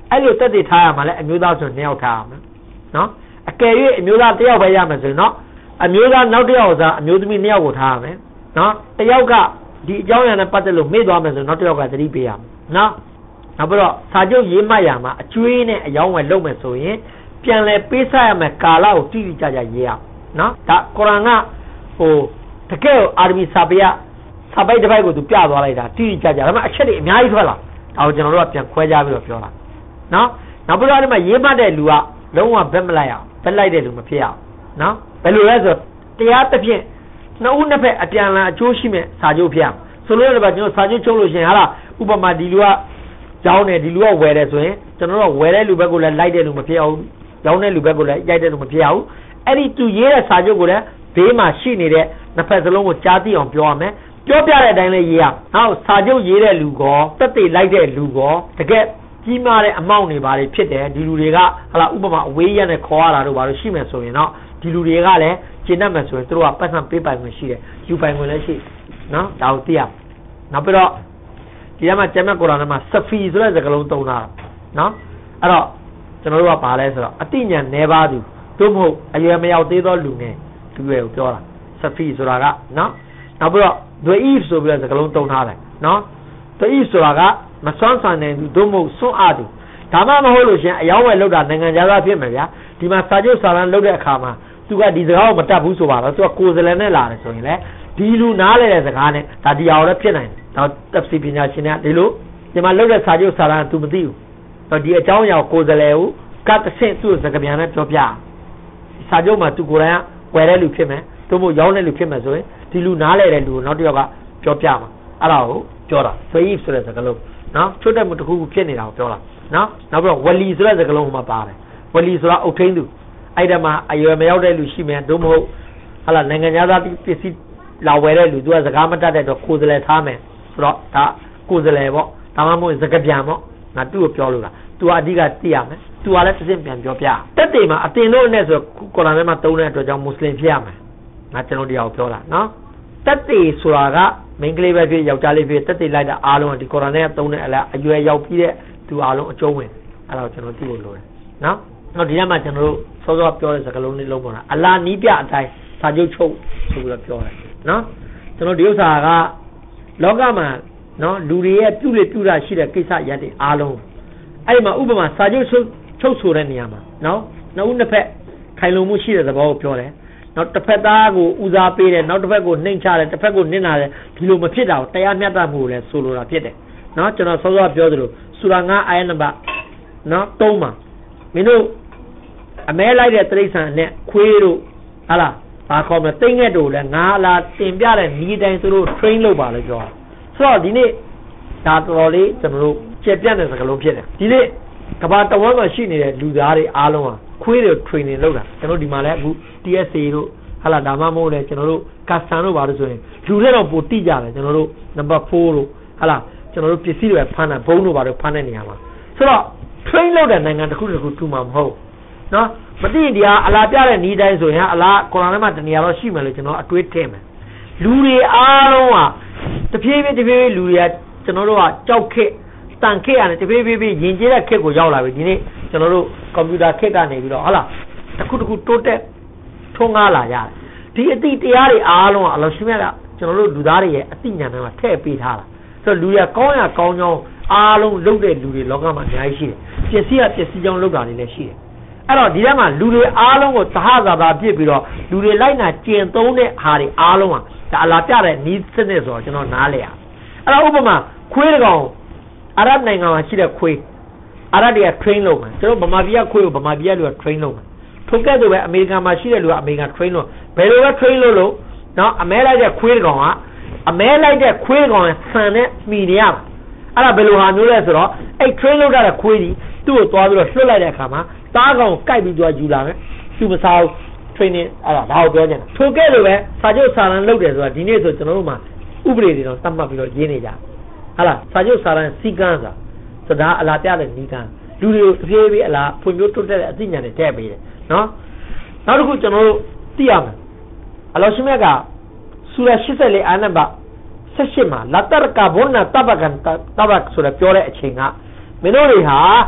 [SPEAKER 1] အဲ့လိုတက်တည်ထားရမှာလဲအမျိုးသားဆိုနှစ်ယောက်ထားရမယ်နော်အကယ်၍အမျိုးသားတစ်ယောက်ပဲရမယ်ဆိုရင်နော်အမျိုးသားနောက်တစ်ယောက်စားအမျိုးသမီးနှစ်ယောက်ကိုထားရမယ်နော်တစ်ယောက်ကဒီအကြောင်းအရာနဲ့ပတ်သက်လို့မေ့သွားမယ်ဆိုနောက်တစ်ယောက်ကသတိပေးရမယ်နော်နောက်ပြီးတော့စာချုပ်ရေးမှတ်ရမှာအကျွေးနဲ့အယောင်းဝယ်လုပ်မယ်ဆိုရင်ပြန်လဲပေးဆက်ရမယ်ကာလကိုတိတိကျကျရေးရနော်ဒါကုရ်အာန်ကဟိုတကယ်အာရဗီစာပေကစာပိုက်တစ်ပိုက်ကိုသူပြသွားလိုက်တာတိတိကျကျဒါပေမဲ့အချက်တွေအများကြီးထွက်လာဒါကိုကျွန်တော်တို့ကပြန်ခွဲခြားပြီးတော့ပြောတာနော်နောက်ပြီးတော့ဒီမှာရေးမှတ်တဲ့လူကလုံးဝဘက်မလိုက်အောင်ဘက်လိုက်တဲ့လူမဖြစ်အောင်နော်ဘယ်လိုလဲဆိုတရားတစ်ဖြင့်နှစ်ဦးနှစ်ဖက်အပြန်အလှန်အကျိုးရှိမဲ့စာချုပ်ဖြစ်အောင်ဆိုလို့လည်းပဲကျွန်တော်စာချုပ်ချုပ်လို့ရှင်ဟာလားဥပမာဒီလူကကြောင်းတယ်ဒီလူကဝယ်တယ်ဆိုရင်ကျွန်တော်တို့ဝယ်တဲ့လူဘက်ကိုလည်းလိုက်တဲ့လူမဖြစ်အောင်ကြောင်းတဲ့လူဘက်ကိုလည်းရိုက်တဲ့လူမဖြစ်အောင်အဲ့ဒီသူရေးတဲ့စာချုပ်ကိုလည်းဘေးမှာရှိနေတဲ့နှစ်ဖက်စလုံးကိုကြားသိအောင်ပြောရမယ်ပြောပြတဲ့အတိုင်းလေးရေးရအောင်စာချုပ်ရေးတဲ့လူကောတက်တည်လိုက်တဲ့လူကောတကယ်ကြီးမားတဲ့အမောင့်တွေပါလေဖြစ်တယ်ဒီလူတွေကဟာလားဥပမာအဝေးရနဲ့ခေါ်ရတာတို့ဘာလို့ရှိမယ်ဆိုရင်တော့ဒီလူတွေကလည်းကျင့်တတ်မယ်ဆိုရင်တို့ကပတ်စံပေးပိုင်ခွင့်ရှိတယ်ယူပိုင်ခွင့်လည်းရှိနော်ဒါကိုသိရနောက်ပြီးတော့ဒီမှာကျမ်းမြတ်ကုရ်အာန်မှာဆဖီဆိုတဲ့စကားလုံးသုံးတာနော်အဲ့တော့ကျွန်တော်တို့ကဘာလဲဆိုတော့အတိညာဏ်နေပါသူတို့မဟုတ်အရွယ်မရောက်သေးသောလူငယ်သူတွေကိုပြောတာဆဖီဆိုတာကနော်နောက်ပြီးတော့ဒွေအီဖ်ဆိုပြီးတဲ့စကားလုံးသုံးထားတယ်နော်ဒွေအီဖ်ဆိုတာကမစွမ်းဆောင်နိုင်သူတို့မဟုတ်စွန့်အားသူဒါမှမဟုတ်လို့ရှင်အယောင်းဝယ်လောက်တာနိုင်ငံခြားသားဖြစ်မယ်ဗျာဒီမှာစာချုပ်စာတမ်းလုပ်တဲ့အခါမှာသူကဒီစကားကိုမတတ်ဘူးဆိုပါတော့သူကကိုယ်စလဲနဲ့လာတယ်ဆိုရင်လေဒီလူနားလဲတဲ့စကားနဲ့ဒါဒီအောင်လည်းဖြစ်နိုင်တယ်တော့တပ်စီပညာရှင်တွေကဒီလိုဒီမှာလုပ်တဲ့စာချုပ်စာတမ်းသူမသိဘူးတော့ဒီအကြောင်းအရာကိုယ်စလဲကိုကတ်ဆင့်သူ့စကားပြန်နဲ့ပြောပြစာချုပ်မှာသူကိုယ်တိုင်ကဝယ်တဲ့လူဖြစ်မယ်တို့မို့ရောင်းတဲ့လူဖြစ်မယ်ဆိုရင်ဒီလူနားလဲတဲ့လူကိုနောက်တစ်ယောက်ကပြောပြမှာအဲ့ဒါကိုပြောတာဆွေးဆိုတဲ့စကားလုံးနော်ချွတ်တဲ့မှုတစ်ခုခုဖြစ်နေတာကိုပြောတာနော်နောက်ပြီးတော့ဝလီဆိုတဲ့စကားလုံးမှာပါတယ်ဝလီဆိုတာအုတ်ထင်းသူအဲ့ဒါမှာအရွယ်မရောက်တဲ့လူရှိမယ်တို့မဟုတ်ဟာလာနိုင်ငံသားပစ္စည်းလာဝယ်တဲ့လူသူကစကားမတတ်တဲ့တော့ကိုယ်စလဲထားမယ်ဆိုတော့ဒါကိုယ်စလဲပေါ့ဒါမှမဟုတ်စကားပြန်ပေါ့ငါသူ့ကိုပြောလို့လားသူကအဓိကသိရမယ်သူကလည်းတစ်စင်းပြန်ပြောပြတက်တေမှာအတင်လို့နဲ့ဆိုကုရ်အာန်ထဲမှာသုံးတဲ့အတွက်ကြောင့်မွတ်စလင်ဖြစ်ရမယ်ငါကျွန်တော်တရားကိုပြောတာနော်တက်တေဆိုတာကမိန်းကလေးပဲဖြစ်ယောက်ျားလေးဖြစ်တက်တေလိုက်တာအားလုံးကဒီကုရ်အာန်ထဲကသုံးတဲ့အလားအရွယ်ရောက်ပြီးတဲ့သူအားလုံးအကျုံးဝင်အဲ့ဒါကိုကျွန်တော်သိဖို့လိုတယ်နော်နောက်ဒီထဲမှာကျွန်တော်တို့စောစောပြောတဲ့စကားလုံးလေးလုံးပေါ်တာအလားနီးပြအတိုင်းစာချုပ်ချုပ်ဆိုပြီးတော့ပြောတယ်နော်ကျွန်တော်ဒီဥစ္စာကလောကမှာနော်လူတွေရဲ့ပြုလေပြုတာရှိတဲ့ကိစ္စရပ်တွေအားလုံးအဲ့ဒီမှာဥပမာစာချုပ်ချုပ်ချုပ်ဆိုတဲ့နေရာမှာနော်နှစ်ဦးနှစ်ဖက်ခိုင်လုံမှုရှိတဲ့သဘောကိုပြောတယ်နောက်တစ်ဖက်သားကိုဦးစားပေးတယ်နောက်တစ်ဖက်ကိုနှိမ်ချတယ်တစ်ဖက်ကိုနစ်နာတယ်ဒီလိုမဖြစ်တာကိုတရားမျှတမှုကိုလည်းဆိုလိုတာဖြစ်တယ်နော်ကျွန်တော်စောစောပြောသလိုစူရာငါအာယတ်နံပါတ်နော်သုံးမှာမင်းတို့အမဲလိုက်တဲ့တိရစ္ဆာန်နဲ့ခွေးတို့ဟာလားဘာခေါ်မလဲတိတ်ငက်တို့လည်းငါလာတင်ပြတဲ့နီးတိုင်းသူတို့ train လုပ်ပါလို့ပြောတာဆိုတော့ဒီနေ့ဒါတော်တော်လေးကျွန်တော်တို့ကျေပြတ်တဲ့စကားလုံးဖြစ်တယ်ဒီနေ့ကဘာတဝမ်းမှာရှိနေတဲ့လူသားတွေအားလုံးဟာခွေးတွေ training လုပ်တာကျွန်တော်ဒီမှာလည်းအခု T S A တို့ဟာလားဒါမှမဟုတ်လေကျွန်တော်တို့ custom တို့ဘာလို့ဆိုရင်လူတွေတော့ပိုတိကြတယ်ကျွန်တော်တို့ number four တို့ဟာလားကျွန်တော်တို့ပစ္စည်းတွေဖမ်းတာဘုံတို့ဘာလို့ဖမ်းတဲ့နေရာမှာဆိုတော့ train လုပ်တဲ့နိုင်ငံတစ်ခုတစ်ခုထူမှာမဟုတ်နော်မသိရင်ဒီဟာအလားပြတဲ့ဤတိုင်းဆိုရင်အလားကုရ်အာန်ထဲမှာတနေရာတော့ရှိမယ်လို့ကျွန်တော်အတွေးထည့်မယ်လူတွေအားလုံးဟာတဖြည်းဖြည်းတဖြည်းဖြည်းလူတွေကကျွန်တော်တို့ကကြောက်ခက်တန်ခက်ရတယ်တဖြည်းဖြည်းဖြည်းယဉ်ကျေးတဲ့ခက်ကိုရောက်လာပြီဒီနေ့ကျွန်တော်တို့ကွန်ပျူတာခက်ကနေပြီးတော့ဟုတ်လားတစ်ခုတစ်ခုတိုးတက်ထွန်းကားလာရတယ်ဒီအတိတရားတွေအားလုံးကအလောရှိမြတ်ကကျွန်တော်တို့လူသားတွေရဲ့အသိဉာဏ်တွေမှာထည့်ပေးထားတာဆိုတော့လူတွေကကောင်းရကောင်းကြောင်းအားလုံးလုပ်တဲ့လူတွေလောကမှာအများကြီးရှိတယ်ပစ္စည်းကပစ္စည်းကြောင်းလုပ်တာတွေလည်းရှိတယ်အဲ့တော့ဒီထဲမှာလူတွေအားလုံးကိုသဟဇာတာပြစ်ပြီးတော့လူတွေလိုက်နာကျင့်သုံးတဲ့ဟာတွေအားလုံးဟာဒါအလားပြတဲ့နီးစနစ်ဆိုတော့ကျွန်တော်နားလဲရအဲ့တော့ဥပမာခွေးတကောင်အာရဗ်နိုင်ငံမှာရှိတဲ့ခွေးအာရဗ်တွေက train လုပ်မှာကျွန်တော်ဗမာပြည်ကခွေးကိုဗမာပြည်ကလူက train လုပ်မှာထို့ကဲ့သို့ပဲအမေရိကန်မှာရှိတဲ့လူကအမေရိကန် train လုပ်ဘယ်လိုလဲ train လုပ်လို့နော်အမဲလိုက်တဲ့ခွေးတကောင်ကအမဲလိုက်တဲ့ခွေးကောင်ဆန်နဲ့မှီနေရမှာအဲ့ဒါဘယ်လိုဟာမျိုးလဲဆိုတော့အဲ့ train လုပ်တဲ့ခွေးကြီးသူ့ကိုသွားပြီးတော့လွှတ်လိုက်တဲ့အခါမှာသားကောင်ကိုကိုက်ပြီးသွားယူလာမယ်သူမစားဘူး training အဲ့ဒါဒါကိုပြောချင်တာထိုကဲ့လိုပဲစာချုပ်စာတမ်းလုပ်တယ်ဆိုတာဒီနေ့ဆိုကျွန်တော်တို့မှာဥပဒေတွေတော့သတ်မှတ်ပြီးတော့ရေးနေကြဟာလားစာချုပ်စာတမ်းစီကန်းစာစဒါအလားပြတဲ့နီးကန်းလူတွေကိုတဖြည်းဖြည်းအလားဖွံ့ဖြိုးတိုးတက်တဲ့အသိဉာဏ်တွေထည့်ပေးတယ်နော်နောက်တစ်ခုကျွန်တော်တို့သိရမယ်အလောရှိမြတ်ကဆူရာ၈၄အာနံပါတ်၁၈မှာလာတရကာဘွန်နာတဘကန်တဘတ်ဆိုရပြောတဲ့အချိန်ကမင်းတို့တွေဟာ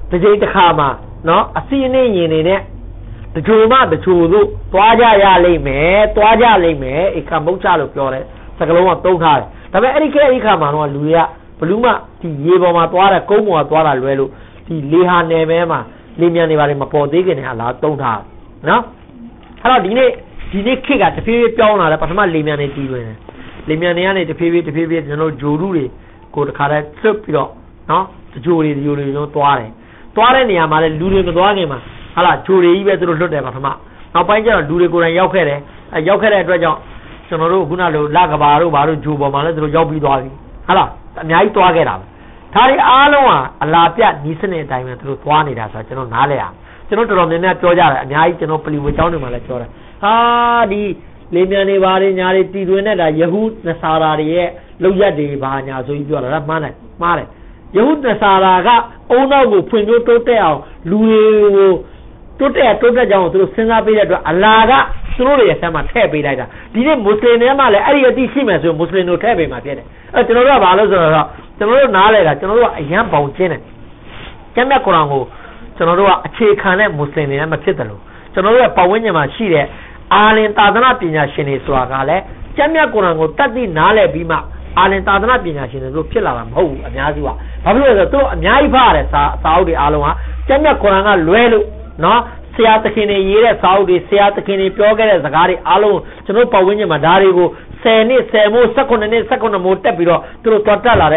[SPEAKER 1] The Jay Kama, no, a scene in it. The Juma, the Chulu, Twaja Leme, Twaja Leme, a Kambucha of Flore, Sakaloma Toka. The very carry Kamano, Luya, Paluma, the Yevoma Twara, Como, Twara Luelu, the Liha Nemema, Limian Mapo Diggin, a lot don't have. No? Hello, Dine, Dine kick at the period Piona, the Pasama Limian Tivin. Limian, the period, the period, you know, Juri, could carry trip, no? The jury, the jury, no, Tware. Tware, Yamala, Lulu, the Dwagima. Hala, Jury, even to look at Pasama. Now, Panja, do the good and Yokere, a Yokere, Dragon, Sonoru, Gunalo, Lagabaru, Baru, Juba, Maladro, Jobi Dwagi. Hala, Nai Twagera. Tari Aloa, a Lapia, Nissan, time through Twani, as such, no Nalea. You know, to run the net Toja, and I cannot play without him, Malachora. Ah, the Lemiani Vari, Nariti, Duneda, Yahoo, Nasara, Loya de Banya, so you are a man, Mare. Yahoo Nasara, Ona will put you to tell, Louis, to tell, to the John, to send up a Alaga, slowly as I'm a tabby later. Didn't Muslim Yamale, I did him as a Muslim no tabby, my dear. I don't know about the Nale, I don't know a young boat, Janet. Kamakorango. Sonora a Chekane Muslim in Makitalo. Sonora Pawinama Shire, Allen Tadana Pina Shini Swagale, Jamia Kurango, Tati Nale Bima, Allen Tadana Pina Shini, Pilla, Ho, and Yazua. Pablo the two, Nyai Pare, Saudi Aloha, Jamia Kuranga, Luelu, no, Seatakini, Yere, Saudi, Seatakini, Pioga, Zagari, Alo, Sono Pawinama Darigo, Seni, Semo, second and second Motepiro, through Totala,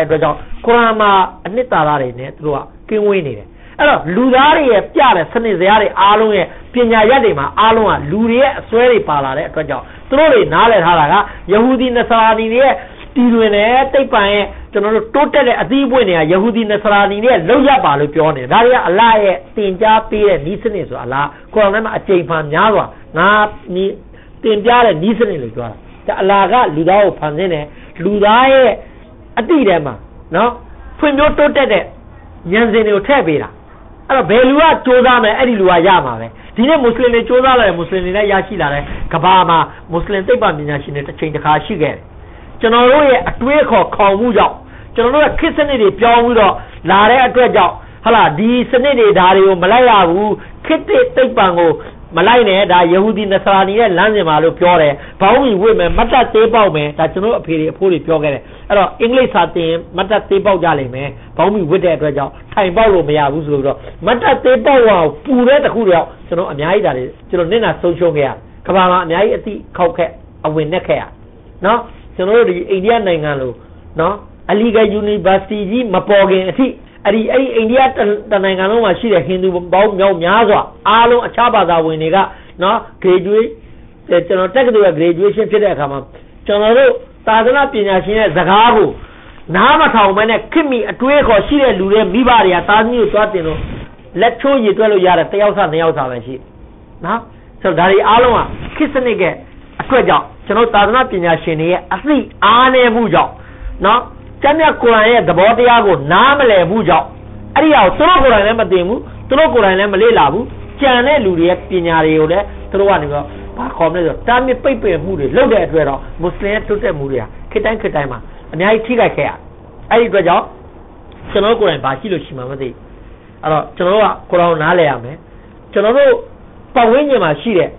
[SPEAKER 1] Kurama, Anita, through King Winnie. Alors, Ludari e Piare, Saniziari, Alunge, Pina Yadima, Alua, Lurie, Sweri Palare, Kaja, Troli, Nale Haraga, Yahudi Nasarani, Tiluene, Tepae, Total Adibunia, Yahudi Nasarani, Loya Balupione, Daria, Alae, Tinja, Pire, Nisanis, Allah, Coronama, Atepan Yava, Na, Ni, Tinja, Nisan, the Alaga, Ludao Panzene, Ludae, Adidema, no? Funo Tote, Yanzeno Tabira. Alors, Belua, Toda, Edilua Yama, Dine Muslim, Toda, Muslim, Yashila, Kabama, Muslim, Tebamina, change the car she get. General, a twig or call Mujo. General, kissing it, Piomudo, Lare, Dredjo, Hala, di Senede, Dario, Malaya, Kitty, Tepango, Malayne, da Yahudi Nasrani, Lanzimalo, Piore, Paumi women, Mata Tebaume, that's no period, Puri Piore. Alors, English at him, Mata Tebau Jalime, Paumi with that Dredjo, Time Bolo, Mea Uzo, Mata Tebau, Pure the Hurio, so no, Amiada, so Nina social care, Kabama, Miati, Coquet, a Winnecare. No, so no, the Indian Nangalo, no, Aliga University, Mapogan, Adi India Tanangano, she a Hindu Bob Yaza, Alo Chabada Winiga, no, graduate, the technical graduation to the Kama. Chonoro, Tadana Pinashina, Zagabu, Namata, when a Kimi, a twig or she a Lure, Bibaria, Tanu, Totino, let's show you twelve yard, Tayasa, Neosa, and she. Now, so Dari Aloma, Kissenige, a quaja, Chono Tadana Pinashini, a three, Ane Bujo, no. Chamia Kurane, the Botiago, Namale Bujo, Aria, Toro Demu, Toro Labu, Chane Luria, Pinario, Troanigo, Pacomno, Tami Paper Moody, look at Vero, Muslim to the Muria, Kitan Kitama, and I Tiga Care. I go job, Sonoko and Basilo Shimamadi. Alors, Chonoa, Coronaleame, Chono, Pawinama Shire,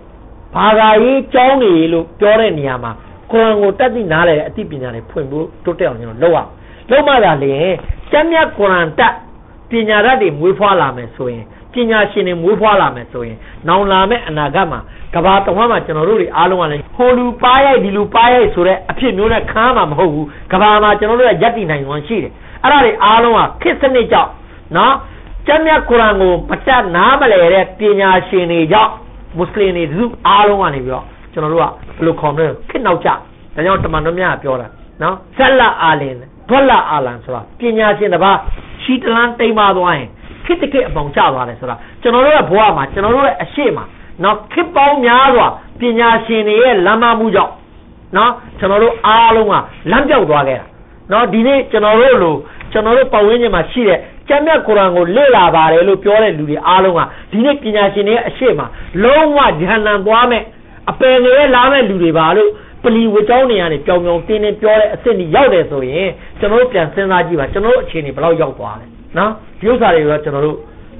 [SPEAKER 1] Pagai, Choni, Toreniama. Korango tadi nale ati pinyare pwembu tote onyo lowa lowa da le chamya koranta pinyara de mwe phwa la me so yin pinya shin ne mwe phwa la me so yin naung la me anaga ma kaba twa ma chano lo ri along le holu pa yai di lu pa yai so de a phit myo ne kha ma ma hot bu kaba ma chano lo ya yatti naing wan shi de ara de along a khit sanit jaw no chamya korango patat na ma le de pinya shin ne jaw muslim ne du along a ne byoကျွန်တော်တို့ကဘယ်လိုခေါ်မလဲခစ်နောက်ကျဒါကြောင့်တမန်တော်များပြောတာနော်ဆက်လာအာလင်ဘွက်လာအာလန်ဆိုတာပညာရှင်တစ်ပါးရှီတလန်းတိမ်ပါသွားရင်ခစ်တခစ်အပေါင်ကျသွားတယ်ဆိုတာကျွန်တော်တို့ရဲ့ဘဝမှာကျွန်တော်တို့ရဲ့အရှိမှာနော်ခစ်ပေါင်းများစွာပညာရှင်တွေရဲ့လမ်းမမှုကြောင့်နော်ကျွန်တော်တို့အားလုံးကလမ်းပြောက်သွားခဲ့တာနော်ဒီနေ့ကျွန်တော်တို့လိုကျွန်တော်တို့ပတ်ဝန်းကျင်မှာရှိတဲ့ကျမ်းမြတ်ကုရ်အာန်ကိုလေ့လာပါတယ်လို့ပြောတဲ့လူတွေအားလုံးကဒီနေ့ပညာရှင်တွေရဲ့အရှိမှာလုံးဝဂျဟန္နမ်သွားမဲ့အပယ်ငယ်လာမဲ့လူတွေပါလို့ပလီဝကြောင်းနေရတယ်ပြောင်ပြောင်တင်းတင်းပြောတဲ့အစ်စ်ကြီးရောက်တယ်ဆိုရင်ကျွန်တော်တို့ပြန်စဉ်းစားကြည့်ပါကျွန်တော်တို့အခြေအနေဘယ်လောက်ရောက်သွားလဲနော်ဒီဥစ္စာတွေတော့ကျွန်တော်တို့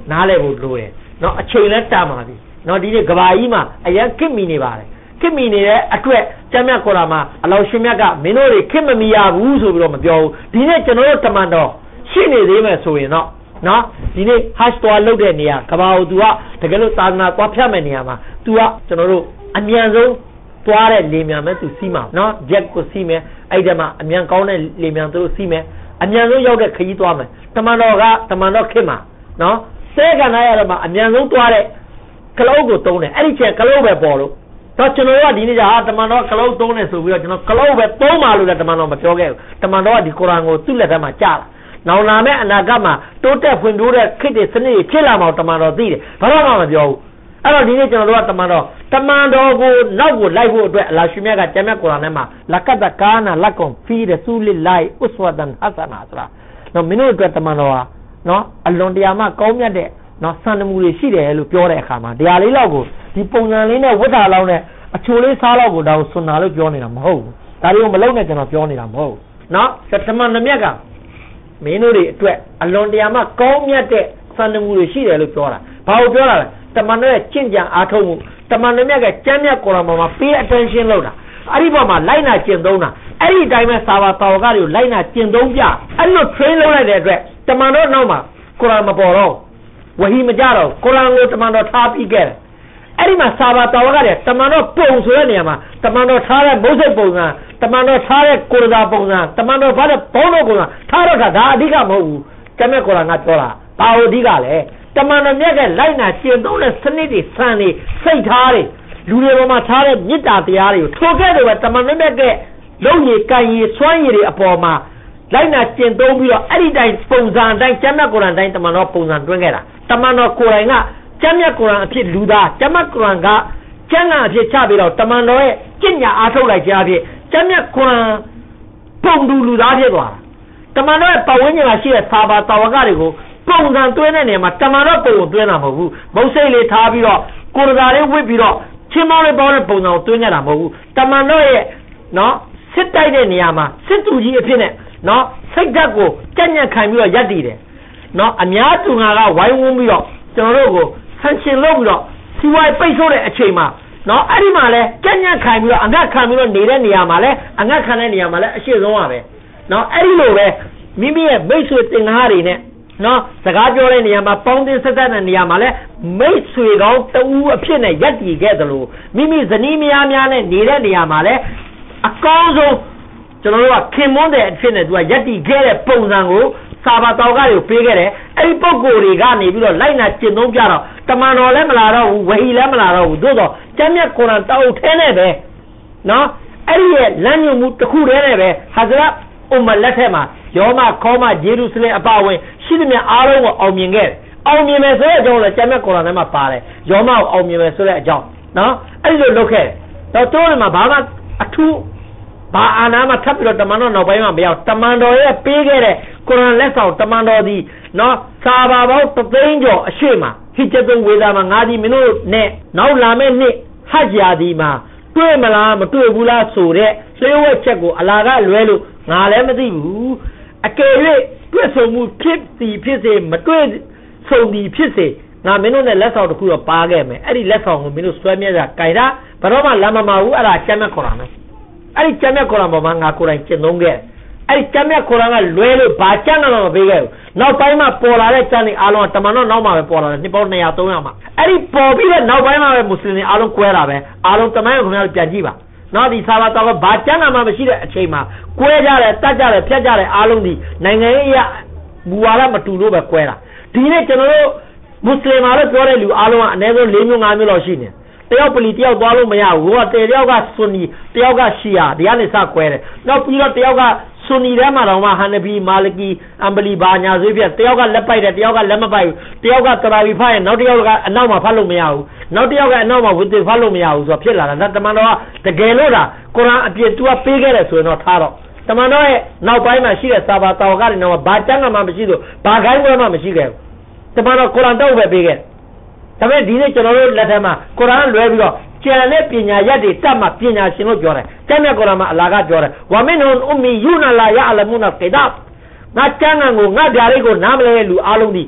[SPEAKER 1] နားလဲဖို့လိုတယ်နော်အချိန်လည်းတတ်ပါပြီနော်ဒီနေ့ကဘာကြီးမှာအရင်ခင်မိနေပါတယ်ခင်မိနေတဲ့အတွက်ကျမ်းမြတ်ခေါ်တာမှာအလောရှင်မြတ်ကမင်းတို့တွေခင်မမီရဘူးဆိုပြီးတော့မပြောဘူးဒီနေ့ကျွန်တော်တို့တမန်တော်ရှိနေသေးမယ်ဆိုရင်တော့နော်ဒီနေ့ hash သွားလုပ်တဲ့နေရာကဘာကို तू ကတကယ်လို့သာသနာသွားဖြတ်မဲ့နေရာမှာ तू ကကျွန်တော်တို့အမြန်ဆုံးသွားတဲ့လေမြန်မဲ့ तू စီးမှာနော် jet ကိုစီးမယ်အဲ့ဒီမှာအမြန်ကောင်းတဲ့လေမြန်သူတို့စီးမယ်အမြန်ဆုံးရောက်တဲ့ခရီးသွားမယ်တမန်တော်ကတမန်တော်ခင်မှာနော်စဲကနာရတော့မှအမြန်ဆုံးသွားတဲ့ကလုတ်ကိုတုံးတယ်အဲ့ဒီချက်ကလုတ်ပဲပေါ်လို့တော့ကျွန်တော်တို့ကဒီနေ့ကျဟာတမန်တော်ကလုတ်တုံးတယ်ဆိုပြီးတော့ကျွန်တော်ကလုတ်ပဲသုံးပါလို့လည်းတမန်တော်မပြောခဲ့ဘူးတမန်တော်ကဒီကုရ်အာန်ကိုသူ့လက်ထဲမှာကြားလာနောင်လာမဲ့အနာဂတ်မှာတိုးတက်ဖွံ့ဖြိုးတဲ့ခေတ်တွေစနစ်တွေဖြစ်လာမှာတမန်တော်သိတယ်ဘာလို့မှမပြောဘူးအဲ့တော့ဒီနေ့ကျွန်တော်တို့ကတမန်တော်တမန်တော်ကိုနောက်ကိုလိုက်ဖို့အတွက်အလ္လာဟ်ရှင်မြတ်ကကျမ်းမြတ်ကုရ်အာန်ထဲမှာလကတ်ကာနာလကွန်ဖီရဆူလ illahi ဥစဝတန်ဟဆနာဆိုတာနော်မင်းတို့အတွက်တမန်တော်ဟာနော်အလွန်တရာမှကောင်းမြတ်တဲ့နော်စံတမူတွေရှိတယ်လို့ပြောတဲ့အခါမှာတရားလေးလောက်ကိုဒီပုံစံလေးနဲ့ဝတ်တာလောက်နဲ့အချိုလေးစားလောက်ကိုဒါကိုစွန်နာလို့ပြောနေတာမဟုတ်ဘူးဒါတွေကိုမလုံးနဲ့ကျွန်တော်ပြောနေတာမဟုတ်ဘူးနော်တမန်တော်မြတ်ကမင်းတို့တွေအတွက်အလွန်တရာမှကောင်းမြတ်တဲ့စံတမူတွေရှိတယ်လို့ပြောတာဘာကိုပြောတာလဲတမန်တော်ရဲ့ကျင့်ကြံအားထုတ်မှုတမန်တော်မြတ်ကကျမ်းမြတ်ကုရ်အာန်မှာပေး attention လုပ်တာအဲ့ဒီပေါ်မှာလိုက်နာကျင့်သုံးတာအဲ့ဒီအတိုင်းပဲစာပါတော်ကတွေကိုလိုက်နာကျင့်သုံးပြအဲ့လို train လုပ်လိုက်တဲ့အတွက်တမန်တော်နောက်မှာကုရ်အာန်မပေါ်တော့ဝဟီမကြတော့ကုရ်အာန်ကိုတမန်တော်ထားပြီးခဲ့တယ်အဲ့ဒီမှာစာပါတော်ကတွေတမန်တော်ပုံဆိုတဲ့နေရာမှာတမန်တော်ထားတဲ့မုတ်စိတ်ပုံစံတမန်တော်ထားတဲ့ကိုရသာပုံစံတမန်တော်ဖားတဲ့ဘောလုံးပုံစံထားတော့တာဒါအဓိကမဟုတ်ဘူးကျမ်းမြတ်ကုရ်အာန်ကပြောတာဘာလို့အဓိကလဲတမန်တော်မြတ်ကလိုက်နာကျင့်သုံးတဲ့စနစ်တွေစံတွေစိတ်ထားတွေလူတွေပေါ်မှာထားတဲ့မေတ္တာတရားတွေကိုထိုကဲ့သို့ပဲတမန်တော်မြတ်ကလုံရည်ကံရည်စွမ်းရည်တွေအပေါ်မှာလိုက်နာကျင့်သုံးပြီးတော့အဲ့ဒီတိုင်းပုံစံတိုင်းကျမ်းမြတ်ကုရ်အာန်တိုင်းတမန်တော်ပုံစံတွင်းခဲ့တာတမန်တော်ကိုယ်တိုင်ကကျမ်းမြတ်ကုရ်အာန်အဖြစ်လူသားကျမ်းမြတ်ကုရ်အာန်ကကျမ်းဂန်အဖြစ်ချပြီးတော့တမန်တော်ရဲ့ကျင့်ညာအားထုတ်လိုက်ခြင်းအဖြစ်ကျမ်းမြတ်ကုရ်အာန်ပုံတူလူသားဖြစ်သွားတာတမန်တော်ရဲ့ပတ်ဝန်းကျင်မှာရှိတဲ့စာပါတာဝကတွေကိုပုံစံတွင်းတဲ့နေရာမှာတမန်တော်ပုံကိုတွင်းတာမဟုတ်ဘူးမုတ်စိတ်လေးထားပြီးတော့ကိုယ်တော်လေးဝစ်ပြီးတော့ချင်းမောင်းလေးပေါင်းတဲ့ပုံစံကိုတွင်းရတာမဟုတ်ဘူးတမန်တော်ရဲ့နော်စစ်တိုက်တဲ့နေရာမှာစစ်သူကြီးအဖြစ်နဲ့နော်စိတ်ဓာတ်ကိုကြက်ညက်ခံပြီးတော့ရပ်တည်တယ်နော်အများသူငါကဝိုင်းဝန်းပြီးတော့ကျွန်တော်တို့ကိုဆန့်ကျင်လုပ်ပြီးတော့စီဝိုင်းပိတ်ဆို့တဲ့အချိန်မှာနော်အဲ့ဒီမှာလဲကြက်ညက်ခံပြီးတော့အငတ်ခံပြီးတော့နေတဲ့နေရာမှာလဲအငတ်ခံတဲ့နေရာမှာလဲအရှိဆုံးပါပဲနော်အဲ့ဒီလိုပဲမိမိရဲ့မိတ်ဆွေတင်ကားတွေနဲ့နော်စကားပြောတဲ့နေရာမှာပေါင်းတင်ဆက်တဲ့နေရာမှာလဲမိတ်ဆွေကောင်းတူအဖြစ်နဲ့ရပ်တည်ခဲ့တယ်လို့မိမိဇနီးမယားများနဲ့နေတဲ့နေရာမှာလဲအကောင်းဆုံးကျွန်တော်တို့ကခင်မွန်းတဲ့အဖြစ်နဲ့သူကရပ်တည်ခဲ့တဲ့ပုံစံကိုစာပါတော်ကတွေကိုပေးခဲ့တယ်အဲ့ဒီပုံကိုယ်တွေကနေပြီးတော့လိုက်နာကျင့်သုံးကြတော့တမန်တော်လည်းမလာတော့ဘူးဝဟီလည်းမလာတော့ဘူးသို့တော့ကျမ်းမြတ်ကုရ်အာန်တောက်ထဲနဲ့ပဲနော်အဲ့ဒီရဲ့လမ်းညွှန်မှုတစ်ခုတည်းနဲ့ပဲဟာဇရတ်အွမ်မလက်ထက်မှာယောမခေါမဂျေရုဆလင်အပါဝင်ရှိသမျှအားလုံးကိုအောင်မြင်ခဲ့တယ်အောင်မြင်မယ်ဆိုတဲ့အကြောင်းလည်းကျမ်းမြတ်ကုရ်အာန်ထဲမှာပါတယ်ယောမကိုအောင်မြင်မယ်ဆိုတဲ့အကြောင်းနော်အဲ့ဒီလိုလုပ်ခဲ့တယ်တော့တိုးတယ်မှာဘာမှအထူးဘာအာနာမှာထပ်ပြီးတော့တမန်တော်နောက်ပိုင်းမှာမရောက်တမန်တော်ရဲ့ပေးခဲ့တဲ့ကုရ်အာန်လက်ဆောင်တမန်တော်ဒီနော်စာပါပေါင်းတစ်သိန်းကျော်အရှိမဟိဂျတ်ဝေဒာမှာငါးဒီမင်းတို့နဲ့နောက်လာမယ့်နှစ်ဟဂျ်ယာဒီမှာတွေ့မလားမတွေ့ဘူးလားဆိုတဲ့လျှို့ဝှက်ချက်ကိုအလာကလွဲလို့ငါလည်းမသိဘူးအကယ်၍တွေ့ဆုံမှုဖြစ်စီဖြစ်စေမတွေ့ဆုံသည်ဖြစ်စေငါမင်းတို့နဲ့လက်ဆောင်တစ်ခုတော့ပါခဲ့မယ်အဲ့ဒီလက်ဆောင်ကိုမင်းတို့ဆွဲမြဲတာကြိုင်တာဘယ်တော့မှလမ်းမမဘူးအဲ့ဒါကျမ်းမြတ်ကုရ်အာန်ပဲအဲ့ဒီကျမ်းမြတ်ကုရ်အာန်ပေါ်မှာငါကိုယ်တိုင်ကျင့်သုံးခဲ့အဲ့ဒီကျမ်းမြတ်ကုရ်အာန်ကလွဲလို့ဘာကျမ်းကမှမပေးခဲ့ဘူးနောက်ပိုင်းမှာပေါ်လာတဲ့ကျမ်းတွေအားလုံးတမန်တော်နောက်မှာပဲပေါ်လာတယ်နှစ်ပေါင်းနှစ်ရာသုံးရာမှာအဲ့ဒီပေါ်ပြီးတဲ့နောက်ပိုင်းမှာပဲမွတ်စလင်တွေအားလုံးကွဲတာပဲအားလုံးတမန်တော်ခင်ဗျားတို့ပြန်ကြည့်ပါနောက်ဒီစာပါတော်ကဘာကျမ်းကမှမရှိတဲ့အချိန်မှာကွဲကြတယ်တတ်ကြတယ်ဖြတ်ကြတယ်အားလုံးဒီနိုင်ငံရေးအရမူဝါဒမတူလို့ပဲကွဲတာဒီနေ့ကျွန်တော်တို့မွတ်စလင်မာလို့ပြောတဲ့လူအားလုံးကအနည်းဆုံး၄မျိုး၅မျိုးလောက်ရှိနေတယောက်ပလီတယောက်သွားလို့မရဘူးဟိုကတယောက်ကဆွန်နီတယောက်ကရှီယာဒီကနေစကွဲတယ်နောက်ပြီးတော့တယောက်ကဆွန်နီထဲမှာတော့မှဟန်နဘီမာလကီအမ်ဘလီဘာညာဆွေးပြတယောက်ကလက်ပိုက်တယ်တယောက်ကလက်မပိုက်ဘူးတယောက်ကတရာဘီဖတ်ရင်နောက်တယောက်ကအနောက်မှာဖတ်လို့မရဘူးနောက်တယောက်ကအနောက်မှာဝီသီဖတ်လို့မရဘူးဆိုတော့ဖြစ်လာတာဒါတမန်တော်ကတကယ်လို့ဒါကုရ်အာန်အပြည့်သူကပေးခဲ့တယ်ဆိုရင်တော့ထားတော့တမန်တော်ရဲ့နောက်ပိုင်းမှာရှိတဲ့စာပါတော်ကတွေတော့ဘာတန်းကမှမရှိလို့ဘာခိုင်းပွဲမှမရှိခဲ့ဘူးတမန်တော်ကုရ်အာန်တော့ပဲပေးခဲ့ဒါပေမဲ့ဒီနေ့ကျွန်တော်တို့လက်ထက်မှာကုရ်အာန်လွဲပြီးတော့ကျန်တဲ့ပညာရပ်တွေတတ်မှပညာရှင်လို့ပြောတယ်ကျမ်းမြတ်ကုရ်အာန်မှာအလာကပြောတယ်ဝါမင်ဟွန်အူမီယူနာလာယအလမူနာကီဒါငါကျမ်းဂန်ကိုငါဓာတ်တွေကိုနားမလဲလူအားလုံးဒီ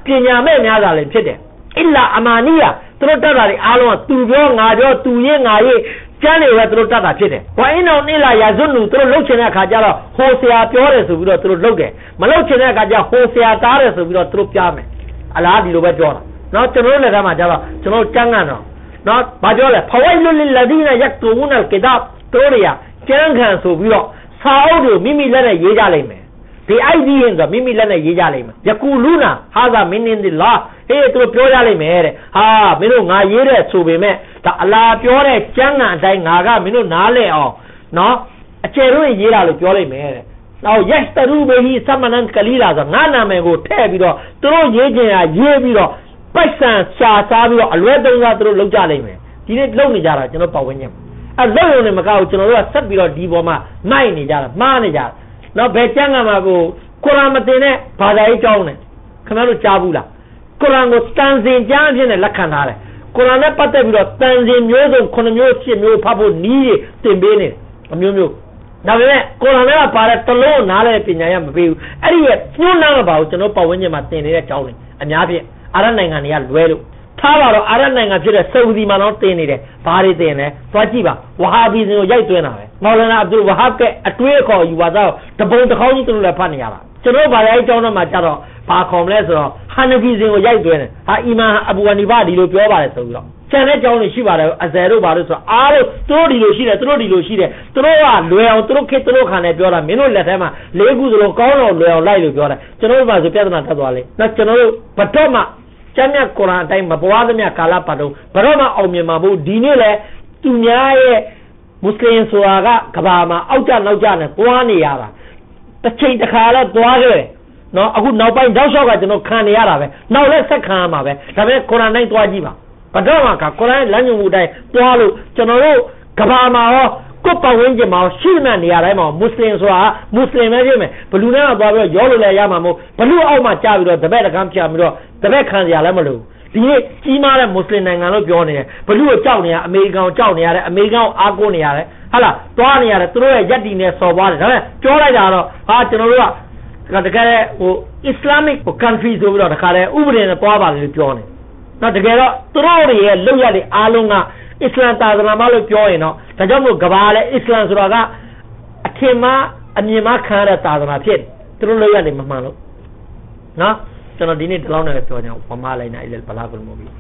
[SPEAKER 1] ပညာမဲ့များတာလည်းဖြစ်တယ်အစ်လာအမာနီယာသူတို့တတ်တာတွေအားလုံးကသူပြောငါပြောသူရေးငါရေးကျမ်းတွေပဲသူတို့တတ်တာဖြစ်တယ်ဝိုင်းအောင်နေလာရာဇွနူသူတို့လှုပ်ချင်တဲ့အခါကျတော့ဟိုဆရာပြောတယ်ဆိုပြီးတော့သူတို့လှုပ်တယ်မလှုပ်ချင်တဲ့အခါကျဟိုဆရာတားတယ်ဆိုပြီးတော့သူတို့ပြမယ်အလားဒီလိုပဲပြောတာနော်ကျွန်တော်တို့လည်းကမှကျတော့ကျွန်တော်ကျမ်းကတော့နော်ဘာပြောလဲဖဝိုင်လူလလဒီနာယက်တူဝနလ်ကီတာဘ်တို့ရကျမ်းခံဆိုပြီးတော့စာအုပ်တွေမိမိလက်နဲ့ရေးကြလိမ့်မယ်ဒီအိုက်ဒီရင်ဆိုမိမိလက်နဲ့ရေးကြလိမ့်မယ်ယကူလူနာဟာဇာမင်းနင်းဒီလာဟေးသူပြောကြလိမ့်မယ်တဲ့ဟာမင်းတို့ငါရေးတဲ့ဆိုပေမဲ့ဒါအလားပြောတဲ့ကျမ်းဂန်အတိုင်းငါကမင်းတို့နားလဲအောင်နော်အကျယ်တို့ရေးတာလို့ပြောလိမ့်မယ်တဲ့နောက်ယက်တရူဘေဟီသမနန်ကလီလာဆိုငါနာမည်ကိုထည့်ပြီးတော့သူတို့ရေးခြင်းဟာရေးပြီးတော့ပိုက်ဆံရှာစားပြီးတော့အလွဲသုံးစားသူတို့လုပ်ကြလိမ့်မယ်ဒီနေ့လုပ်နေကြတာကျွန်တော်ပတ်ဝန်းကျင်အဲလုပ်ရုံနဲ့မကောက်ကျွန်တော်တို့ကဆက်ပြီးတော့ဒီပေါ်မှာမိုက်နေကြတာမှားနေကြတာနော်ဘယ်ကျမ်းဂန်မှာကိုကုရ်အာန်မတင်တဲ့ဘာသာရေးကြောင်းနဲ့ခင်ဗျားတို့ကြားဘူးလားကုရ်အာန်ကိုတန်စင်ကျမ်းအဖြစ်နဲ့လက်ခံထားတယ်ကုရ်အာန်နဲ့ပတ်သက်ပြီးတော့တန်စင်မျိုးစုံခုနှစ်မျိုးရှစ်မျိုးဖတ်ဖို့နည်းတွေသင်ပေးနေအမျိုးမျိုးဒါပေမဲ့ကုရ်အာန်နဲ့ပါတဲ့တလုံးနားလဲပညာရမပေးဘူးအဲ့ဒီရဲ့ညှိုးနှောင်းမပါဘူးကျွန်တော်ပတ်ဝန်းကျင်မှာသင်နေတဲ့ကြောင်းတွေအများဖြင့်အာရနိုင်ငံတွေကလွဲလို့ထားပါတော့အာရနိုင်ငံဖြစ်တဲ့ဆူဒီမှာတော့တင်နေတယ်ဘာတွေတင်လဲသွားကြည့်ပါဝဟာဘီဇင်ကိုရိုက်သွင်းတာပဲမော်လနာအဗ်ဒူလ်ဝဟာဘ်က အတွေးအခေါ်ယူပါတော့တပုံတစ်ခေါင်းကြီးသူတို့လည်းဖတ်နေရတာကျွန်တော်ဘာသာရေးကျောင်းထဲမှာကြတော့ဘာခေါ်မလဲဆိုတော့ဟာနဖီဇင်ကိုရိုက်သွင်းတယ်ဟာအီမန်အဘူဟနီဖာဒီလိုပြောပါတယ်ဆိုပြီးတော့ကျန်တဲ့ကျောင်းတွေရှိပါတယ်အဇယ်တို့ဘာလို့ဆိုတော့အားလုံးသူတို့ဒီလိုရှိတယ်သူတို့ဒီလိုရှိတယ်သူတို့ကလွယ်အောင်သူတို့ခေတ်သူတို့ခံနေပြောတာမင်းတို့လက်ထဲမှာလေးခုစလုံးကောင်းအောင်လွယ်အောင်လိုက်လို့ပြောတယ်ကျွန်တော်တို့ဘာဆိုပြဿနာတက်သွားလေနော်ကျွန်တော်တို့ဘတ်တော့မှကျမ်းမြတ်ကုရ်အာန်အတိုင်းမပွားသမျှကာလပတ်တော့ဘရောမှာအောင်မြင်မှာဘူးဒီနေ့လဲသူများရဲ့မွတ်စလင်ဆိုတာကကဘာမှာအောက်ကျနောက်ကျနဲ့ပွားနေရတာတစ်ချိန်တစ်ခါလဲတွားခဲ့နော်အခုနောက်ပိုင်းတောက်လျှောက်ကကျွန်တော်ခံနေရတာပဲနောက်လဲဆက်ခံရမှာပဲဒါပေမဲ့ကုရ်အာန်တိုင်းတွားကြည့်ပါဘတော့မှာကကုရ်အာန်လမ်းညွှန်မှုတိုင်းတွားလို့ကျွန်တော်တို့ကဘာမှာရောကိုယ်ပတ်ဝန်းကျင်မှာရှိမှနေရာတိုင်းမှာမွတ်စလင်ဆိုတာမွတ်စလင်ပဲဖြစ်မယ်ဘလူနဲ့ကသွားပြီးတော့ရောလို့လည်းရမှာမဟုတ်ဘလူအောက်မှာကြာပြီးတော့တပည့်တကမ်းပြပြီးတော့တပည့်ခံစရာလည်းမလိုဒီနေ့ကြီးမားတဲ့မွတ်စလင်နိုင်ငံလို့ပြောနေတယ်ဘလူကိုကြောက်နေရအမေရိကန်ကိုကြောက်နေရတယ်အမေရိကန်ကိုအားကိုးနေရတယ်ဟာလားသွားနေရတယ်သူတို့ရဲ့ယက်တီနဲ့စော်ပွားတယ်ဒါပေမဲ့ပြောလိုက်တာတော့ဟာကျွန်တော်တို့ကတကယ်ဟို Islamic country ဆိုပြီးတော့တခါတည်းဥပဒေနဲ့သွားပါလေလို့ပြောနေနော်တကယ်တော့သူတို့ရဲ့လောက်ရတဲ့အားလုံးကအစ္စလမ်သာသနာမလို့ပြောရင်တော့ဒါကြောင့်မို့ကဘာလဲအစ္စလမ်ဆိုတာကအထင်မှားအမြင်မှားခံရတဲ့သာသနာဖြစ်သူတို့လောက်ရတယ်မမှန်လို့နော်ကျွန်တော်ဒီနေ့ဒီလောက်နဲ့ပြောကြအောင်ပမာလိုက်နေတယ်ဘလာကုလ်မူဘီ